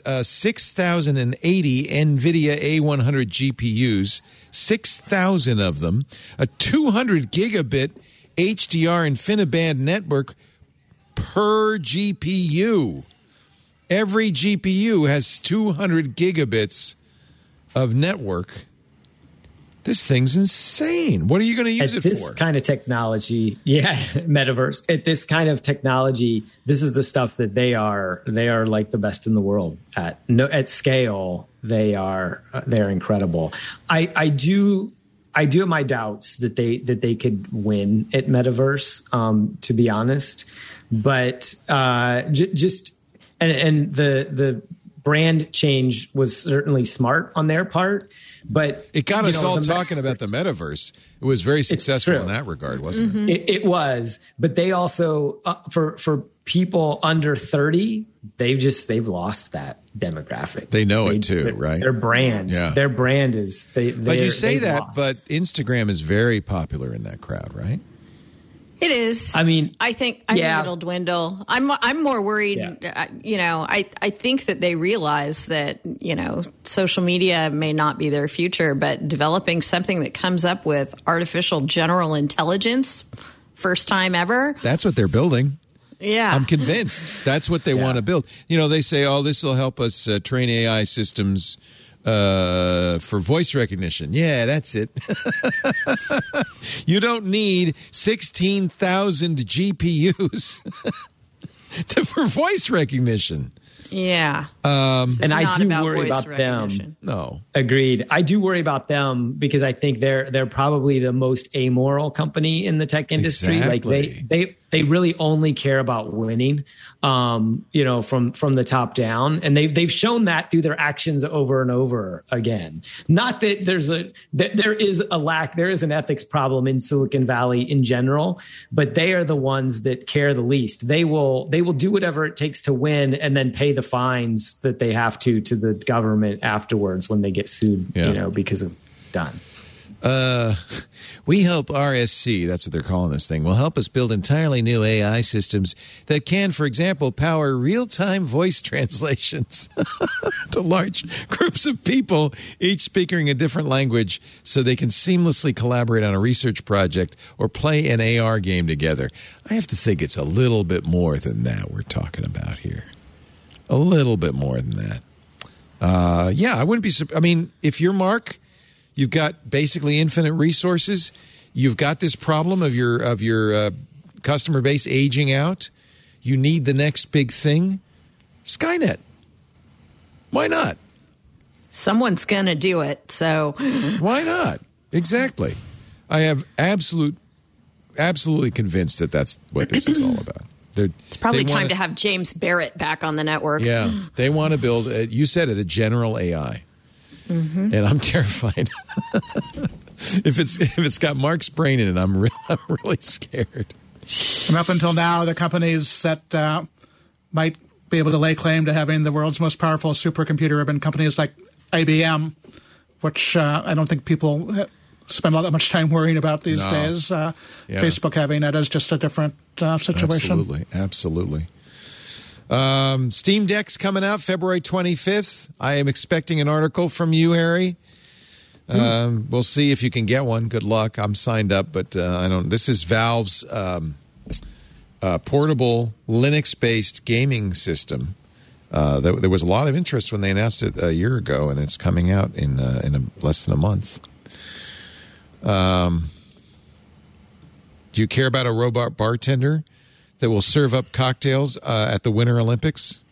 6,080 NVIDIA A100 GPUs, 6,000 of them, a 200 gigabit HDR InfiniBand network per GPU. Every GPU has 200 gigabits of network. This thing's insane. What are you going to use it for? This kind of technology, metaverse. At this kind of technology, this is the stuff that they are like the best in the world at. No, at scale, they're incredible. I do have my doubts that they could win at metaverse. To be honest, but just the brand change was certainly smart on their part. But it got us all talking about the metaverse. It was very successful in that regard, wasn't it? It was, but they also for people under 30, they've lost that demographic. They know it too, right? Their brand, their brand is. But you say that, but Instagram is very popular in that crowd, right? It is. I mean, I think it'll dwindle. I'm more worried. I think that they realize that social media may not be their future, but developing something that comes up with artificial general intelligence, first time ever. That's what they're building. Yeah, I'm convinced that's what they want to build. They say, "Oh, this will help us train AI systems for voice recognition." Yeah, that's it. You don't need 16,000 GPUs for voice recognition. Yeah. And I do worry about them. No. Agreed. I do worry about them because I think they're probably the most amoral company in the tech industry. Exactly. Like they really only care about winning, from the top down. And they've shown that through their actions over and over again. Not that there is an ethics problem in Silicon Valley in general, but they are the ones that care the least. They will do whatever it takes to win and then pay the fines that they have to the government afterwards when they get sued, because of done. We help RSC, that's what they're calling this thing, will help us build entirely new AI systems that can, for example, power real-time voice translations to large groups of people, each speaking a different language, so they can seamlessly collaborate on a research project or play an AR game together. I have to think it's a little bit more than that we're talking about here. A little bit more than that. I wouldn't be surprised. I mean, if you're Mark, you've got basically infinite resources. You've got this problem of your customer base aging out. You need the next big thing. Skynet. Why not? Someone's going to do it. So why not? Exactly. I am absolutely convinced that that's what this is all about. It's probably time to have James Barrett back on the network. Yeah, they want to build. You said it, a general AI. Mm-hmm. And I'm terrified. If it's got Mark's brain in it, I'm really scared. And up until now, the companies that might be able to lay claim to having the world's most powerful supercomputer have been companies like IBM, which I don't think people spend all that much time worrying about these days. Facebook having it is just a different situation. Absolutely. Steam Deck's coming out February 25th. I am expecting an article from you, Harry. We'll see if you can get one. Good luck. I'm signed up, but I don't. This is Valve's portable Linux-based gaming system. There was a lot of interest when they announced it a year ago, and it's coming out in less than a month. Do you care about a robot bartender that will serve up cocktails at the Winter Olympics?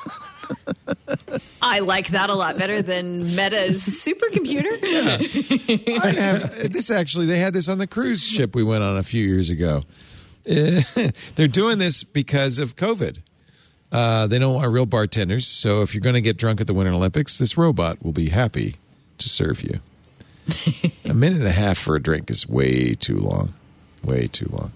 I like that a lot better than Meta's supercomputer. Yeah. They had this on the cruise ship we went on a few years ago. They're doing this because of COVID. They don't want real bartenders, so if you're going to get drunk at the Winter Olympics, this robot will be happy to serve you. A minute and a half for a drink is way too long. Way too long.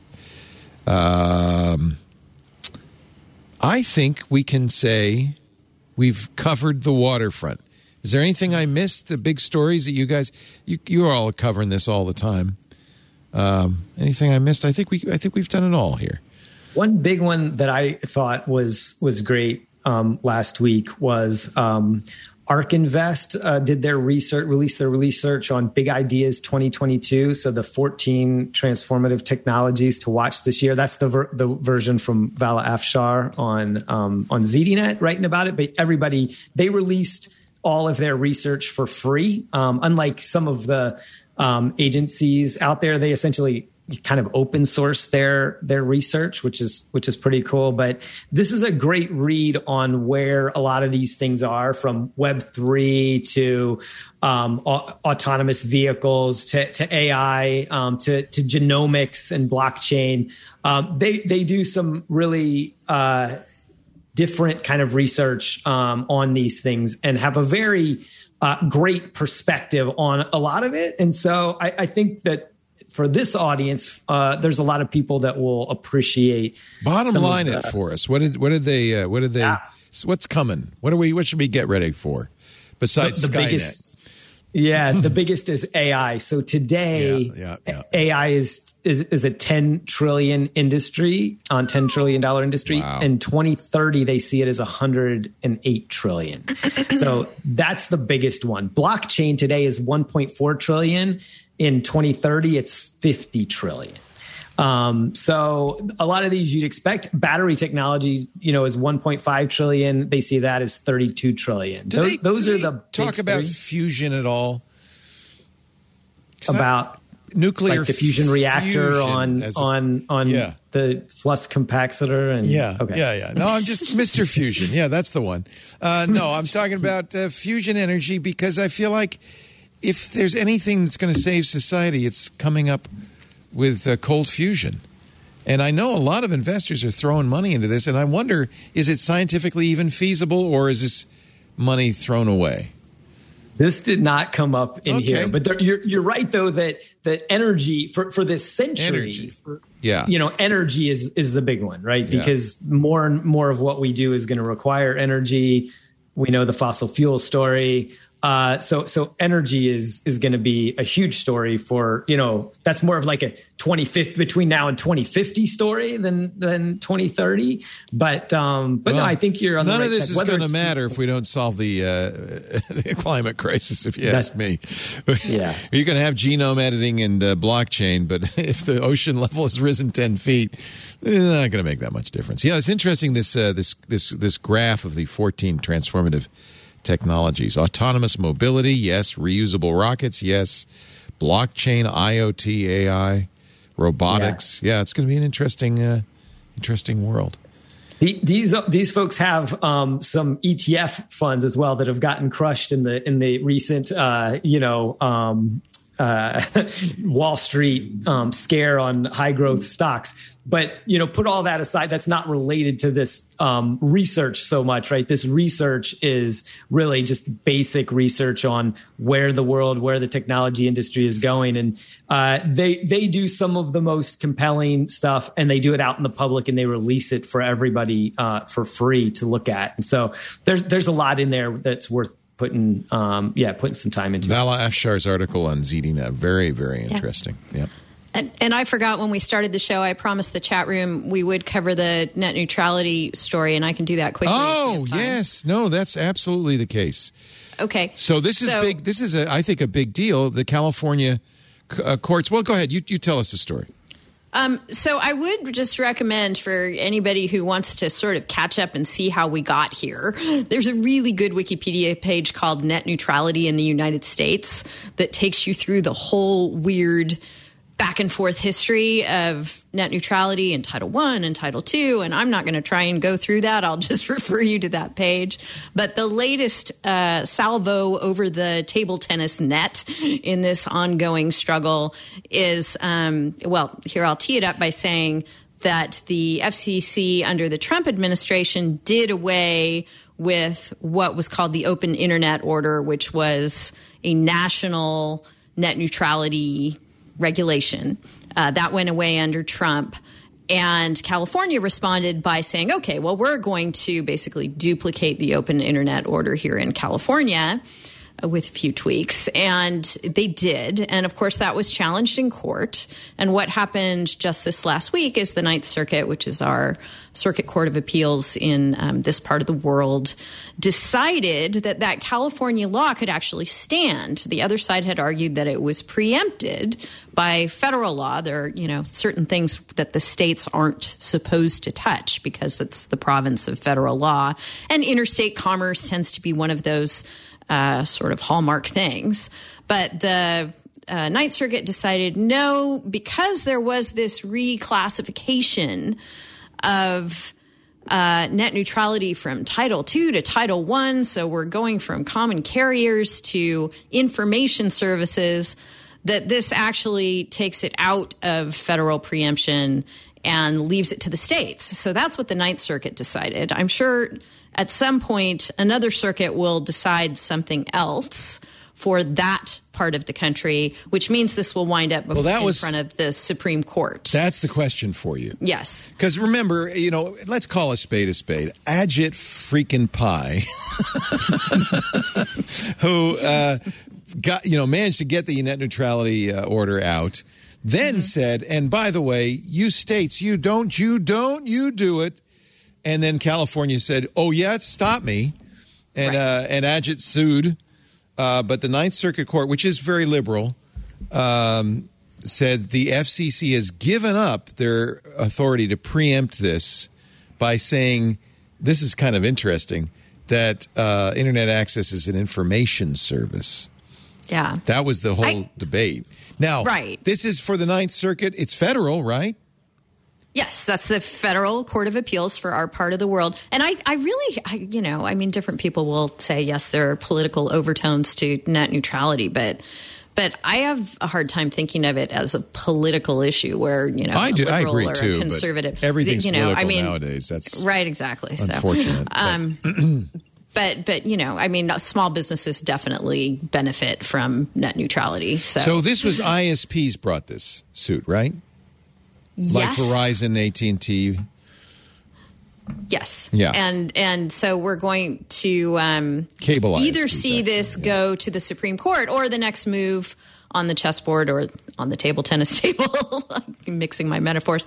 I think we can say we've covered the waterfront. Is there anything I missed? The big stories that you guys, you are all covering this all the time. Anything I missed? I think we've done it all here. One big one that I thought was great last week was ARK Invest did their research on Big Ideas 2022. So the 14 transformative technologies to watch this year. That's the version from Vala Afshar on ZDNet writing about it. But they released all of their research for free. Unlike some of the agencies out there, they essentially kind of open source their research, which is pretty cool. But this is a great read on where a lot of these things are, from Web3 to autonomous vehicles to AI to genomics and blockchain. They do some really different kind of research on these things and have a very great perspective on a lot of it. And so I think that for this audience, there's a lot of people that will appreciate. Bottom line it for us. What did they? Yeah. What's coming? What should we get ready for? Besides the Skynet. Biggest, the biggest is AI. So today, AI is a $10 trillion industry, $10 trillion industry. Wow. In 2030, they see it as $108 trillion. So that's the biggest one. Blockchain today is $1.4 trillion. In 2030, it's 50 trillion. So a lot of these you'd expect. Battery technology, is 1.5 trillion. They see that as 32 trillion. Those are the talk about fusion at all? About nuclear like the fusion reactor fusion on the flux capacitor and No, I'm just Mr. Fusion. Yeah, that's the one. No, I'm talking about fusion energy, because I feel like if there's anything that's going to save society, it's coming up with cold fusion. And I know a lot of investors are throwing money into this, and I wonder, is it scientifically even feasible, or is this money thrown away? This did not come up in here, but you're right though that energy for this century, energy is the big one, right? Yeah. Because more and more of what we do is going to require energy. We know the fossil fuel story. So energy is going to be a huge story for, that's more of like a 2050 between now and 2050 story than 2030. But no, I think you're on the right None of this side. is going to matter if we don't solve the climate crisis, if you ask me. Yeah. You can have genome editing and blockchain, but if the ocean level has risen 10 feet, it's not going to make that much difference. Yeah, it's interesting, this graph of the 14 transformative technologies. Autonomous mobility, yes. Reusable rockets, yes. Blockchain, IoT, AI, robotics. Yeah, it's going to be an interesting world. These folks have some ETF funds as well that have gotten crushed in the recent Wall Street scare on high growth stocks. But, put all that aside, that's not related to this research so much, right? This research is really just basic research on where the technology industry is going. And they do some of the most compelling stuff, and they do it out in the public, and they release it for everybody for free to look at. And so there's a lot in there that's worth putting some time into. Vala Afshar's article on ZDNet, very, very interesting. Yeah. And I forgot when we started the show, I promised the chat room we would cover the net neutrality story, and I can do that quickly. Oh, yes. No, that's absolutely the case. Okay. So this is big. This is, I think, a big deal. The California courts. Well, go ahead. You tell us the story. So I would just recommend for anybody who wants to sort of catch up and see how we got here, there's a really good Wikipedia page called Net Neutrality in the United States that takes you through the whole weird back and forth history of net neutrality and Title I and Title II. And I'm not going to try and go through that. I'll just refer you to that page. But the latest salvo over the table tennis net in this ongoing struggle is, here, I'll tee it up by saying that the FCC under the Trump administration did away with what was called the Open Internet Order, which was a national net neutrality regulation. That went away under Trump. And California responded by saying, okay, well, we're going to basically duplicate the Open Internet Order here in California with a few tweaks. And they did. And of course, that was challenged in court. And what happened just this last week is the Ninth Circuit, which is our Circuit Court of Appeals in this part of the world, decided that that California law could actually stand. The other side had argued that it was preempted by federal law. There are, certain things that the states aren't supposed to touch because it's the province of federal law. And interstate commerce tends to be one of those sort of hallmark things. But the Ninth Circuit decided no, because there was this reclassification of net neutrality from Title II to Title I. So we're going from common carriers to information services, that this actually takes it out of federal preemption and leaves it to the states. So that's what the Ninth Circuit decided. I'm sure at some point another circuit will decide something else for that part of the country, which means this will wind up in front of the Supreme Court. That's the question for you. Yes. Because remember, let's call a spade a spade. Ajit freaking Pai, who managed to get the net neutrality order out, then said, and by the way, you states, you do it. And then California said, oh, yeah, stop me. And and Ajit sued. But the Ninth Circuit Court, which is very liberal, said the FCC has given up their authority to preempt this by saying, this is kind of interesting, that Internet access is an information service. Yeah. That was the whole debate. Now, this is for the Ninth Circuit. It's federal, right? Yes, that's the Federal Court of Appeals for our part of the world. And I really, different people will say, yes, there are political overtones to net neutrality, but I have a hard time thinking of it as a political issue where, I agree or too, a conservative. But everything's political nowadays. That's right, exactly. Unfortunate. But small businesses definitely benefit from net neutrality. So this was ISPs brought this suit, right? Like Verizon, AT&T. Yes. Yeah. And so we're going to cable either ISPs, see this go to the Supreme Court or the next move on the chessboard or on the tennis table. I'm mixing my metaphors.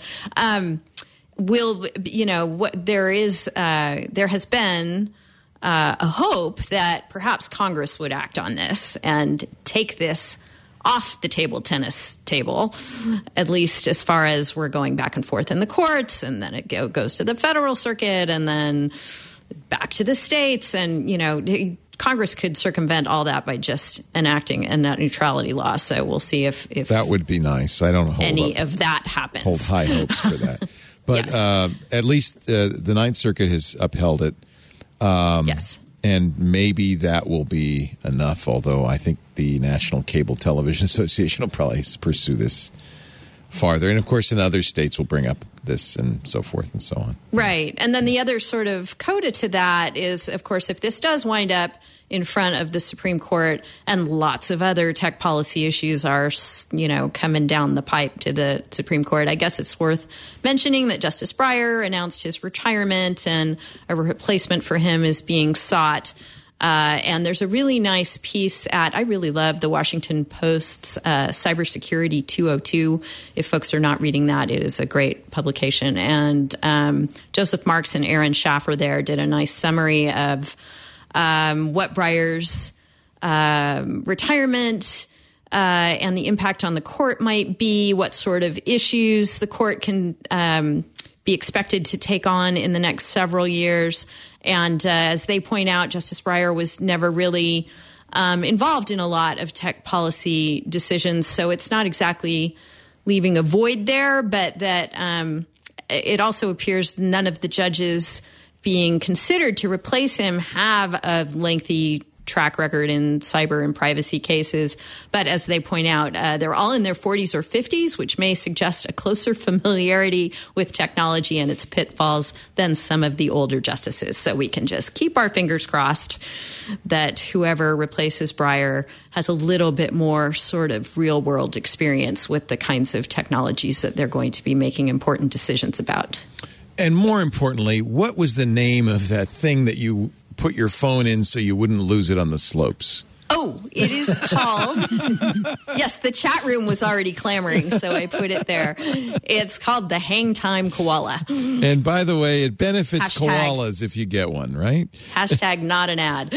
There has been a hope that perhaps Congress would act on this and take this off the tennis table, at least as far as we're going back and forth in the courts, and then it goes to the federal circuit and then back to the states. And, Congress could circumvent all that by just enacting a net neutrality law. So we'll see if that would be nice. I don't hold any of that happens. Hold high hopes for that. But yes. At least the Ninth Circuit has upheld it. Yes. And maybe that will be enough, although I think the National Cable Television Association will probably pursue this farther. And, of course, in other states will bring up this and so forth and so on. Right. And then the other sort of coda to that is, of course, if this does wind up in front of the Supreme Court and lots of other tech policy issues are, coming down the pipe to the Supreme Court, I guess it's worth mentioning that Justice Breyer announced his retirement and a replacement for him is being sought. And there's a really nice piece I really love the Washington Post's Cybersecurity 202. If folks are not reading that, it is a great publication. And Joseph Marks and Aaron Schaffer there did a nice summary of what Breyer's retirement and the impact on the court might be, what sort of issues the court can be expected to take on in the next several years. And as they point out, Justice Breyer was never really involved in a lot of tech policy decisions. So it's not exactly leaving a void there, but that it also appears none of the judges being considered to replace him have a lengthy track record in cyber and privacy cases. But as they point out, they're all in their 40s or 50s, which may suggest a closer familiarity with technology and its pitfalls than some of the older justices. So we can just keep our fingers crossed that whoever replaces Breyer has a little bit more sort of real world experience with the kinds of technologies that they're going to be making important decisions about. And more importantly, what was the name of that thing that you put your phone in so you wouldn't lose it on the slopes? Oh, it is called, yes, the chat room was already clamoring, so I put it there. It's called the Hang Time Koala. And by the way, it benefits koalas if you get one, right? Hashtag not an ad.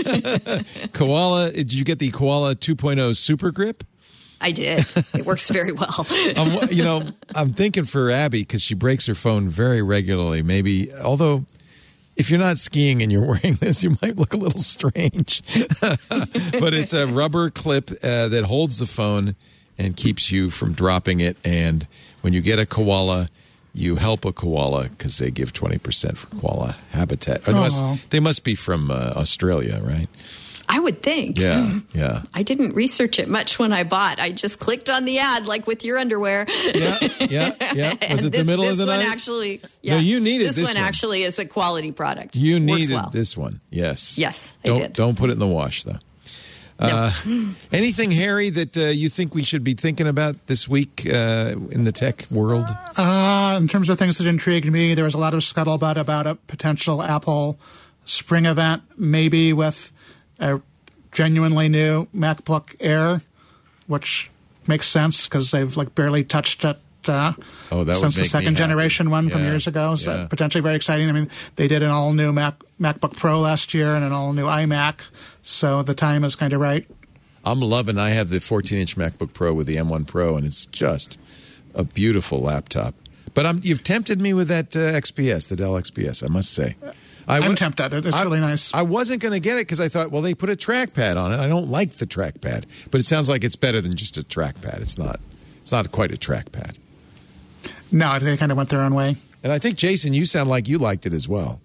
Koala, did you get the Koala 2.0 Super Grip? I did. It works very well. I'm thinking for Abby, because she breaks her phone very regularly, maybe, although if you're not skiing and you're wearing this, you might look a little strange. But it's a rubber clip that holds the phone and keeps you from dropping it. And when you get a koala, you help a koala because they give 20% for koala habitat. They must be from Australia, right? I would think. Yeah. I didn't research it much when I bought. I just clicked on the ad, like with your underwear. Yeah. Was it the middle of the night? Actually, no, you needed this one. Actually is a quality product. You needed this one. Yes. I did. Don't put it in the wash, though. No. Anything, Harry, that you think we should be thinking about this week in the tech world? In terms of things that intrigued me, there was a lot of scuttlebutt about a potential Apple spring event, maybe with a genuinely new MacBook Air, which makes sense because they've barely touched it since the second generation one from years ago. So potentially very exciting. I mean, they did an all-new MacBook Pro last year and an all-new iMac, so the time is kind of right. I'm loving. I have the 14-inch MacBook Pro with the M1 Pro, and it's just a beautiful laptop. But you've tempted me with that XPS, the Dell XPS, I must say. I'm tempted. It's really nice. I wasn't going to get it because I thought, well, they put a trackpad on it. I don't like the trackpad, but it sounds like it's better than just a trackpad. It's not quite a trackpad. No, they kind of went their own way. And I think, Jason, you sound like you liked it as well.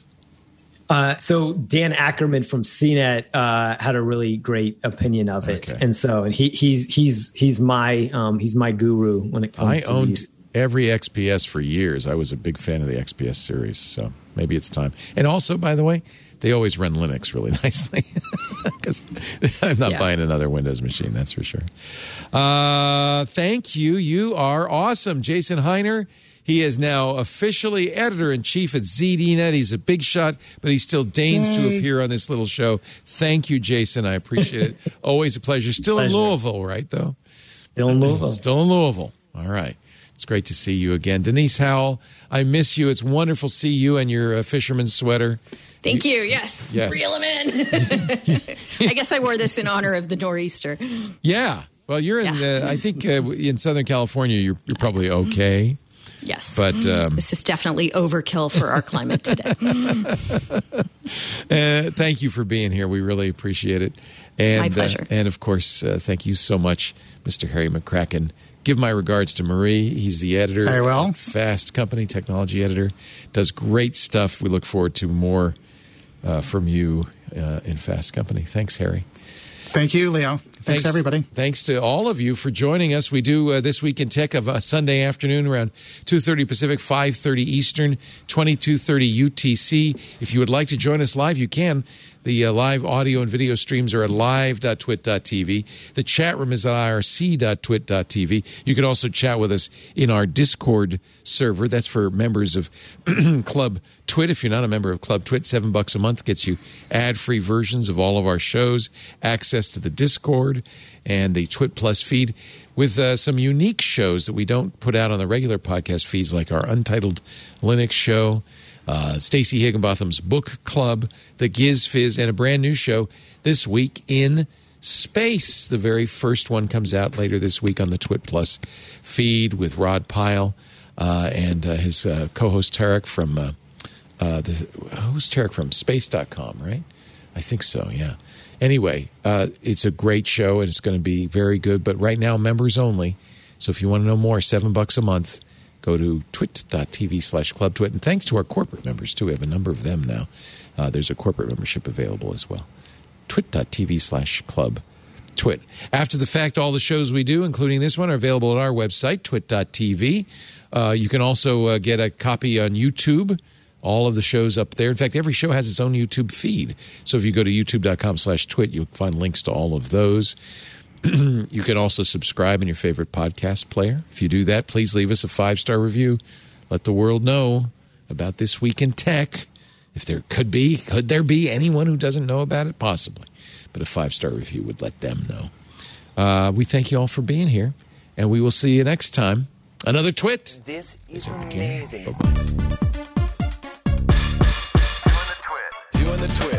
So Dan Ackerman from CNET had a really great opinion of it, and so he's my guru when it comes to owned these. Every XPS for years. I was a big fan of the XPS series, so maybe it's time. And also, by the way, they always run Linux really nicely because I'm not buying another Windows machine, that's for sure. Thank you. You are awesome. Jason Heiner, he is now officially editor-in-chief at ZDNet. He's a big shot, but he still deigns to appear on this little show. Thank you, Jason. I appreciate it. Always a pleasure. Still in Louisville, right, though? Still in Louisville. Still in Louisville. All right. It's great to see you again. Denise Howell, I miss you. It's wonderful to see you and your fisherman's sweater. Thank you. Yes. Reel him in. I guess I wore this in honor of the nor'easter. Yeah. Well, you're in, I think in Southern California, you're probably okay. Yes. But this is definitely overkill for our climate today. Thank you for being here. We really appreciate it. And, my pleasure. And, of course, thank you so much, Mr. Harry McCracken. Give my regards to Marie. He's the editor at Fast Company, technology editor. Does great stuff. We look forward to more from you in Fast Company. Thanks, Harry. Thank you, Leo. Thanks, everybody. Thanks to all of you for joining us. We do This Week in Tech of a Sunday afternoon around 2:30 Pacific, 5:30 Eastern, 22:30 UTC. If you would like to join us live, you can. The live audio and video streams are at live.twit.tv. The chat room is at irc.twit.tv. You can also chat with us in our Discord server. That's for members of Club Twit. If you're not a member of Club Twit, $7 a month gets you ad-free versions of all of our shows, access to the Discord and the Twit Plus feed with some unique shows that we don't put out on the regular podcast feeds, like our Untitled Linux show, Stacey Higginbotham's Book Club, The Giz Fizz, and a brand new show, This Week in Space. The very first one comes out later this week on the Twit Plus feed with Rod Pyle and his co-host Tarek from who's Tarek from Space.com, right? I think so, yeah. Anyway, it's a great show and it's going to be very good, but right now members only. So if you want to know more, $7 a month. Go to twit.tv/clubtwit. And thanks to our corporate members, too. We have a number of them now. There's a corporate membership available as well. twit.tv/club twit. After the fact, all the shows we do, including this one, are available at our website, twit.tv. You can also get a copy on YouTube. All of the shows up there. In fact, every show has its own YouTube feed. So if you go to youtube.com/twit, you'll find links to all of those. You can also subscribe in your favorite podcast player. If you do that, please leave us a 5-star review. Let the world know about This Week in Tech. If there could there be anyone who doesn't know about it? Possibly. But a 5-star review would let them know. We thank you all for being here, and we will see you next time. Another Twit. This is amazing. Bye-bye. Doing the Twit.